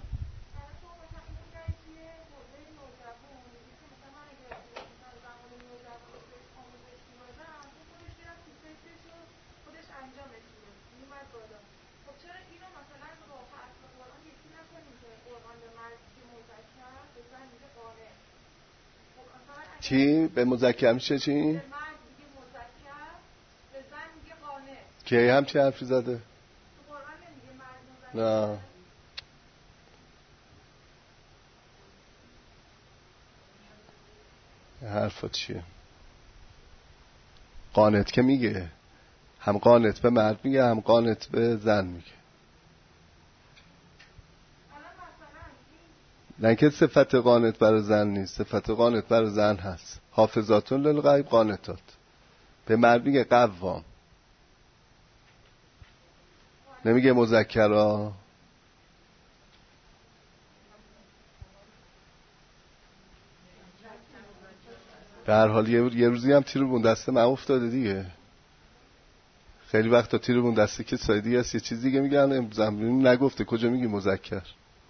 چی؟ به مذکر میشه چی؟ که هم چی حرفی زده؟ نه حرفا چیه؟ قانت که میگه، هم قانت به مرد میگه هم قانت به زن میگه. نه که صفت قانت برای زن نیست، صفت قانت برای زن هست. حافظاتون للغیب قانتات. به مرد میگه قوام، نمیگه مذکرا. به هر حال یه روزی هم تیر بون دسته من افتاده دیگه. خیلی وقتا تیر بون دسته که سایدی هست یه چیز دیگه میگن، امروز هم نگفته کجا میگی مذکر.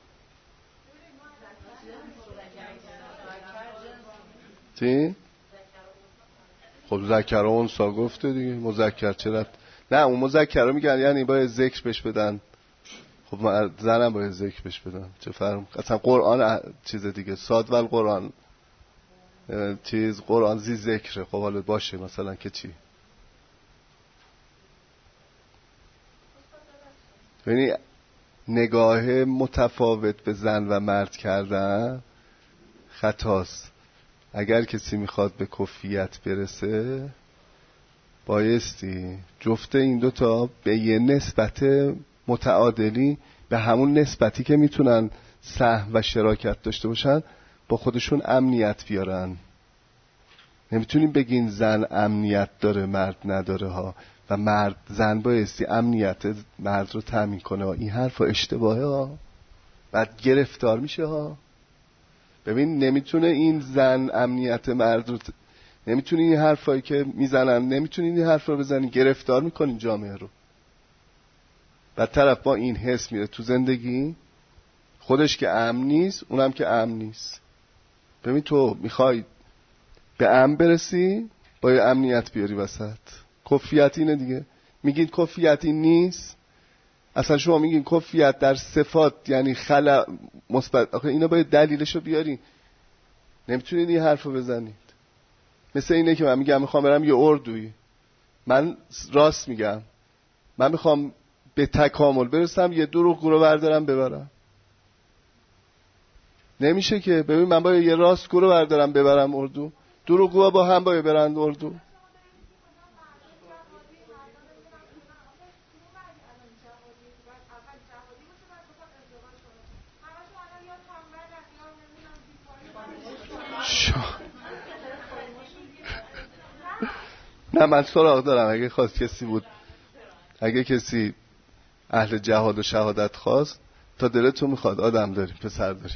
چی؟ خب ذکر و انثی گفته دیگه، مذکر چرا؟ نه اون مذکر رو میگن یعنی باید ذکر بهش بدن. خب زنم باید ذکر بهش بدن، چه فرق؟ اصلا قرآن چیز دیگه، صاد و القرآن چیز، قرآن زی ذکره. خب حالا باشه مثلا که چی؟ یعنی نگاه متفاوت به زن و مرد کردن خطاست. اگر کسی میخواد به کفیت برسه بایستی جفت این دوتا به یه نسبت متعادلی، به همون نسبتی که میتونن سهم و شراکت داشته باشن، با خودشون امنیت بیارن. نمیتونیم بگین زن امنیت داره مرد نداره ها، و مرد زن بایستی امنیت مرد رو تامین کنه ها. این حرف اشتباهه ها، بعد گرفتار میشه ها. ببین نمیتونه این زن امنیت مرد رو ت... نمیتونی این حرفایی که میزنن، نمیتونی این حرف رو بزنی، گرفتار میکنین جامعه رو. بعد طرف با این حس میره تو زندگی، خودش که امن نیست اونم که امن نیست. ببین تو میخوای به امن برسی، با یه امنیت بیاری وسط. کفیت اینه دیگه. میگین کفیت این نیست، اصلا شما میگین کفیت در صفات یعنی خلق مثبت. آخه اینا باید دلیلشو بیاری، نمیتونید این حرفو بزنید. مثل اینه که من میگم میخوام برم یه اردوی، من راست میگم، من میخوام به تکامل برسم، یه دروغ رو بردارم ببرم. نمیشه که. ببین من باید یه راست رو بردارم ببرم اردو، دروغگوها با هم باید برند اردو. نه من سراغ دارم، اگه خواست کسی بود، اگه کسی اهل جهاد و شهادت خواست، تا دلتون میخواد آدم داریم، پسر داریم.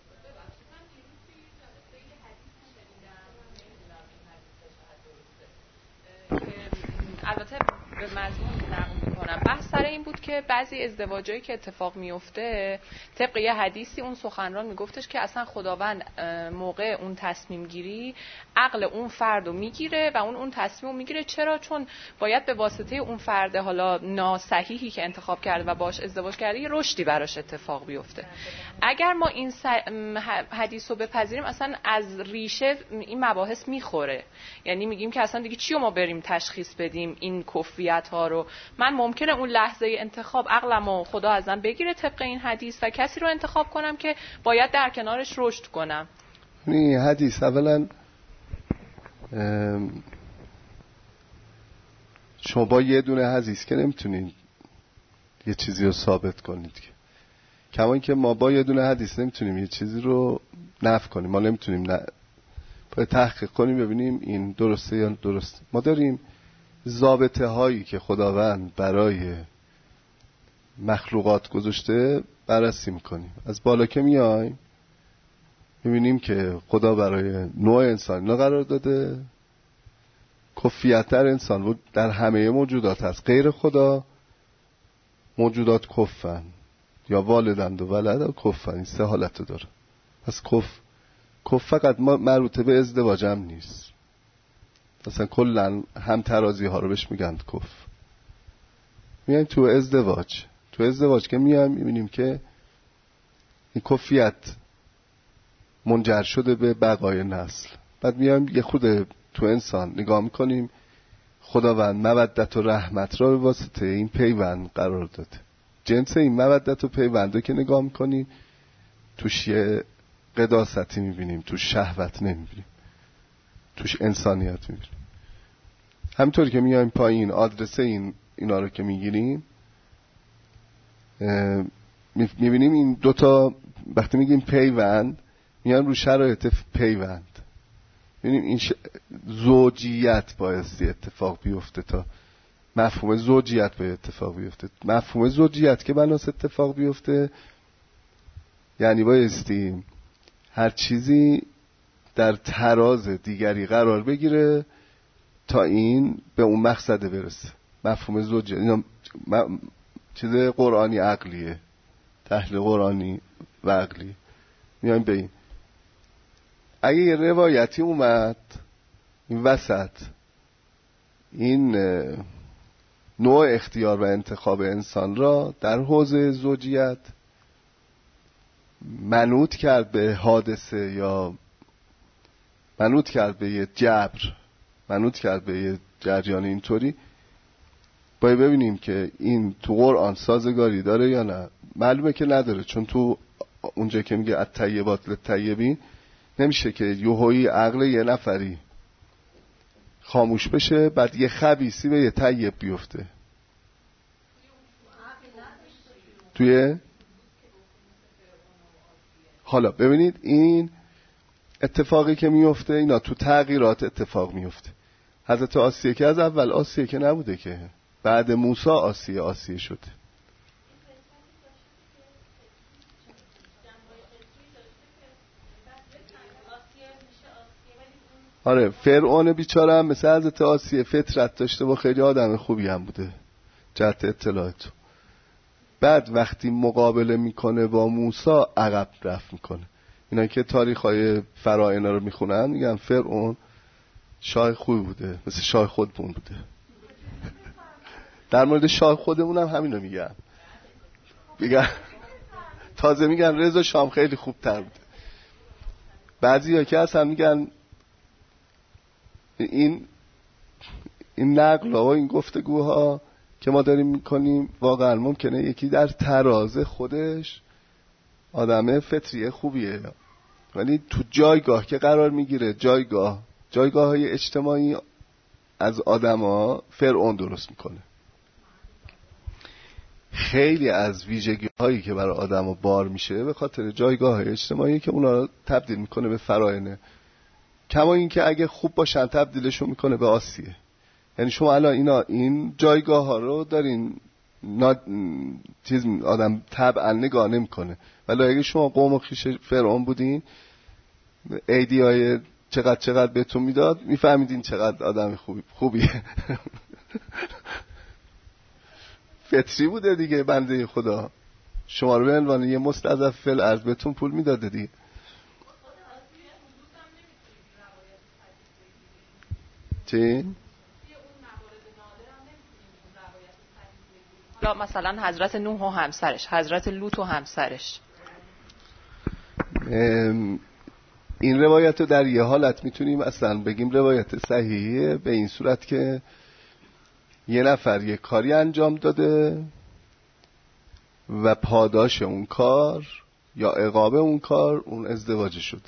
البته به مضمون نقل میکنم. بحث سر این بود که بعضی ازدواجایی که اتفاق میفته طبق یه حدیثی اون سخنران میگفتش که اصلا خداوند موقع اون تصمیم گیری عقل اون فردو میگیره و اون اون تصمیمو میگیره. چرا؟ چون باید به واسطه اون فرد حالا ناصحیحی که انتخاب کرده و باش ازدواج کرده یه رشدی براش اتفاق بیفته. اگر ما این حدیثو بپذیریم اصلا از ریشه این مباحث میخوره، یعنی میگیم که اصلا دیگه چیو ما بریم تشخیص بدیم این کفریت ها رو. من ممکنه اون لحظه انتخاب عقلمو خدا ازم بگیره طبق این حدیث و کسی رو انتخاب کنم که باید در کنارش رشد کنم. این حدیث اولا شما با یه دونه حدیث که نمیتونید یه چیزی رو ثابت کنید، که کما اینکه ما با یه دونه حدیث نمیتونیم یه چیزی رو نفی کنیم. ما نمیتونیم نه باید تحقیق کنیم ببینیم این درسته یا درسته. ما داریم ضابطه هایی که خداوند برای مخلوقات گذاشته بررسی میکنیم. از بالا که میایم میبینیم که خدا برای نوع انسان اینا قرار داده. کفیتر انسان بود در همه موجودات هست، غیر خدا موجودات کفن یا والدند و ولد و کفن. این سه حالت داره. پس کف کف فقط مربوط به ازدواج هم نیست، مثلا کلن هم ترازی ها رو بهش میگن کف. میایم تو ازدواج تو ازدواج که میایم میبینیم که این کفیت منجر شده به بقای نسل. بعد میایم یه خود تو انسان نگاه میکنیم خداوند مودت و رحمت را به واسطه این پیوند قرار داده. جنس این مودت و پیونده که نگاه میکنیم توش یه قداستی میبینیم، توش شهوت نمیبینیم، توش انسانیت میبینیم. همینطور که میایم پایین آدرس این اینا رو که میگیریم میبینیم این دوتا وقتی میگیم پیوند میان رو شرایط پیوند. میبینیم این ش... زوجیت بایستی اتفاق بیفته تا مفهوم زوجیت باید اتفاق بیفته. مفهوم زوجیت که بناس اتفاق بیفته یعنی بایستی هر چیزی در تراز دیگری قرار بگیره تا این به اون مقصد برسه. مفهوم زوجیت اینا م... چیز قرآنی عقلیه، تحلیل قرآنی و عقلی. میایم به این اگه یه روایتی اومد این وسط این نوع اختیار و انتخاب انسان را در حوزه زوجیت منوط کرد به حادثه یا منوط کرد به یه جبر، منوط کرد به یه جریان اینطوری، باید ببینیم که این تو قرآن سازگاری داره یا نه. معلومه که نداره، چون تو اونجا که میگه الطیبات للطیبین نمیشه که یوهویی عقل یه نفری خاموش بشه بعد یه خبیثی به یه طیب بیفته. توی حالا ببینید این اتفاقی که میفته اینا تو تغییرات اتفاق میفته. حضرت آسیه که از اول آسیه که نبوده، که بعد موسی آسیه آسیه شده. آره فرعون بیچاره هم مثل حضرت آسیه فطرت داشته و خیلی آدم خوبی هم بوده جهت اطلاعاتو. بعد وقتی مقابله میکنه با موسی عقب رفت میکنه. اینا که تاریخ‌های فرعونا رو میخونن میگن فرعون شاه خوبی بوده، مثل شاه خودمون بوده. در مورد شاه خودمون هم همینو میگن، میگن تازه میگن رضا شام خیلی خوب تر بوده. بعضی ها که اصلا میگن این این نقل ها و این گفتگوها که ما داریم میکنیم واقعا ممکنه یکی در تراز خودش آدم فطری خوبیه، ولی تو جایگاه که قرار میگیره، جایگاه جایگاه های اجتماعی از آدم ها فرعون درست میکنه. خیلی از ویژگی هایی که برای آدم ها بار میشه به خاطر جایگاه های اجتماعی که اونا رو تبدیل میکنه به فراینه. کما این که اگه خوب باشن تبدیلشون میکنه به آسیه. یعنی شما الان اینا این جایگاه ها رو دارین نا... چیز آدم طبعا نگاه نمیکنه، ولی اگه شما قوم و خویش فرعون بودین ایدی های چقدر چقدر بهتون میداد، میفهمیدین چقدر آدم خوبی خوبیه. فطری بوده دیگه بنده خدا، شما رو به عنوان یه مستضعف فی الارض بهتون پول میداده دیگه. چی؟ مثلا حضرت نوح و همسرش، حضرت لوط و همسرش. این روایت رو در یه حالت میتونیم اصلا بگیم روایت صحیحیه، به این صورت که یه نفر یه کاری انجام داده و پاداش اون کار یا عقاب اون کار اون ازدواج شده.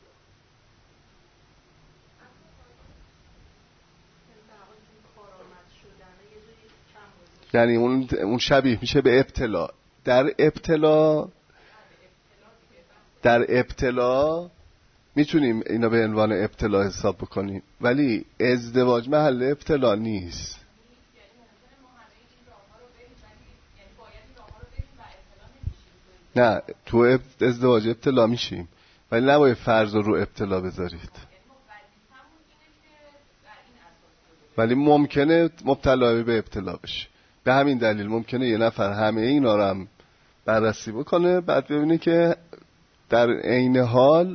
یعنی اون اون شبیه میشه به ابتلا. در ابتلا در ابتلا میتونیم اینا به عنوان ابتلا حساب بکنیم، ولی ازدواج محل ابتلا نیست. نه، تو ازدواج ابتلا میشیم، ولی نباید فرض رو ابتلا بذارید. ولی ممکنه مبتلا به ابتلا بشه. به همین دلیل ممکنه یه نفر همه اینا رو هم بررسی بکنه، بعد ببینه که در عین حال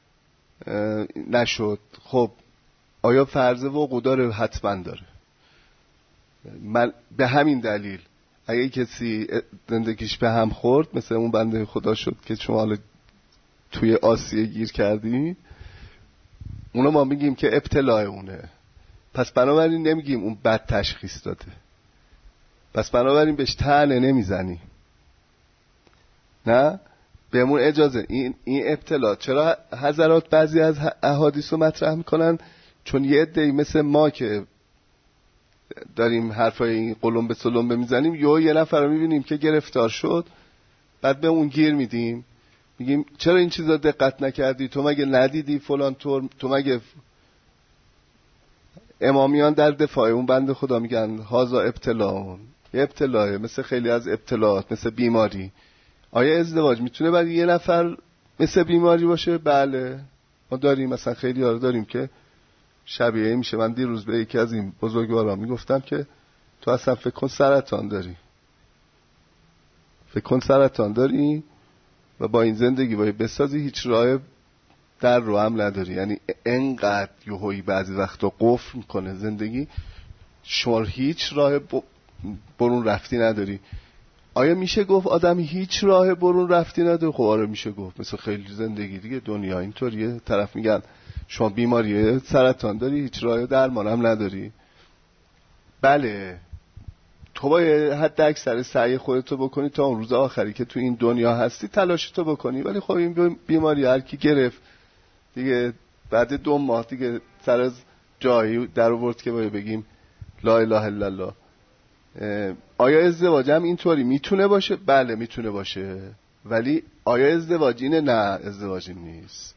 نشد. خب آیا فرض وقوع داره؟ حتما داره. من به همین دلیل اگه کسی زندگیش به هم خورد، مثل اون بنده خدا شد که شما حالا توی آسیه گیر کردی، اونو ما میگیم که ابتلای اونه. پس بنابراین نمیگیم اون بد تشخیص داده، پس بنابراین بهش طعنه نمیزنی. نه، بهمون اجازه. این این ابتلا. چرا حضرات بعضی از احادیث رو مطرح میکنن؟ چون یه عده‌ای مثل ما که داریم حرفای این قلم به سلم میزنیم، یا یه نفر رو میبینیم که گرفتار شد، بعد به اون گیر میدیم، میگیم چرا این چیزا دقت نکردی؟ تو مگه ندیدی فلان طور؟ تو مگه امامیان در دفاع اون بنده خدا میگن هازا ابتلاون، یه ابتلاه، مثل خیلی از ابتلاات، مثل بیماری. آیا ازدواج میتونه برای یه نفر مثل بیماری باشه؟ بله، ما داریم، مثلا خیلی ها داریم که شبیه میشه. من دیروز به یکی از این بزرگواران میگفتم که تو اصلا فکر کن سرطان داری، فکر کن سرطان داری و با این زندگی باید بسازی، هیچ راه در رو هم نداری. یعنی انقدر یهویی بعضی وقتا قفل میکنه زندگی، شما هیچ راه برون رفتی نداری. آیا میشه گفت آدم هیچ راه برون رفتی نداره؟ خب آره میشه گفت. مثل خیلی زندگی دیگه دنیا اینطوریه، طرف میگن شما بیماری سرطان داری، هیچ راه درمان هم نداری. بله، تو باید حد اکثر سعی خودتو بکنی تا اون روز آخری که تو این دنیا هستی تلاشتو بکنی. ولی خب این بیماری هر کی گرفت دیگه بعد دو ماه دیگه سر از جایی در آورد که باید بگیم لا اله الا الله. آیا ازدواج هم اینطوری میتونه باشه؟ بله میتونه باشه. ولی آیا ازدواج اینه؟ نه، ازدواج این نیست.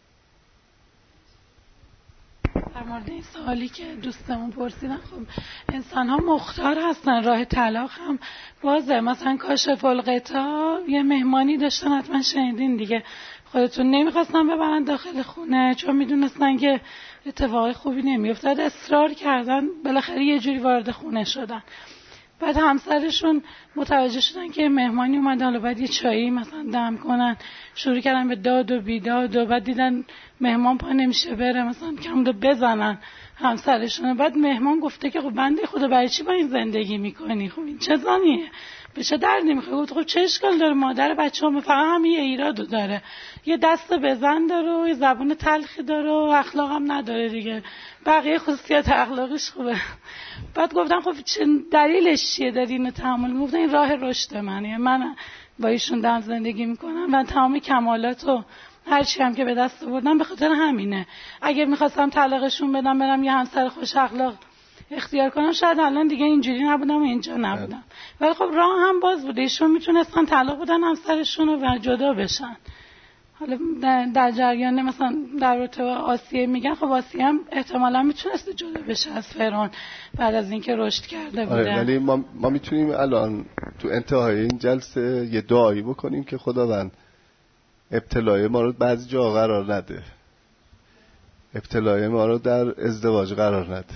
در مورد این سوالی که دوستمون پرسیدن، خب انسان ها مختار هستن، راه طلاق هم بازه. مثلا کاشف الغطا یه مهمانی داشتن، حتما شنیدین دیگه، خودتون نمیخواستن ببرن داخل خونه چون میدونستن که اتفاقی خوبی نمیافتاد، اصرار کردن، بالاخره یه جوری وارد خونه شدن. بعد همسرشون متوجه شدن که مهمانی اومده، حالا بعد یه چایی مثلا دم کنن، شروع کردن به داد و بیداد و بعد دیدن مهمان پا نمیشه بره، مثلا کمدو بزنن همسرشون. بعد مهمان گفته که خب بنده خدا برای چی با این زندگی میکنی؟ خب این چه زنیه؟ به چه دردی میخواد؟ گفت خب چه اشکال داره؟ مادر بچه‌ها فقط هم یه ایرادو داره، یه دست بزن داره و یه زبون تلخی داره و اخلاق هم نداره دیگه، بقیه خصوصیات اخلاقش خوبه. بعد گفتم خب چه دلیلش چیه داری اینو تحمل؟ گفتن این راه رشد منه، من با ایشون دارم زندگی میکنم و تمام کمالاتو هر چی هم که به دست آوردم به خاطر همینه. اگه میخواستم طلاقشون بدم برم یه همسر خوش اخلاق اختیار کنم، شاید الان دیگه اینجوری نبودم و اینجا نبودم. ولی خب راه هم باز بوده، ایشون میتونستن طلاق بدن همسرشون و جدا بشن. حالا در, در جریان مثلا در رابطه با آسیه میگن خب آسیه هم احتمالاً میتونسته جدا بشه از فرعون بعد از اینکه رشد کرده بوده. آره، ولی ما ما میتونیم الان تو انتهای این جلسه یه دعایی بکنیم که خداوند ابتلای ما رو بعضی جا قرار نده، ابتلای ما رو در ازدواج قرار نده.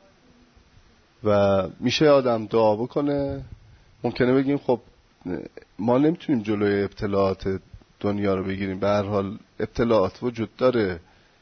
و میشه آدم دعا بکنه. ممکنه بگیم خب ما نمیتونیم جلوی ابتلاعات دنیا رو بگیریم، به هر حال ابتلاعات وجود داره،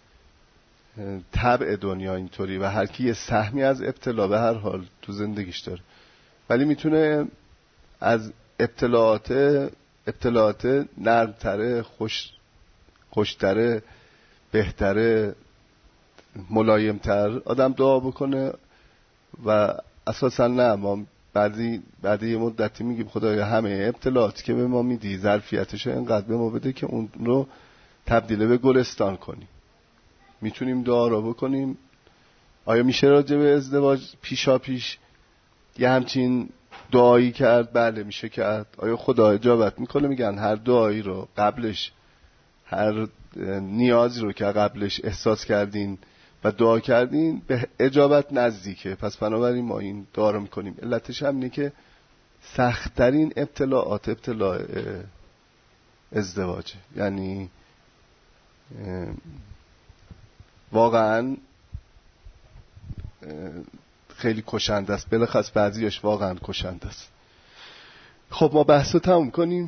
طبع دنیا اینطوری و هر کی یه سهمی از ابتلا به هر حال تو زندگیش داره، ولی میتونه از ابتلاعات ابتلاعات نرمتره، خوش خوشتره، بهتره، ملایمتر آدم دعا بکنه. و اساسا نه، ما بعضی بعد یه مدتی میگیم خدایا همه ابتلاعاتی که به ما میدی ظرفیتش اینقدر به ما بده که اون رو تبدیل به گلستان کنیم. میتونیم دعا رو بکنیم. آیا میشه راجع به ازدواج پیشا پیش یه همچین دعایی کرد؟ بله میشه کرد. آیا خدا اجابت میکنه؟ میگن هر دعایی رو قبلش، هر نیازی رو که قبلش احساس کردین و دعا کردین به اجابت نزدیکه. پس بنابراین ما این دعا رو میکنیم. علتش هم اینه که سخت‌ترین ابتلاعات ابتلاع ازدواجه، یعنی واقعا خیلی کشنده است، بلخص بعضیش واقعا کشنده است. خب ما بحث رو تموم کنیم.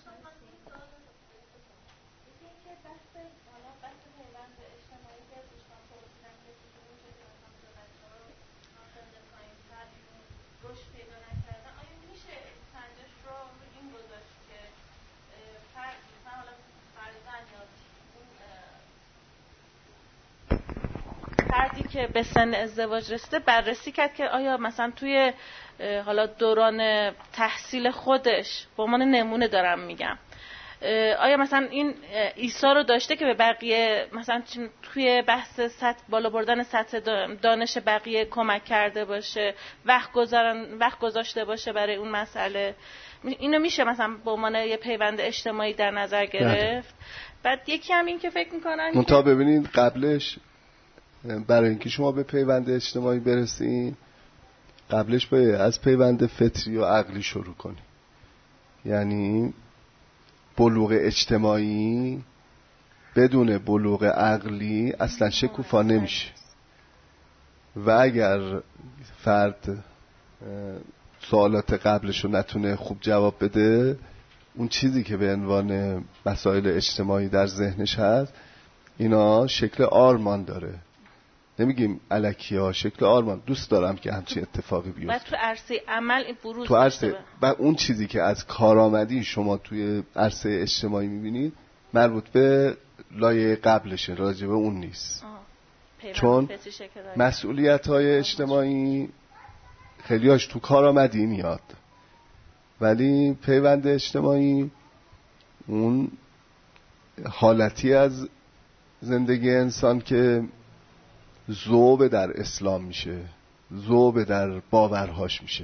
که به سن ازدواج رسیده بررسی کرد که آیا مثلا توی حالا دوران تحصیل خودش، به عنوان نمونه دارم میگم، آیا مثلا این ایثار رو داشته که به بقیه مثلا توی بحث سطح بالا بردن سطح دانش بقیه کمک کرده باشه، وقت گذارن وقت گذاشته باشه برای اون مسئله. اینو میشه مثلا به عنوان یه پیوند اجتماعی در نظر گرفت. بعد یکی هم این که فکر میکنن منتها ببینید قبلش برای اینکه شما به پیوند اجتماعی برسین قبلش باید از پیوند فطری و عقلی شروع کنی. یعنی بلوغ اجتماعی بدون بلوغ عقلی اصلا شکوفا نمیشه. و اگر فرد سوالات قبلش رو نتونه خوب جواب بده، اون چیزی که به عنوان مسائل اجتماعی در ذهنش هست اینا شکل آرمان داره. نمیگیم الکی ها، شکل آرمان. دوست دارم که همچین اتفاقی بیفته. بعد تو عرصه عمل این بروز تو عرصه و اون چیزی که از کارآمدی شما توی عرصه اجتماعی میبینید مربوط به لایه قبلشه، راجع به اون نیست. چون مسئولیت های اجتماعی خیلی هاش تو کارآمدی میاد، ولی پیوند اجتماعی اون حالتی از زندگی انسان که ذوب در اسلام میشه، ذوب در باورهاش میشه.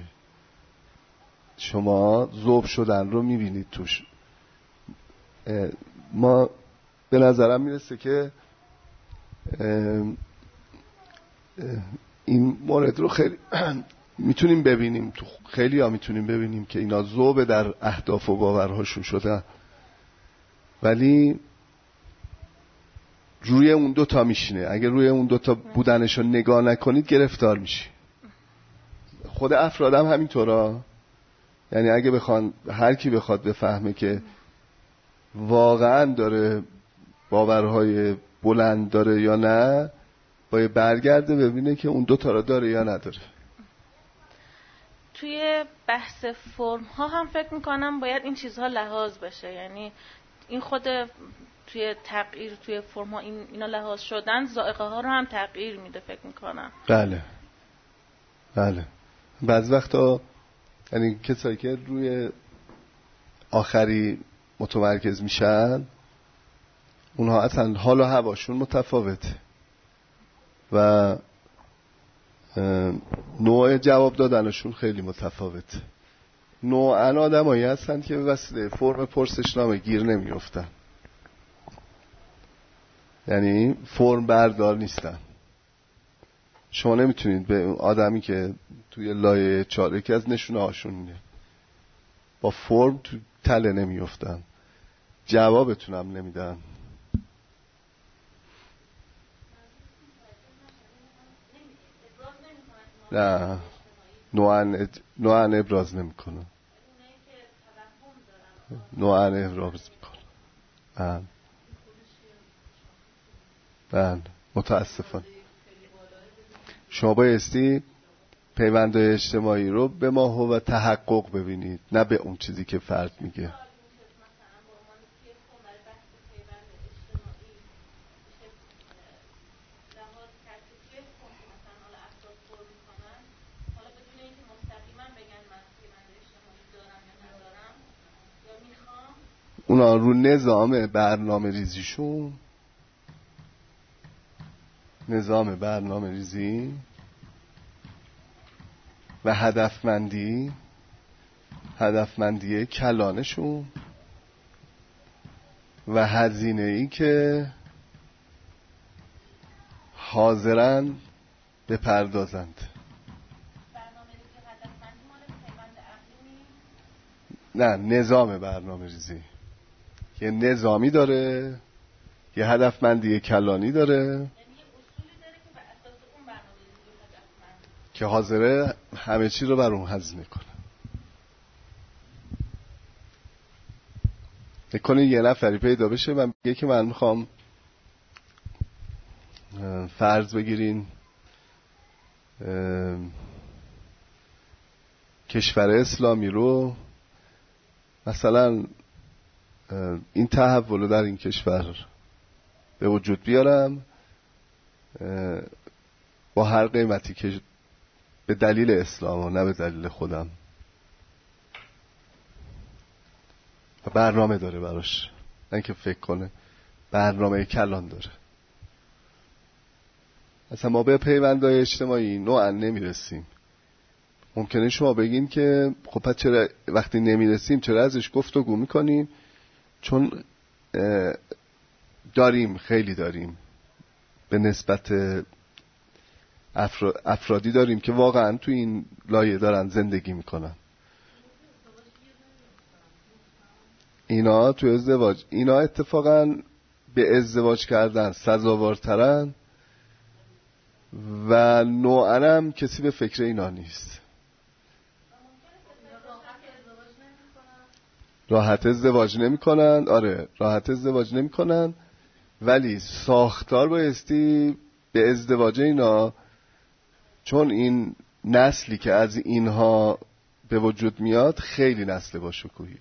شما ذوب شدن رو میبینید توش. ما به نظرم میرسه که این مورد رو خیلی میتونیم ببینیم، تو خیلی ها میتونیم ببینیم که اینا ذوب در اهداف و باورهاشون شدن، ولی روی اون دوتا میشینه. اگه روی اون دوتا بودنشو نگاه نکنید گرفتار میشی. خود افرادم همینطورا. یعنی اگه بخوان هر کی بخواد بفهمه که واقعا داره باورهای بلند داره یا نه، باید برگرده ببینه که اون دوتا رو داره یا نداره. توی بحث فرم ها هم فکر میکنم باید این چیزها لحاظ بشه. یعنی این خود توی تغییر توی فرم ها این اینا لحاظ شدن ذائقه ها رو هم تغییر میده فکر میکنم. بله بله. بعض وقتا یعنی کسایی که روی آخری متمرکز میشن اونها اصلا حال و هواشون متفاوته و نوع جواب دادنشون خیلی متفاوته. نوعاً آدمایی هستن که به وسیله فرم پرسشنامه گیر نمیافتن. یعنی فرم بردار نیستن. شما نمیتونید به اون آدمی که توی لایه چهار یکی از نشونه هاشون میده با فرم تو تله نمیافتن، جوابتونم نمیدن. نه نوعن نوعن ابراز نمیکنن، نوعن ابراز میکنن. بله متاسفانه شما بایستی پیوندهای اجتماعی رو به ماهو و تحقق ببینید، نه به اون چیزی که فرد میگه. اونا رو نظام برنامه ریزیشون، نظام برنامه ریزی و هدفمندی هدفمندی کلانشون و هزینه‌ای که حاضرن بپردازند. نه نظام برنامه ریزی یه نظامی داره، یه هدفمندی کلانی داره که حاضره همه چی رو بر اون هزینه کنه. نکنه یه نفری پیدا بشه من بگه که من میخوام فرض بگیرین کشور اسلامی رو مثلا این تحول رو در این کشور به وجود بیارم با هر قیمتی که به دلیل اسلام و نه به دلیل خودم. و برنامه داره براش، نه اینکه فکر کنه، برنامه کلان داره. اصلا ما به پیوندهای اجتماعی نوعا نمیرسیم. ممکنه شما بگین که خب پس چرا وقتی نمیرسیم چرا ازش گفتگو میکنیم؟ چون داریم، خیلی داریم، به نسبت افرادی داریم که واقعا تو این لایه دارن زندگی میکنن. اینا تو ازدواج، اینا اتفاقا به ازدواج کردن سزاوارترن و نوعا هم کسی به فکر اینا نیست. راحت ازدواج نمی کنن. آره راحت ازدواج نمی کنن، ولی ساختار بایستی به ازدواج اینا، چون این نسلی که از اینها به وجود میاد خیلی نسل با شکوهیه.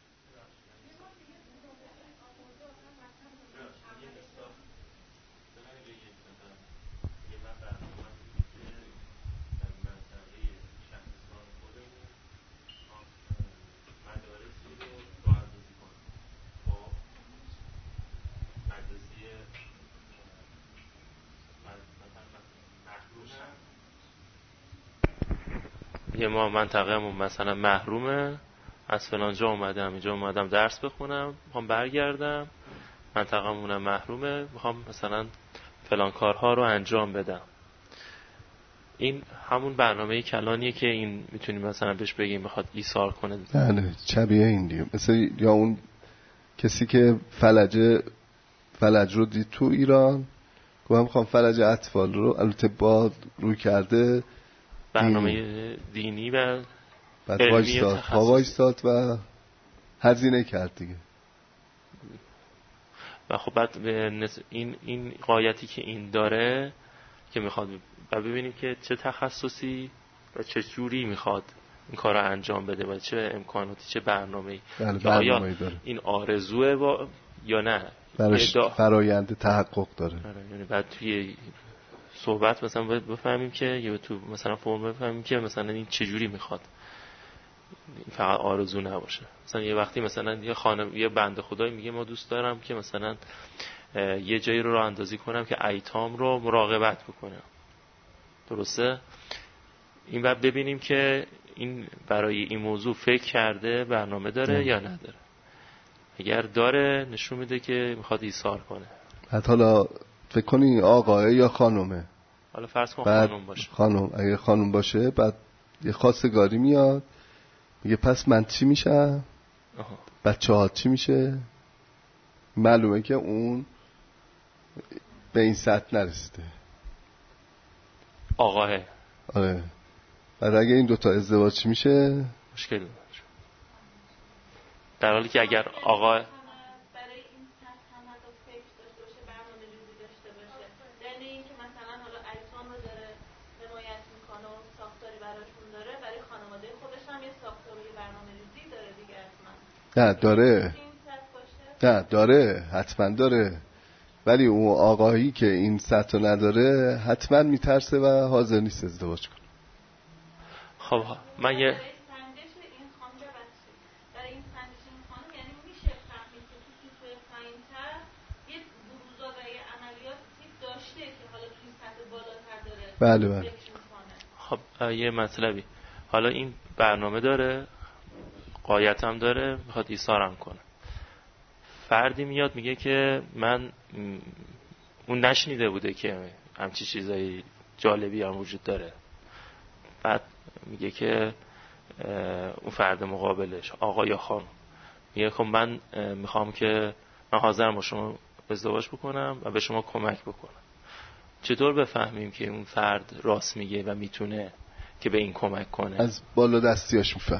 یه ما منطقه‌مون مثلا محرومه، از فلان جا اومدم اینجا اومدم درس بخونم، میخوام برگردم، منطقه‌مونم محرومه، میخوام مثلا فلان کارها رو انجام بدم. این همون برنامه کلانیه که این میتونیم مثلا بهش بگیم میخواد ایثار کنه. بله شبیه این دیگه. مثل یا اون کسی که فلج فلج رو دید تو ایران، گفتم میخوام فلج اطفال رو، البته با روی کرده برنامه دینی, دینی و بعد وایستاد وایستاد و هزینه کرد دیگه. و خب بعد این این قایتی که این داره که میخواد و ببینیم که چه تخصصی و چه جوری میخواد این کار رو انجام بده و چه امکاناتی، چه برنامه‌ای. بله برنامه‌ای داره. این آرزوه با... یا نه براش فرآیند تحقق داره. یعنی بعد توی صحبت مثلا بفهمیم که یا تو مثلا فرم بفهمیم که مثلا این چه جوری میخواد، فقط آرزو نباشه. مثلا یه وقتی مثلا یه خانم یه بنده خدایی میگه ما دوست دارم که مثلا یه جایی رو راه اندازی کنم که ایتام رو مراقبت بکنم. درسته؟ این بعد ببینیم که این برای این موضوع فکر کرده، برنامه داره ام. یا نداره. اگر داره نشون میده که میخواد ایثار کنه. بعد حالا فکر کنی آقاه یا خانومه، حالا فرض کن خانوم باشه. خانوم اگه خانوم باشه بعد یه خواستگاری میاد میگه پس من چی میشم؟ بچه ها چی میشه؟ معلومه که اون به این سطح نرسیده. آقاه. آره. بعد اگه این دوتا ازدواج میشه مشکل داره. در حالی که اگر آقا نه داره نه داره حتما داره، ولی اون آقایی که این سطح نداره حتما میترسه و حاضر نیست ازدواج کنه. خب من یه بله بله. خب یه مطلبی، حالا این برنامه داره، قایت هم داره، میخواد ایثارم کنه. فردی میاد میگه که من اون نشنیده بوده که همچی چیزایی جالبی هم وجود داره. بعد میگه که اون فرد مقابلش آقا یا خانم میگه خب من میخوام که من حاضرم با شما ازدواج بکنم و به شما کمک بکنم. چطور بفهمیم که اون فرد راست میگه و میتونه که به این کمک کنه؟ از بالا دستیاش میفهم.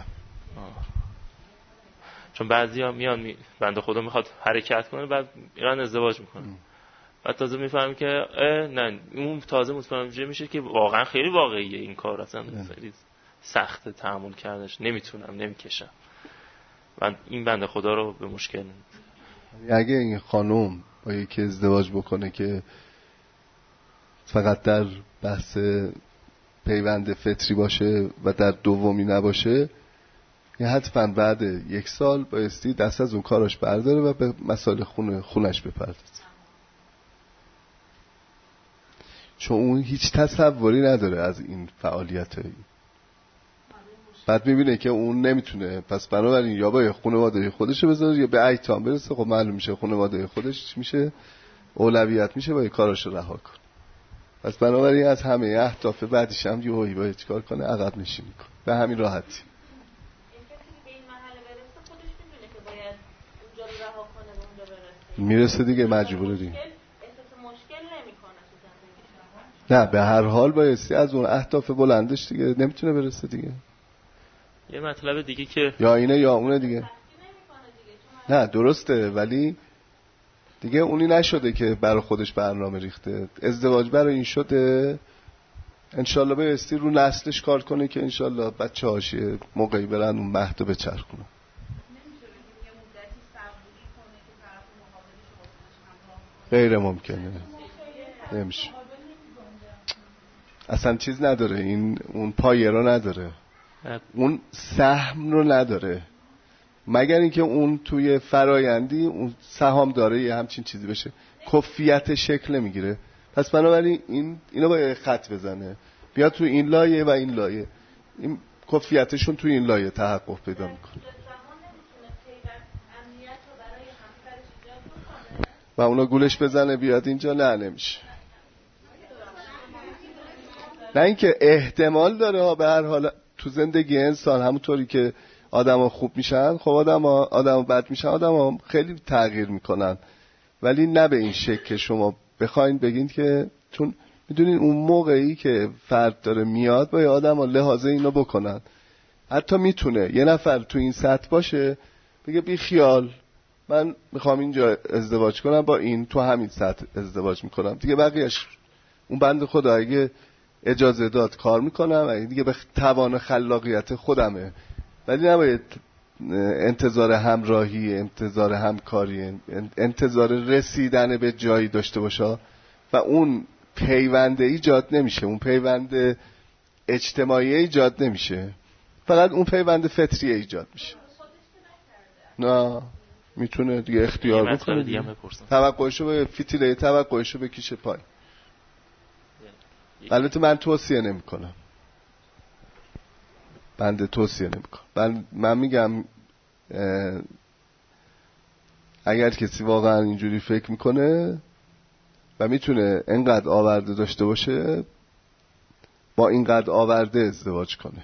چون بعضیا میان می... بنده خدا میخواد حرکت کنه بعد میرن ازدواج میکنه. بعد تازه میفهمی که نه اون تازه متوجه میشه که واقعا خیلی واقعیه این کار، اصلا خیلی سخت تحمل کردنش، نمیتونم نمیکشم. من این بنده خدا رو به مشکل نمیدونم. اگه این خانم با یکی ازدواج بکنه که فقط در بحث پیوند فطری باشه و در دومی نباشه، یه حتما بعد یک سال بایستی دست از اون کاراش برداره و به مسائل خونه خونش بپردازه، چون اون هیچ تصوری نداره از این فعالیتایی. بعد میبینه که اون نمیتونه، پس بنابراین یا با خانواده خودشو بذاره یا به ایتام برسه. خب معلوم میشه خانواده خودش میشه اولویت میشه با کاراشو رها کنه. پس بنابراین از همه اهداف بعدش هم یهویی باید چیکار کنه؟ عقب نشینی کنه. به همین راحتی. میرسه دیگه، مجبوره دیگه. نه به هر حال بایستی از اون اهداف بلندش دیگه نمیتونه برسه دیگه. یه مطلب دیگه که یا اینه یا اونه دیگه. نه درسته، ولی دیگه اونی نشده که برای خودش برنامه ریخته. ازدواج برای این شده انشالله بایستی رو نسلش کار کنه که انشالله بچه هاشی موقعی برن اون مهد رو بچرخونه. غیر ممکنه، نمیشه. اصلا چیز نداره، این اون پایه رو نداره، اون سهم رو نداره، مگر اینکه اون توی فرایندی اون سهام داره یه همچین چیزی بشه. کفیت شکل نمیگیره. پس بنابراین این اینو باید خط بزنه، بیاد تو این لایه و این لایه، این کفیتشون توی این لایه تحقق پیدا میکنه و اونا گولش بزنه بیاد اینجا. نه نمیشه. نه اینکه احتمال داره ها، به هر حال تو زندگی انسان همونطوری که آدما خوب میشن، خب آدما آدما بد میشن، آدما خیلی تغییر میکنن، ولی نه به این شکل که شما بخواید بگین که، چون میدونین اون موقعی که فرد داره میاد با آدما لحاظه اینو بکنن. حتی میتونه یه نفر تو این سطح باشه بگه بی خیال من میخوام اینجا ازدواج کنم با این، تو همین سطح ازدواج میکنم دیگه، بقیهش اون بند خدا اگه اجازه داد کار میکنم، اگه دیگه به توان خلاقیت خودمه. ولی نباید انتظار همراهی، انتظار همکاری، انتظار رسیدن به جایی داشته باشه و اون پیوند ایجاد نمیشه، اون پیوند اجتماعی ایجاد نمیشه، فقط اون پیوند فطری ایجاد میشه. نه میتونه دیگه اختیار بکنه دیگه. توقعشو به فتیله توقعشو بکشه پای. البته من توصیه نمی کنم، بنده توصیه نمی کنم. من, من میگم اگر کسی واقعا اینجوری فکر میکنه و میتونه اینقدر آورده داشته باشه با اینقدر آورده ازدواج کنه.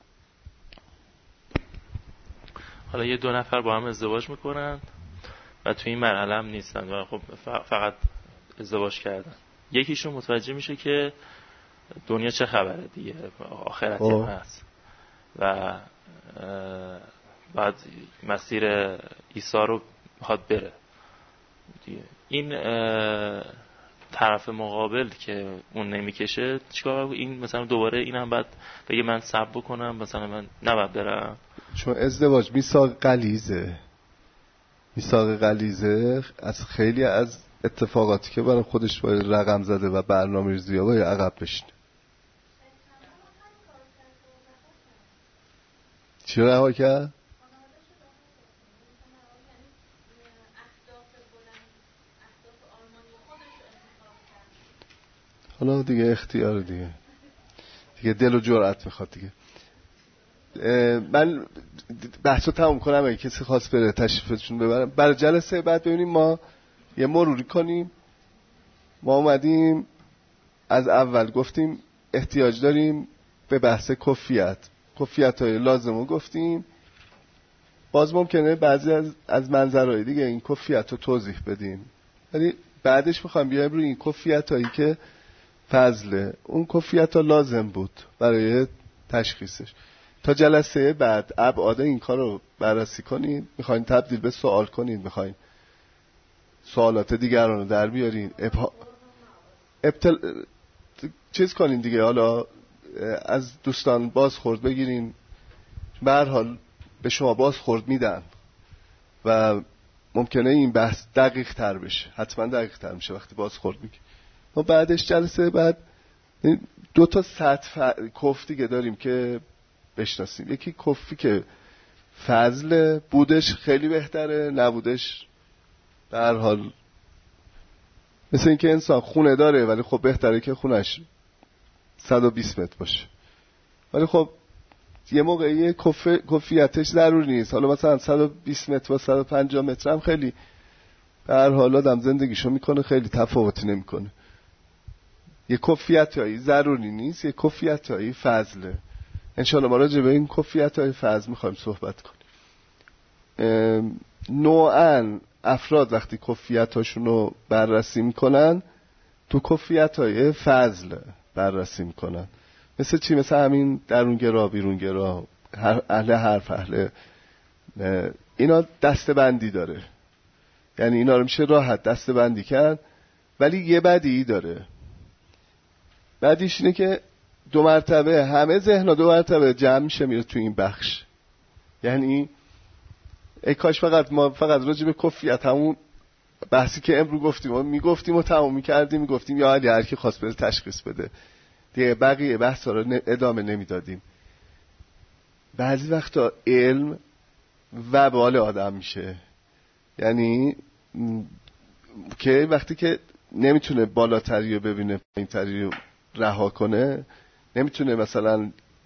حالا یه دو نفر با هم ازدواج میکنن و توی این مرحله هم نیستن و خب فقط ازدواج کردن. یکیشون متوجه میشه که دنیا چه خبره دیگه، آخرتی هم هست و بعد مسیر عیسی رو میخواد بره دیگه. این طرف مقابل که اون نمیکشه چیکار؟ این مثلا دوباره اینم بعد بگه من صبر بکنم، مثلا من نباید برم، چون ازدواج میثاق غلیظه. میثاق غلیظه از خیلی از اتفاقاتی که برای خودش باید رقم زده و برنامه‌ریزی ها باید عقب بشینه. چی رها کرد؟ حالا دیگه اختیار دیگه دیگه دل و جرأت میخواد دیگه. من بحثو تموم کنم، اگه کسی خواست بره تشریفتشون ببرم. برای جلسه بعد ببینیم ما یه مروری کنیم. ما اومدیم از اول گفتیم احتیاج داریم به بحث کفیت، کفیت های لازمو گفتیم. باز ممکنه بعضی از از منظرهای دیگه این کفیت رو توضیح بدیم، ولی بعدش میخوام بیایم روی این کفیت هایی که فضله، اون کفیت ها لازم بود برای تشخیصش. تا جلسه بعد ابعاد این کار رو بررسی کنید. میخواین تبدیل به سوال کنید، میخواین سوالات دیگران رو در بیارین، ابها... ابتل... چیز کنین دیگه. حالا از دوستان بازخورد بگیرین، به هر حال به شما بازخورد میدن و ممکنه این بحث دقیق تر بشه، حتما دقیق تر میشه وقتی بازخورد میگی. ما بعدش جلسه بعد دو تا سطح کف دیگه داریم که بشناسیم. یکی کفی که فضل بودش خیلی بهتره، نبودش به هر حال مثل این که انسان خونه داره ولی خب بهتره که خونش صد و بیست متر باشه، ولی خب یه موقعی کف... کفیتش ضروری نیست. حالا مثلا صد و بیست متر و صد و پنجاه متر هم خیلی به هر حال آدم زندگیشو میکنه، خیلی تفاوتی نمیکنه. یه کفیت هایی ضروری نیست، یه کفیت هایی فضله. انشاءالله ما راجع به این کفیت های فضل میخوایم صحبت کنیم. نوعاً افراد وقتی کفیت هاشون رو بررسی میکنن تو کفیت های فضل بررسی میکنن. مثل چی؟ مثل همین درونگرا بیرونگرا، اهل حرف، اهل اینا دسته بندی داره، یعنی اینا رو میشه راحت دسته بندی کرد. ولی یه بدی داره، بدیش اینه که دو مرتبه همه ذهن‌ها دو مرتبه جمع میشه میره تو این بخش. یعنی ای کاش فقط ما فقط راجع به کفیت همون بحثی که امروز گفتیم و میگفتیم و تمام میکردیم، میگفتیم یا علی هر کی خواست بره تشخیص بده دیگه، بقیه بحثا رو ادامه نمیدادیم. بعضی وقتا علم وبال آدم میشه، یعنی که وقتی که نمیتونه بالاتری رو ببینه پایینتری رو رها کنه، نمیتونه مثلا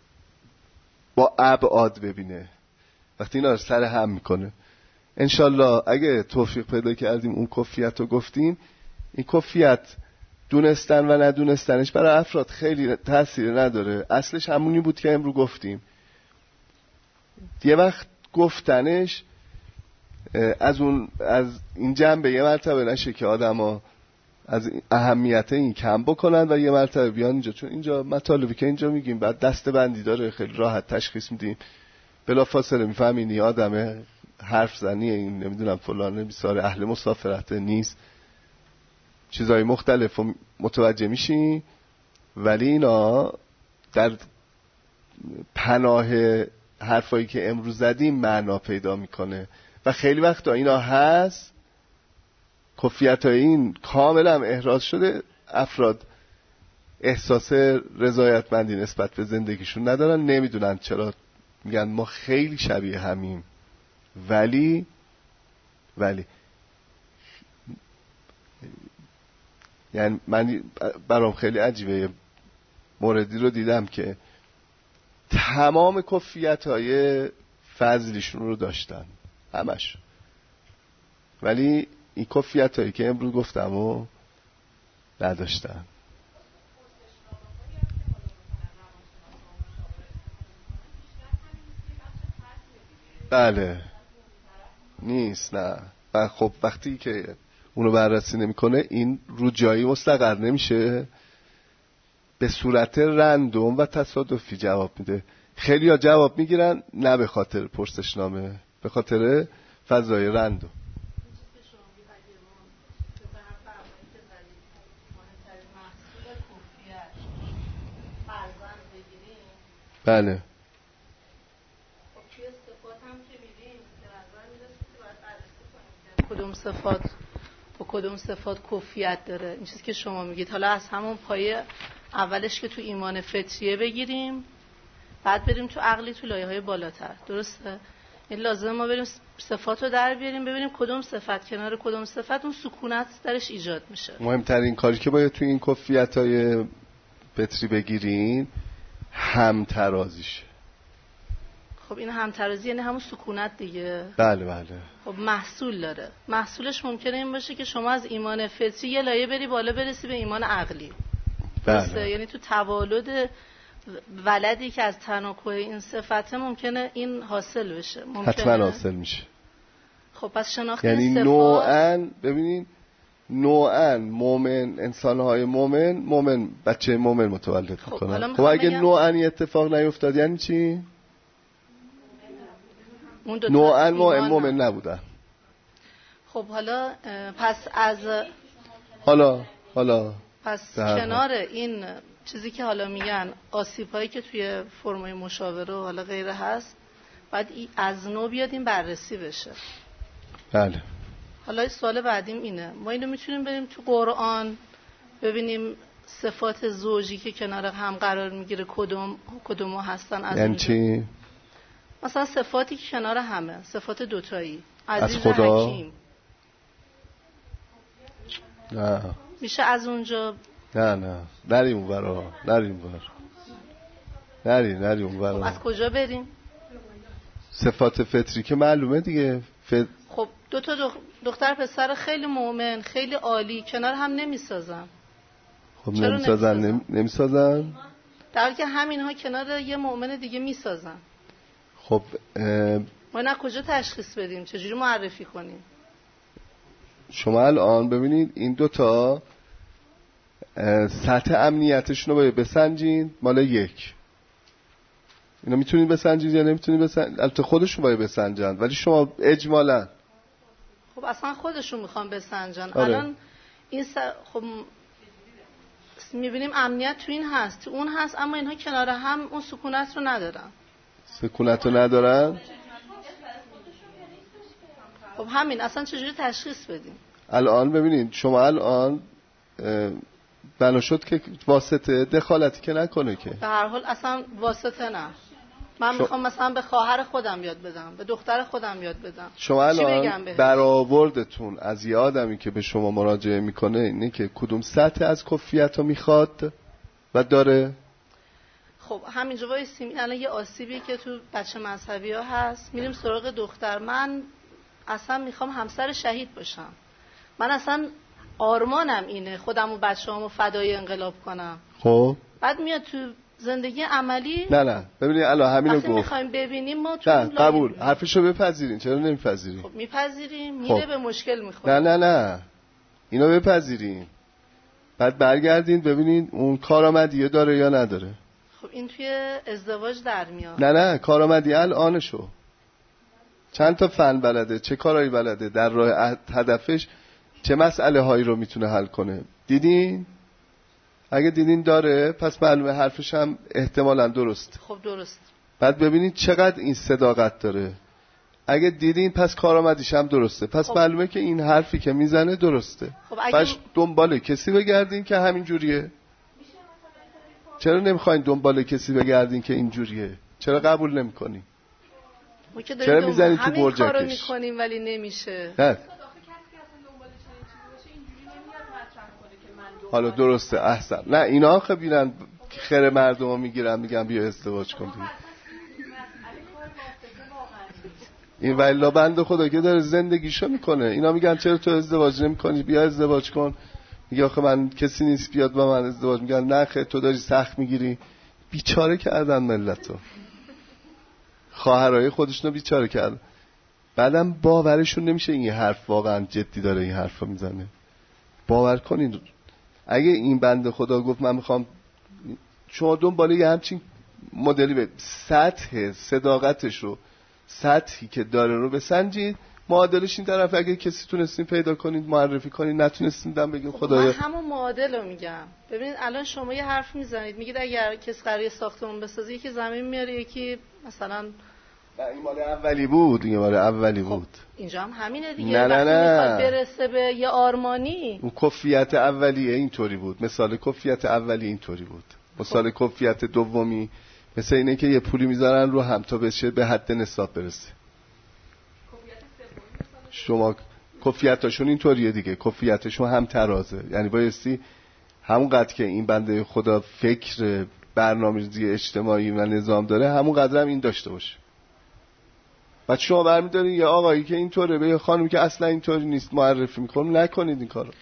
با ابعاد ببینه، وقتی اینا رو سر هم میکنه. انشالله اگه توفیق پیدا کردیم اون کفیت رو گفتیم، این کفیت دونستن و ندونستنش برای افراد خیلی تأثیر نداره. اصلش همونی بود که امروز گفتیم. یه وقت گفتنش از اون از این جنبه یه مرتبه نشه که آدم ها از اهمیت این کم بکنن و یه مرتبه بیان اینجا، چون اینجا مطالبی که اینجا میگیم بعد دسته بندی داره، خیلی راحت تشخیص میدیم، بلا فاصله میفهمین این آدم حرف زنیه، این نمیدونم فلانه بیساره اهل مسافرت نیست، چیزهای مختلف متوجه میشین. ولی اینا در پناه حرفایی که امروز زدیم معنا پیدا میکنه و خیلی وقتا اینا هست کفیت های این کاملا احراز شده، افراد احساس رضایتمندی نسبت به زندگیشون ندارن، نمیدونن چرا میگن ما خیلی شبیه همیم. ولی ولی یعنی من برام خیلی عجیبه، موردی رو دیدم که تمام کفیت های فضلیشون رو داشتن همش، ولی این کفیت هایی که امروز گفتم و نداشتن. بله نیست، نه. و خب وقتی که اونو بررسی نمیکنه این رو جایی مستقر نمیشه، به صورت رندوم و تصادفی جواب میده. خیلی ها جواب میگیرن نه به خاطر پرسشنامه، به خاطر فضای رندوم. بله کدوم صفات با کدوم صفات کفیت داره، این چیزی که شما میگید. حالا از همون پایه اولش که تو ایمان فطریه بگیریم، بعد بریم تو عقلی، تو لایه‌های بالاتر. درسته؟ این لازمه ما بریم صفات رو در بیاریم، ببینیم کدوم صفت کنار کدوم صفت اون سکونت درش ایجاد میشه. مهمترین کاری که باید تو این کفیت‌های فطری بگیرین همترازیشه. خب این همترازی یعنی همون سکونت دیگه. بله بله. خب محصول داره. محصولش ممکنه این باشه که شما از ایمان فطری یه لایه بری بالا برسی به ایمان عقلی. بله. یعنی تو توالد ولدی که از تناکر این صفته ممکنه این حاصل بشه. ممکنه حتما حاصل میشه. خب پس شناخت یعنی صفات، نوعاً ببینین نوعاً مومن، انسان‌های مومن مومن بچه مومن متولد میکنن. خب, خب اگه نوعاً اتفاق نیفتاد یعنی چی؟ نوعاً مومن نبودن. خب حالا پس از حالا حالا پس کنار این چیزی که حالا میگن آسیب‌هایی که توی فرمای مشاوره و حالا غیره هست، بعد از نو بیاد این بررسی بشه. بله. حالا سوال بعدیم اینه، ما اینو میتونیم بریم تو قرآن ببینیم صفات زوجی که کنار هم قرار میگیره کدوم کدومو هستن از یعنی چی؟ مثلا صفاتی که کنار همه، صفات دوتایی، عزیز از خدا؟ حکیم. نه میشه از اونجا؟ نه نه نریم اون برا، نریم بر نریم نریم اون برا. خب از کجا بریم؟ صفات فطری که معلومه دیگه. فت... خب دو تا دخ... دختر پسر خیلی مؤمن خیلی عالی کنار هم نمیسازن. خب نمیسازن نمی... نمیسازن در حالی که همینها کنار یه مؤمن دیگه میسازن. خب اه... ما نه کجا تشخیص بدیم، چجوری معرفی کنیم؟ شما الان ببینید این دوتا سطح امنیتشون رو باید بسنجین. مال یک اینا میتونید بسنجید یا نمیتونید بسنجید؟ البته خودشون باید بسنجن، ولی شما اجمالا خب اصلا خودشون میخوان بسنجن. آره. الان این س... خب میبینیم امنیت تو این هست، تو اون هست، اما اینها کنار هم اون سکونت رو ندارن. سکونت رو ندارن؟ خب همین اصلا چجوری تشخیص بدیم؟ الان ببینید شما الان بنا شد که واسطه دخالتی که نکنه که به هر حال اصلا واسطه نه. من شو... میخوام مثلا به خواهر خودم یاد بدم، به دختر خودم یاد بدم. شما الان برآوردتون از یه آدمی که به شما مراجعه میکنه اینه که کدوم سطح از کفیت رو میخواد و داره. خب همینجا وایسیم. این الان یه آسیبی که تو بچه مذهبی ها هست، میریم سراغ دختر. من اصلا میخوام همسر شهید باشم، من اصلا آرمانم اینه خودم و بچه همو فدای انقلاب کنم. خب بعد میاد تو زندگی عملی. نه نه ببینید الان همینو گفت میخوایم ببینیم ما تو نه قبول لایه. حرفشو بپذیرین. چرا نمیپذیرین؟ خب میپذیریم، میره خب. به مشکل میخوره. نه نه نه اینو بپذیرین، بعد برگردین ببینین اون کارآمدی داره یا نداره. خب این توی ازدواج در میاد. نه نه کارآمدی الانشو چند تا فن بلده، چه کارایی بلده، در راه هدفش چه مسئله هایی رو میتونه حل کنه. دیدین؟ اگه دیدین داره پس معلومه حرفش هم احتمالاً درست. خب درست. بعد ببینید چقدر این صداقت داره. اگه دیدین پس کارآمدیش هم درسته، پس خب. معلومه که این حرفی که میزنه درسته. خب اگه پس دنبال کسی بگردین که همین جوریه. چرا نمیخواین دنبال کسی بگردین که این جوریه؟ چرا قبول نمیکنین؟ چرا میزنید تو برجکش؟ همین کارو میکنیم ولی نمیشه. نه حالا درسته احسن. نه اینا خب بیرن خیر مردم رو میگیرن میگن بیا ازدواج کن دیگه. این ولی بنده خدا که داره زندگیشو میکنه، اینا میگن چرا تو ازدواج نمیکنی بیا ازدواج کن. میگه آخه من کسی نیست بیاد با من ازدواج. میگن نه خیر تو داری سخت میگیری. بیچاره کردن ملتو، خواهرای خودشونو بیچاره کردن. بعدم باورشون نمیشه این حرف واقعا جدی داره این حرفا میزنه. باور کنین اگه این بنده خدا گفت من میخوام، شما دنبال یه همچین مدلی به سطح صداقتش رو، سطحی که داره رو بسنجید، معادلش این طرف اگه کسی تونستین پیدا کنید معرفی کنید، نتونستین دم بگیم خدایا. من همون معادل رو میگم. ببینید الان شما یه حرف میزنید میگید اگر کسی قراره ساختمون بسازه یکی زمین میاره یکی مثلا این مال اولی بود، این مال اولی خب بود. اینجا هم همینه دیگه. نه نه نه برسه به یه آرمانی. اون کفیت اولیه اینطوری بود، مثال کفیت اولی اینطوری بود. مثال خب. کفیت دومی مثل اینه که یه پولی میذارن رو هم تا بشه به حد نصاب برسه. شما کفیتاشون اینطوریه دیگه، کفیتشون هم ترازه، یعنی بایستی همون قدر که این بنده خدا فکر برنامه‌ریزی اجتماعی و نظام داره همون قدر هم این داشته باشه. بعد شما برمی‌دارین یه آقایی که اینطوره به یه خانمی که اصلا اینطوری نیست معرفی می‌کنم. نکنید این کارو.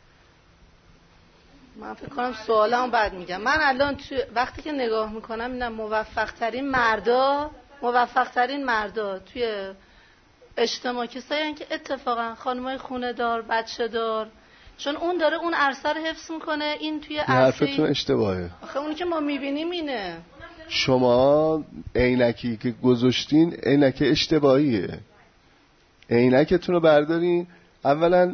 من فکر کنم سوالمو بعد میگم. من الان تو وقتی که نگاه میکنم اینا موفق ترین مردا موفق ترین مردا توی اجتماع کسایی که اتفاقا خانمای خونه دار بچه دار، چون اون داره اون عرصه رو حفظ میکنه. این توی عرصه حرفتون اشتباهه. آخه اونی که ما میبینیم اینه. شما عینکی که گذاشتین عینک اشتباهیه. عینکتون رو بردارین. اولا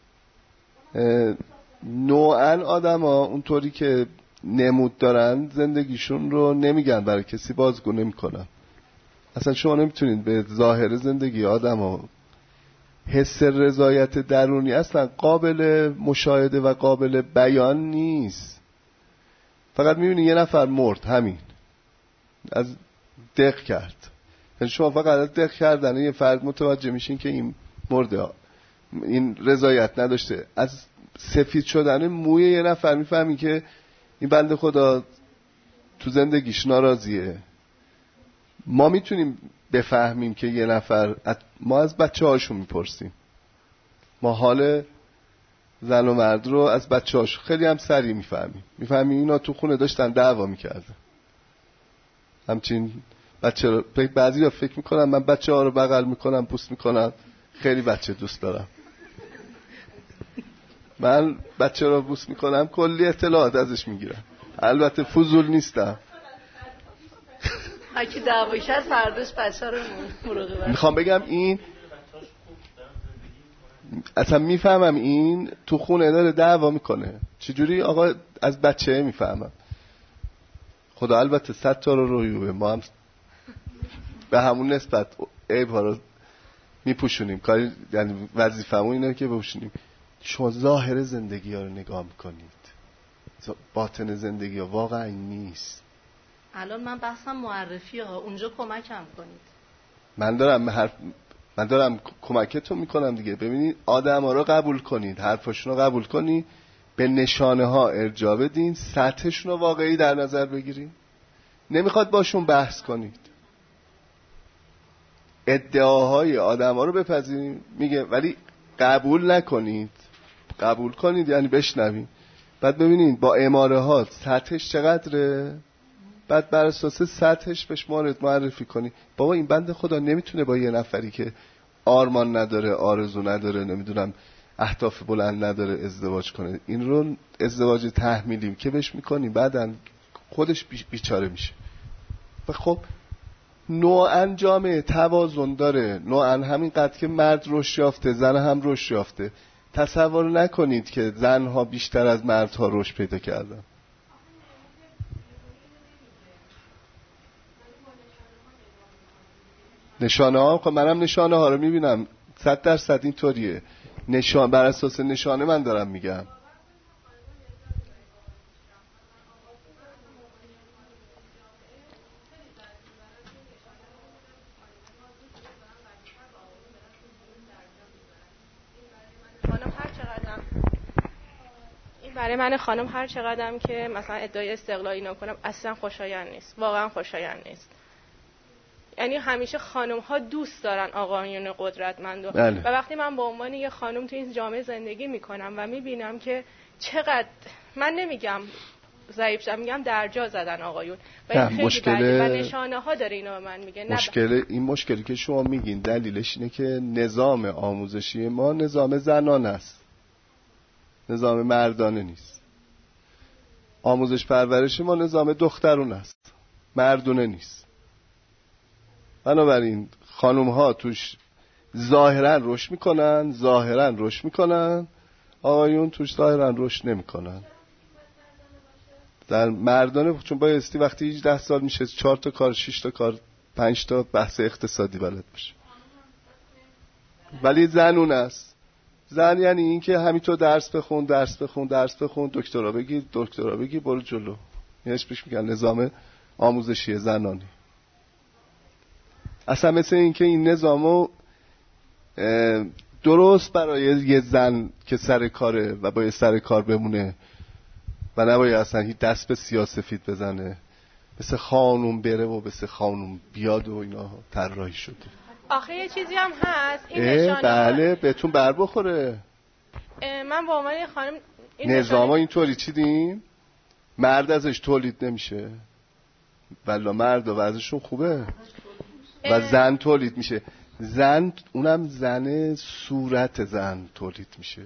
نوعا آدما اونطوری که نمود دارن زندگیشون رو نمیگن برای کسی بازگو نمیکنن. اصلا شما نمیتونید به ظاهر زندگی آدما حس رضایت درونی اصلا قابل مشاهده و قابل بیان نیست. فقط میبینی یه نفر مرد، همین از دق کرد. یعنی شما فقط از دق کردن یه فرد متوجه میشین که این مرده، این رضایت نداشته. از سفید شدن موی یه نفر میفهمی که این بنده خدا تو زندگیش ناراضیه. ما میتونیم بفهمیم که یه نفر، ما از بچه هاشون میپرسیم، ما حال زن و مرد رو از بچه هاشون خیلی هم سریع میفهمیم. میفهمیم اینا تو خونه داشتن دعوا میکردن. همچین بچه رو بعضی ها فکر میکنن من بچه ها رو بغل میکنم پوست میکنم خیلی بچه دوست دارم. من بچه رو بوس میکنم کلی اطلاعات ازش میگیرم. البته فضول نیستم. اگه دعوایی کرد فرداش بچه رو مراقبت. میخوام بگم این اصلا میفهمم این تو خونه داره دعوا میکنه. چجوری آقا از بچه میفهمم؟ خدا البته صد تا رو رویوه، ما هم به همون نسبت عیب‌ها رو میپوشونیم. کاری یعنی وظیفه‌مون اینه که بپوشونیم. شما ظاهر زندگی ها رو نگاه میکنید، باطن زندگی ها واقعا نیست. الان من بحثم معرفی ها، اونجا کمکم کنید. من دارم حرف من دارم کمکتون میکنم دیگه. ببینید آدم ها رو قبول کنید، حرفاشون رو قبول کنید، به نشانه ها ارجاع بدین، سطحشون رو واقعی در نظر بگیرید. نمیخواد باشون بحث کنید، ادعاهای آدم ها رو بپذیرید میگه، ولی قبول نکنید. قبول کنید یعنی بشنوید، بعد ببینید با اماره ها سطحش چقدره، بعد بر اساس سطحش بهش مورد معرفی کنید. بابا این بنده خدا نمیتونه با یه نفری که آرمان نداره، آرزو نداره، نمیدونم اهداف بلند نداره ازدواج کنه. این رو ازدواج تحمیلیم که بهش میکنیم بعدن خودش بیچاره میشه. و خب نوعا جامعه توازن داره، نوعا همین قدر که مرد رشد یافته زن هم رشد یافته. تصور نکنید که زنها بیشتر از مردها رشد پیدا کردن. نشانه ها، خب منم نشانه ها رو میبینم صد درصد اینطوریه. نشان بر اساس نشانه من دارم میگم. برای من خانم هر چقدرم که مثلا ادعای استقلالی نکنم اصلا خوشایند نیست، واقعا خوشایند نیست. یعنی همیشه خانم ها دوست دارن آقایون قدرتمند و, و وقتی من به عنوان یه خانم تو این جامعه زندگی میکنم و میبینم که چقدر من نمیگم ضعیف شدن، میگم در جا زدن آقایون و این خیلی مشکل بده و نشانه ها داره اینو به من میگه. مشکل این مشکلی که شما میگین دلیلش اینه که نظام آموزشی ما نظام زنانه است، نظام مردانه نیست. آموزش پرورش ما نظام دخترون است، مردونه نیست. بنابراین خانوم ها توش ظاهرا رشد میکنن، ظاهرا رشد میکنن، آقایون توش ظاهرا رشد نمیکنن. در مردانه چون بایستی وقتی هجده سال میشه چهار تا کار، شش تا کار، پنج تا بحث اقتصادی بلد باشه. ولی زنون است. زن یعنی این که همینطور درس بخون، درس بخون، درس بخون، دکترا بگیر، دکترا بگیر، برو جلو. اینش پیش میگن نظام آموزشی زنانی. اصلا مثل این که این نظامو درست برای یه زن که سر کاره و باید سر کار بمونه و نباید اصلا هیچ دست به سیاه‌سفید بزنه، مثل خانوم بره و مثل خانوم بیاد و اینا طراحی شده. آخه یه چیزی هم هست این نشانه. بله بهتون بر بخوره. من با عنوان خانم این نظام اینطوری چیدیم مرد ازش تولید نمیشه، ولی مرد و وضعشون خوبه و زن تولید میشه. زن اونم زن صورت زن تولید میشه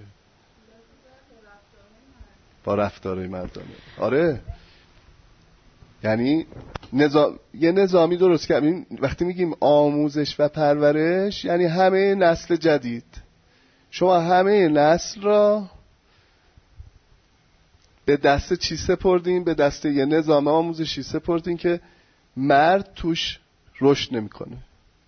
با رفتارهای مردانه. آره یعنی نظام یه نظامی درست کردیم. وقتی میگیم آموزش و پرورش یعنی همه نسل جدید. شما همه نسل را به دست چی سپردین؟ به دست یه نظام آموزشی سپردین که مرد توش رشد نمیکنه.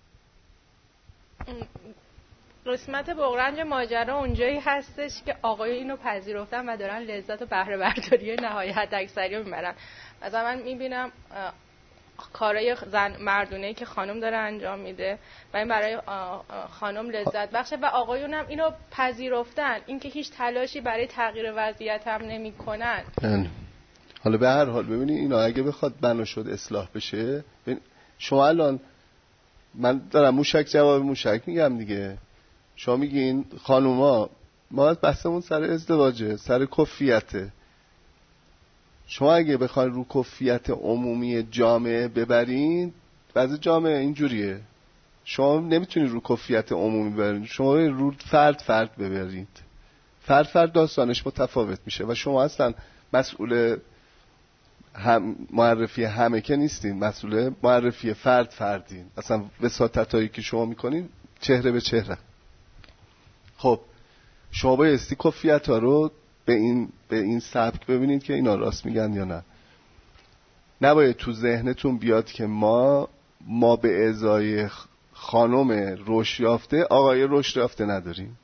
قسمت بغرنج ماجرا اونجایی هستش که آقای اینو پذیرفتن و دارن لذت و بهره برداری نهایت اکثری رو میبرن. مثلا من میبینم کارهای زن مردونه‌ای که خانم داره انجام میده و این برای خانم لذت بخشه و آقایون هم اینو پذیرفتن، اینکه هیچ تلاشی برای تغییر وضعیت هم نمیکنن. حالا به هر حال ببینید اینا اگه بخواد بنا شد اصلاح بشه، شما الان من دارم موشک جواب موشک میگم دیگه. شما میگین خانوما ما بحثمون سر ازدواجه، سر کفیته. شما اگه بخواید رو کفیت عمومی جامعه ببرین، وضع جامعه اینجوریه. شما نمیتونید رو کفیت عمومی ببرین، شما رو فرد فرد ببرید. فرد فرد داستانش متفاوت میشه و شما اصلا مسئول هم معرفی همه که نیستین، مسئول معرفی فرد فردین. اصلا وساطتایی که شما میکنین چهره به چهره. خب شما بایستی کفیت ها رو به این به این سبک ببینید که اینا راست میگن یا نه. نباید تو ذهنتون بیاد که ما ما به ازای خانم رشد یافته آقای رشد یافته نداریم.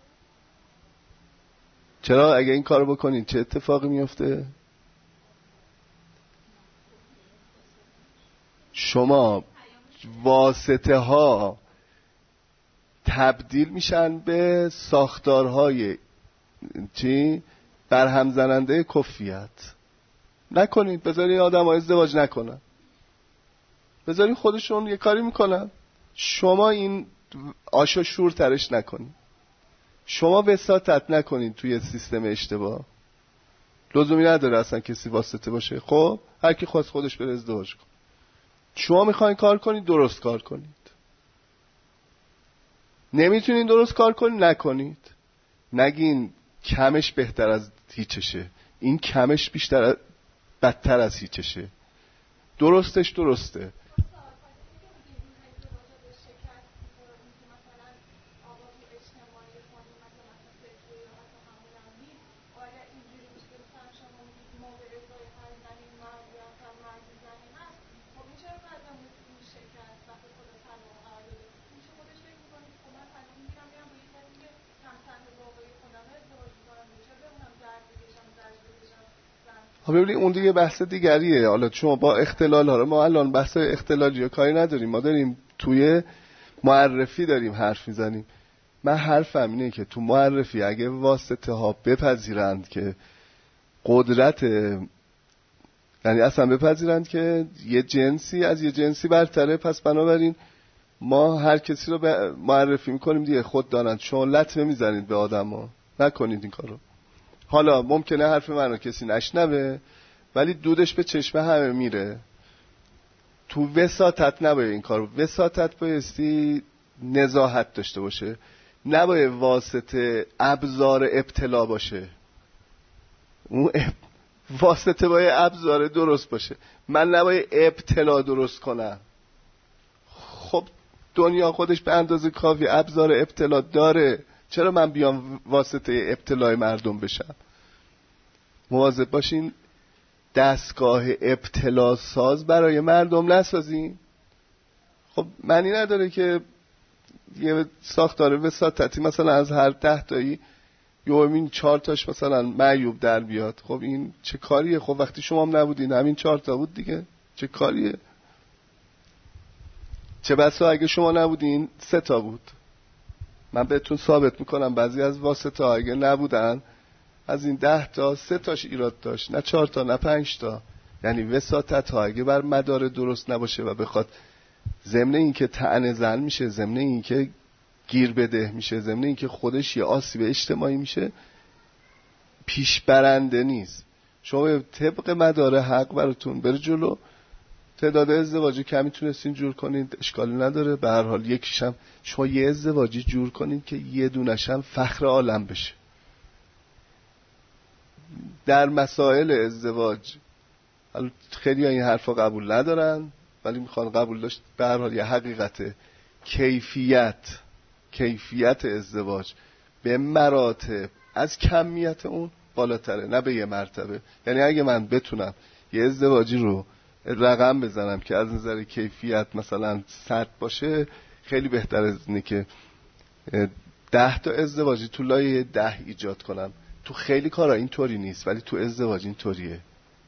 چرا اگه این کارو بکنین چه اتفاقی میفته؟ شما واسطه ها تبدیل میشن به ساختارهای چی؟ برهم زننده کفیت. نکنید، بذارید آدم ها ازدواج نکنن، بذارید خودشون یه کاری میکنن. شما این آشو شور ترش نکنید، شما وساطت نکنید توی سیستم اشتباه. لزومی نداره اصلا کسی واسطه باشه. خب هر کی خواست خودش بره ازدواج کن. شما میخواین کار کنید، درست کار کنید. نمیتونین درست کار کنید، نکنید. نگین کمش بهتر از هیچشه، این کمش بیشتر بدتر از هیچشه. درستش درسته. ببینید اون دیگه بحث دیگریه. حالا شما با اختلال ها رو، ما الان بحث اختلالی یا کاری نداریم، ما داریم توی معرفی داریم حرف میزنیم. من حرفم اینه که تو معرفی اگه واسطه ها بپذیرند که قدرت، یعنی اصلا بپذیرند که یه جنسی از یه جنسی برتره، پس بنابراین ما هر کسی رو معرفی میکنیم دیگه خود دانند. شما لطمه میزنید به آدم ها، نکنید این کارو. حالا ممکنه حرف منو کسی نشنوه ولی دودش به چشم همه میره. تو وساطت نباید این کارو، وساطت بایستی نزاهت داشته باشه، نباید واسطه ابزار ابتلا باشه. اون اب... واسطه باید ابزار درست باشه، من نباید ابتلا درست کنم. خب دنیا خودش به اندازه کافی ابزار ابتلا داره، چرا من بیام واسطه ابتلای مردم بشم؟ مواظب باشین دستگاه ابتلا ساز برای مردم نسازین. خب معنی نداره که یه ساختار وساطتی مثلا از هر ده تایی یومین چهار تاش مثلا معیوب در بیاد. خب این چه کاریه؟ خب وقتی شما هم نبودین همین چهار تا بود دیگه، چه کاریه؟ چه بسا اگه شما نبودین سه تا بود. من بهتون ثابت میکنم بعضی از واسطه ها اگه نبودن از این ده تا سه تاش ایراد داشت، نه چهار تا نه پنج تا. یعنی وساطت ها اگه بر مدار درست نباشه و بخواد ضمن این که طعن زن میشه، ضمن این که گیر بده میشه، ضمن این که خودش یه آسیب اجتماعی میشه، پیش برنده نیست. شما طبق مدار حق براتون بره جلو. تعداد ازدواجی کمی تونستین جور کنید اشکالی نداره، به هر حال یکیشم شما یه ازدواجی جور کنید که یه دونشم فخر عالم بشه. در مسائل ازدواج خیلی این حرفا قبول ندارن ولی میخوان قبول داشت. به هر حال یه حقیقت کیفیت کیفیت ازدواج به مراتب از کمیت اون بالاتره، نه به یه مرتبه. یعنی اگه من بتونم یه ازدواجی رو رقم بزنم که از نظر کیفیت مثلا صد باشه، خیلی بهتر از اینه که ده تا ازدواجی تو لایه ده ایجاد کنم. تو خیلی کارا اینطوری نیست ولی تو ازدواج اینطوریه.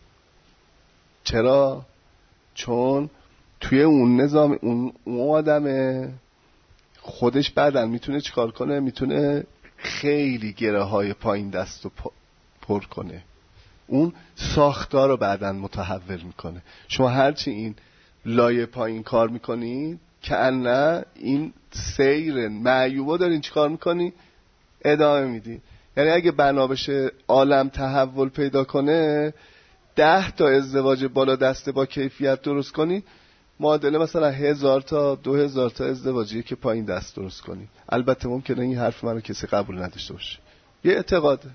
چرا؟ چون توی اون نظام اون, اون آدمه خودش بعداً میتونه چیکار کنه؟ میتونه خیلی گره های پایین دست رو پر کنه. اون ساختار رو بعداً متحول میکنه. شما هرچی این لایه پایین کار میکنی که نه این سیر معیوبا دارین چیکار میکنی؟ ادامه میدی. یعنی اگه بنا بشه عالم تحول پیدا کنه، ده تا ازدواج بالا دسته با کیفیت درست کنی، معادله مثلا هزار تا دو هزار تا ازدواجیه که پایین دست درست کنی. البته ممکنه این حرف منو کسی قبول نداشته باشه، یه اعتقاده.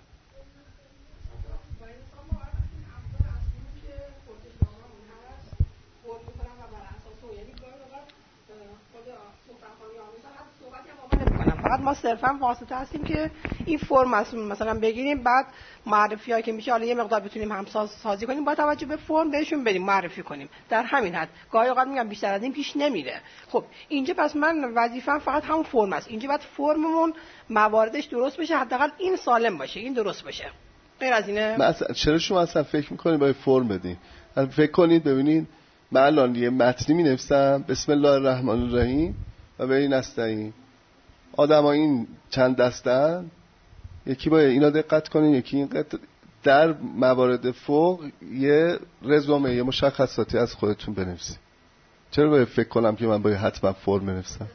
فقط ما صرفا واسطه هستیم که این فرم مثلا بگیریم، بعد معرفی هایی که میشه حالا یه مقدار بتونیم همساز سازی کنیم با توجه به فرم بهشون بدیم معرفی کنیم. در همین حد گاهی اوقات میگم بیشتر از این پیش نمیره. خب اینجا پس من وظیفه‌ام فقط همون فرم است. اینجا باید فرممون مواردش درست بشه، حداقل این سالم باشه، این درست باشه. غیر از اینه مثلا چرا شما اصلا فکر میکنید باید فرم بدین؟ فکر کنید ببینید من الان یه متنی مینویسم بسم الله الرحمن الرحیم و به این نستعین. آدم ها این چند دستن، یکی باید اینا دقت کنین، یکی این قد... در موارد فوق یه رزومه، یه مشخصاتی از خودتون بنویسید. چرا باید فکر کنم که من باید حتما فرم بنویسم؟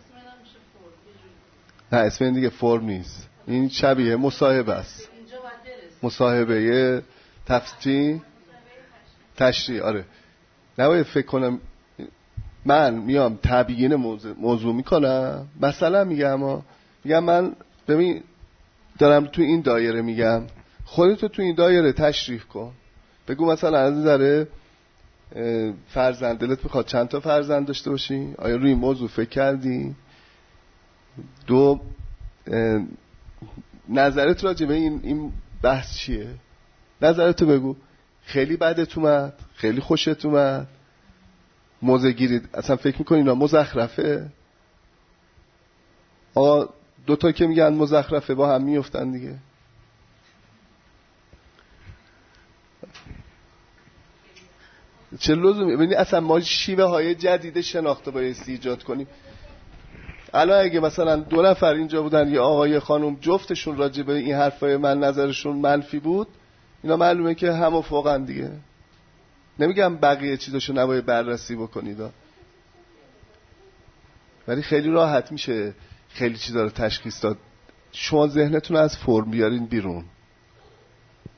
نه اسم این دیگه فرم نیست، این شبیه مصاحبه است. مصاحبه یه تفصیل تشریح. آره نباید فکر کنم من میام تبیین موضوع, موضوع میکنم. مثلا میگم میگم من ببین دارم تو این دایره میگم، خودتو تو این دایره تشریح کن. بگو مثلا از نظر فرزند دلت میخواد چند تا فرزند داشته باشی؟ آیا روی این موضوع فکر کردی؟ دو نظرت راجع به این این بحث چیه؟ نظرتو بگو. خیلی بدت اومد؟ خیلی خوشت اومد؟ موزه گیرید اصلا فکر میکنی اینا مزخرفه؟ آقا دوتا که میگن مزخرفه با هم میفتن دیگه. چه لزومی؟ ببینید اصلا ما شیوه های جدید شناخته بایستی ایجاد کنیم. الان اگه مثلا دو نفر اینجا بودن، یه آقای خانم، جفتشون راجع به این حرفای من نظرشون منفی بود، اینا معلومه که هم و فوقن دیگه. نمیگم بقیه چیزاشو نباید بررسی بکنید، ولی خیلی راحت میشه خیلی چیزا رو تشخیص داد. شما ذهنتون از فرم بیارین بیرون.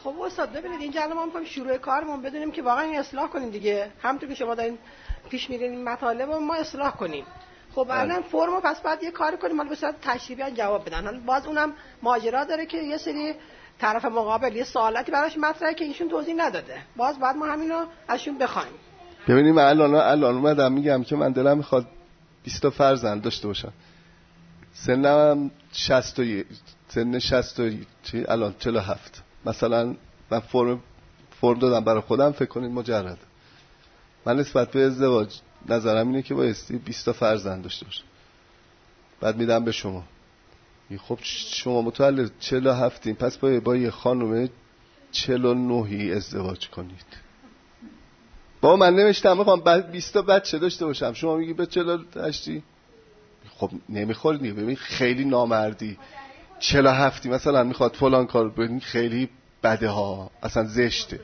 خب استاد ببینید اینجا الان ما می‌خوایم شروع کارمون بدونیم که واقعا این اصلاح کنیم دیگه، همونطور که شما دارین پیش میرین این مطالب رو ما اصلاح کنیم. خب الان فرمو پس بعد یه کاری کنیم حالا به صورت تشریحی جواب بدن. حالا باز اونم ماجرا داره که یه سری طرف مقابل یه سوالاتی براش مطرحه که ایشون توضیح نداده، باز بعد ما همینو ازشون بخوایم. ببینیم الان الان اومدم میگم که من دلم میخواد بیست تا فرزند داشته باشم، سنم شصت و سن شصت و چی الان چهل و هفت مثلا، من فرم فرم دادم برای خودم، فکر کنید مجرد من نسبت به ازدواج نظرم اینه که بایستی بیست تا فرزند داشته باشم. بعد میدم به شما، خب شما متولد چهل و هفتین، پس با با یه خانم چهل و نهی ازدواج کنید. با من نوشتم میخوام بعد بیست تا بچه داشته باشم، شما میگی به چهل و هشتی، خب نمیخوری دیگه. ببین خیلی نامردی، چهل و هفتی مثلا میخواد فلان کار ببین، خیلی بده ها، اصلا زشته.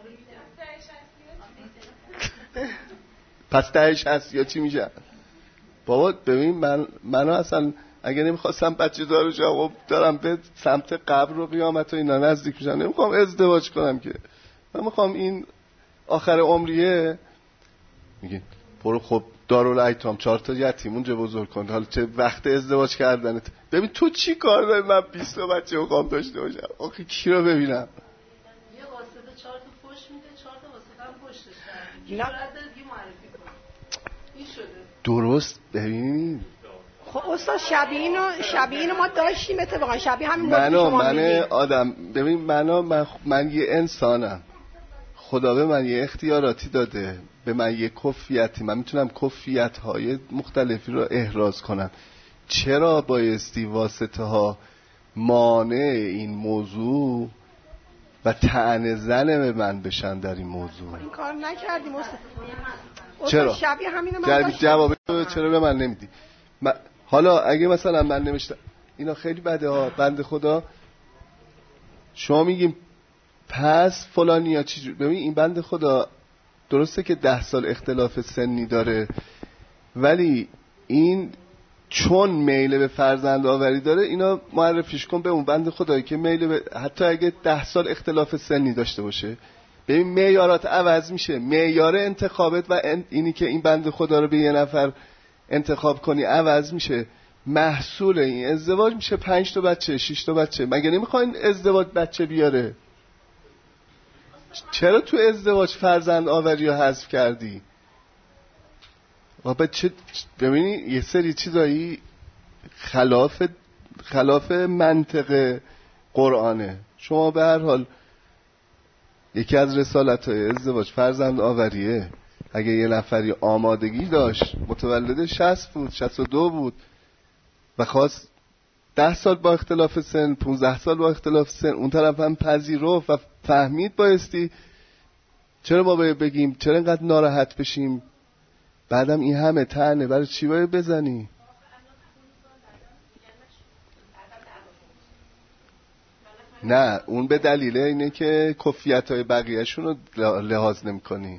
پس دهش هست یا چی میشه بابا؟ ببین من منو اصلا اگه نمیخواستم بچه دار بشم، دارم به سمت قبر و قیامت و اینا نزدیک میشم، نمیخوام ازدواج کنم که، من میخوام این آخر عمریه میگین برو خب دارالایتام چهار تا یتیم اونجا بزرگ کن، حالا چه وقت ازدواج کردنت. ببین تو چی کار داری من بیست تا بچه میخوام داشته باشم؟ آخه کی رو ببینم؟ یه واسطه چهار تا فوش میده، چهار تا واسطه هم پشتش میده. نه معرفی کن. این شده. درست. ببین خب استاد شبیه اینو شبیه اینو ما داشتیم اتفاقا، شبیه همین موضوع منو شما من میگید. آدم ببین منو من, من یه انسانم، خدا به من یه اختیاراتی داده، به من یه کفیتی، من میتونم کفیت های مختلفی رو احراز کنم. چرا بایستی واسطه ها مانع این موضوع و طعن زن به من بشن در این موضوع؟ این کار نکردیم استاد. چرا؟ شبیه همینو من داشتم. جواب چرا به من نمیدی؟ من... حالا اگه مثلا من نمیشتم اینا خیلی بده ها، بنده خدا شما میگیم پس فلانی یا چی جور. ببین این بنده خدا درسته که ده سال اختلاف سنی داره، ولی این چون میل به فرزند آوری داره، اینا معرفیش کن به اون بنده خدایی که میل به، حتی اگه ده سال اختلاف سنی داشته باشه. ببین معیارات عوض میشه، معیار انتخابت و اینی که این بنده خدا رو به یه نفر انتخاب کنی عوض میشه، محصول این ازدواج میشه پنج تا بچه، شش تا بچه. مگه نمیخواین ازدواج بچه بیاره؟ چرا تو ازدواج فرزند آوری رو حذف کردی؟ و بچه ببینی یه سری چیزایی خلاف خلاف منطق قرآنه. شما به هر حال یکی از رسالت‌های ازدواج فرزند آوریه. اگه یه نفری آمادگی داشت، متولد شصت بود، شصت و دو بود و خواست ده سال با اختلاف سن، پونزده سال با اختلاف سن، اون طرف هم پذیرفت و فهمید بایستی، چرا ما باید بگیم؟ چرا اینقدر ناراحت بشیم؟ بعدم این همه طعنه برای چی باید بزنی؟ نه اون به دلیل اینه که کفیت‌های بقیه‌شون رو لحاظ نمی‌کنی.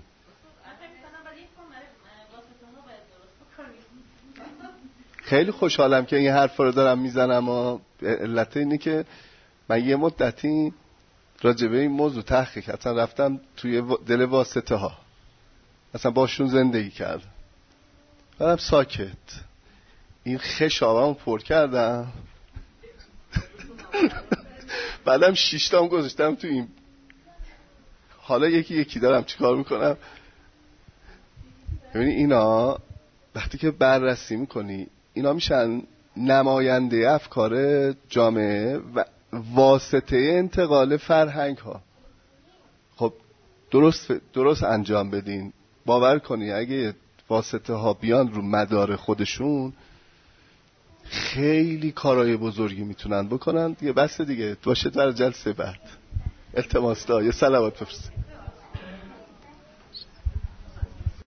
خیلی خوشحالم که این حرفا رو دارم میزنم و علت اینه که من یه مدتی راجبه این موضوع تحقیق کردم، رفتم توی دل واسطه ها، اصلا باشون زندگی کردم، بعدم ساکت این خشابم پر کردم بعدم شیشتام گذاشتم تو این. حالا یکی یکی دارم چیکار میکنم. ببینی اینا وقتی که بررسی میکنی، اینا میشن نماینده افکار جامعه و واسطه انتقال فرهنگ ها. خب درست درست انجام بدین. باور کنی اگه واسطه ها بیان رو مدار خودشون، خیلی کارهای بزرگی میتونن بکنن دیگه. بس دیگه باشه در جلسه بعد التماس دا یه صلوات بفرست.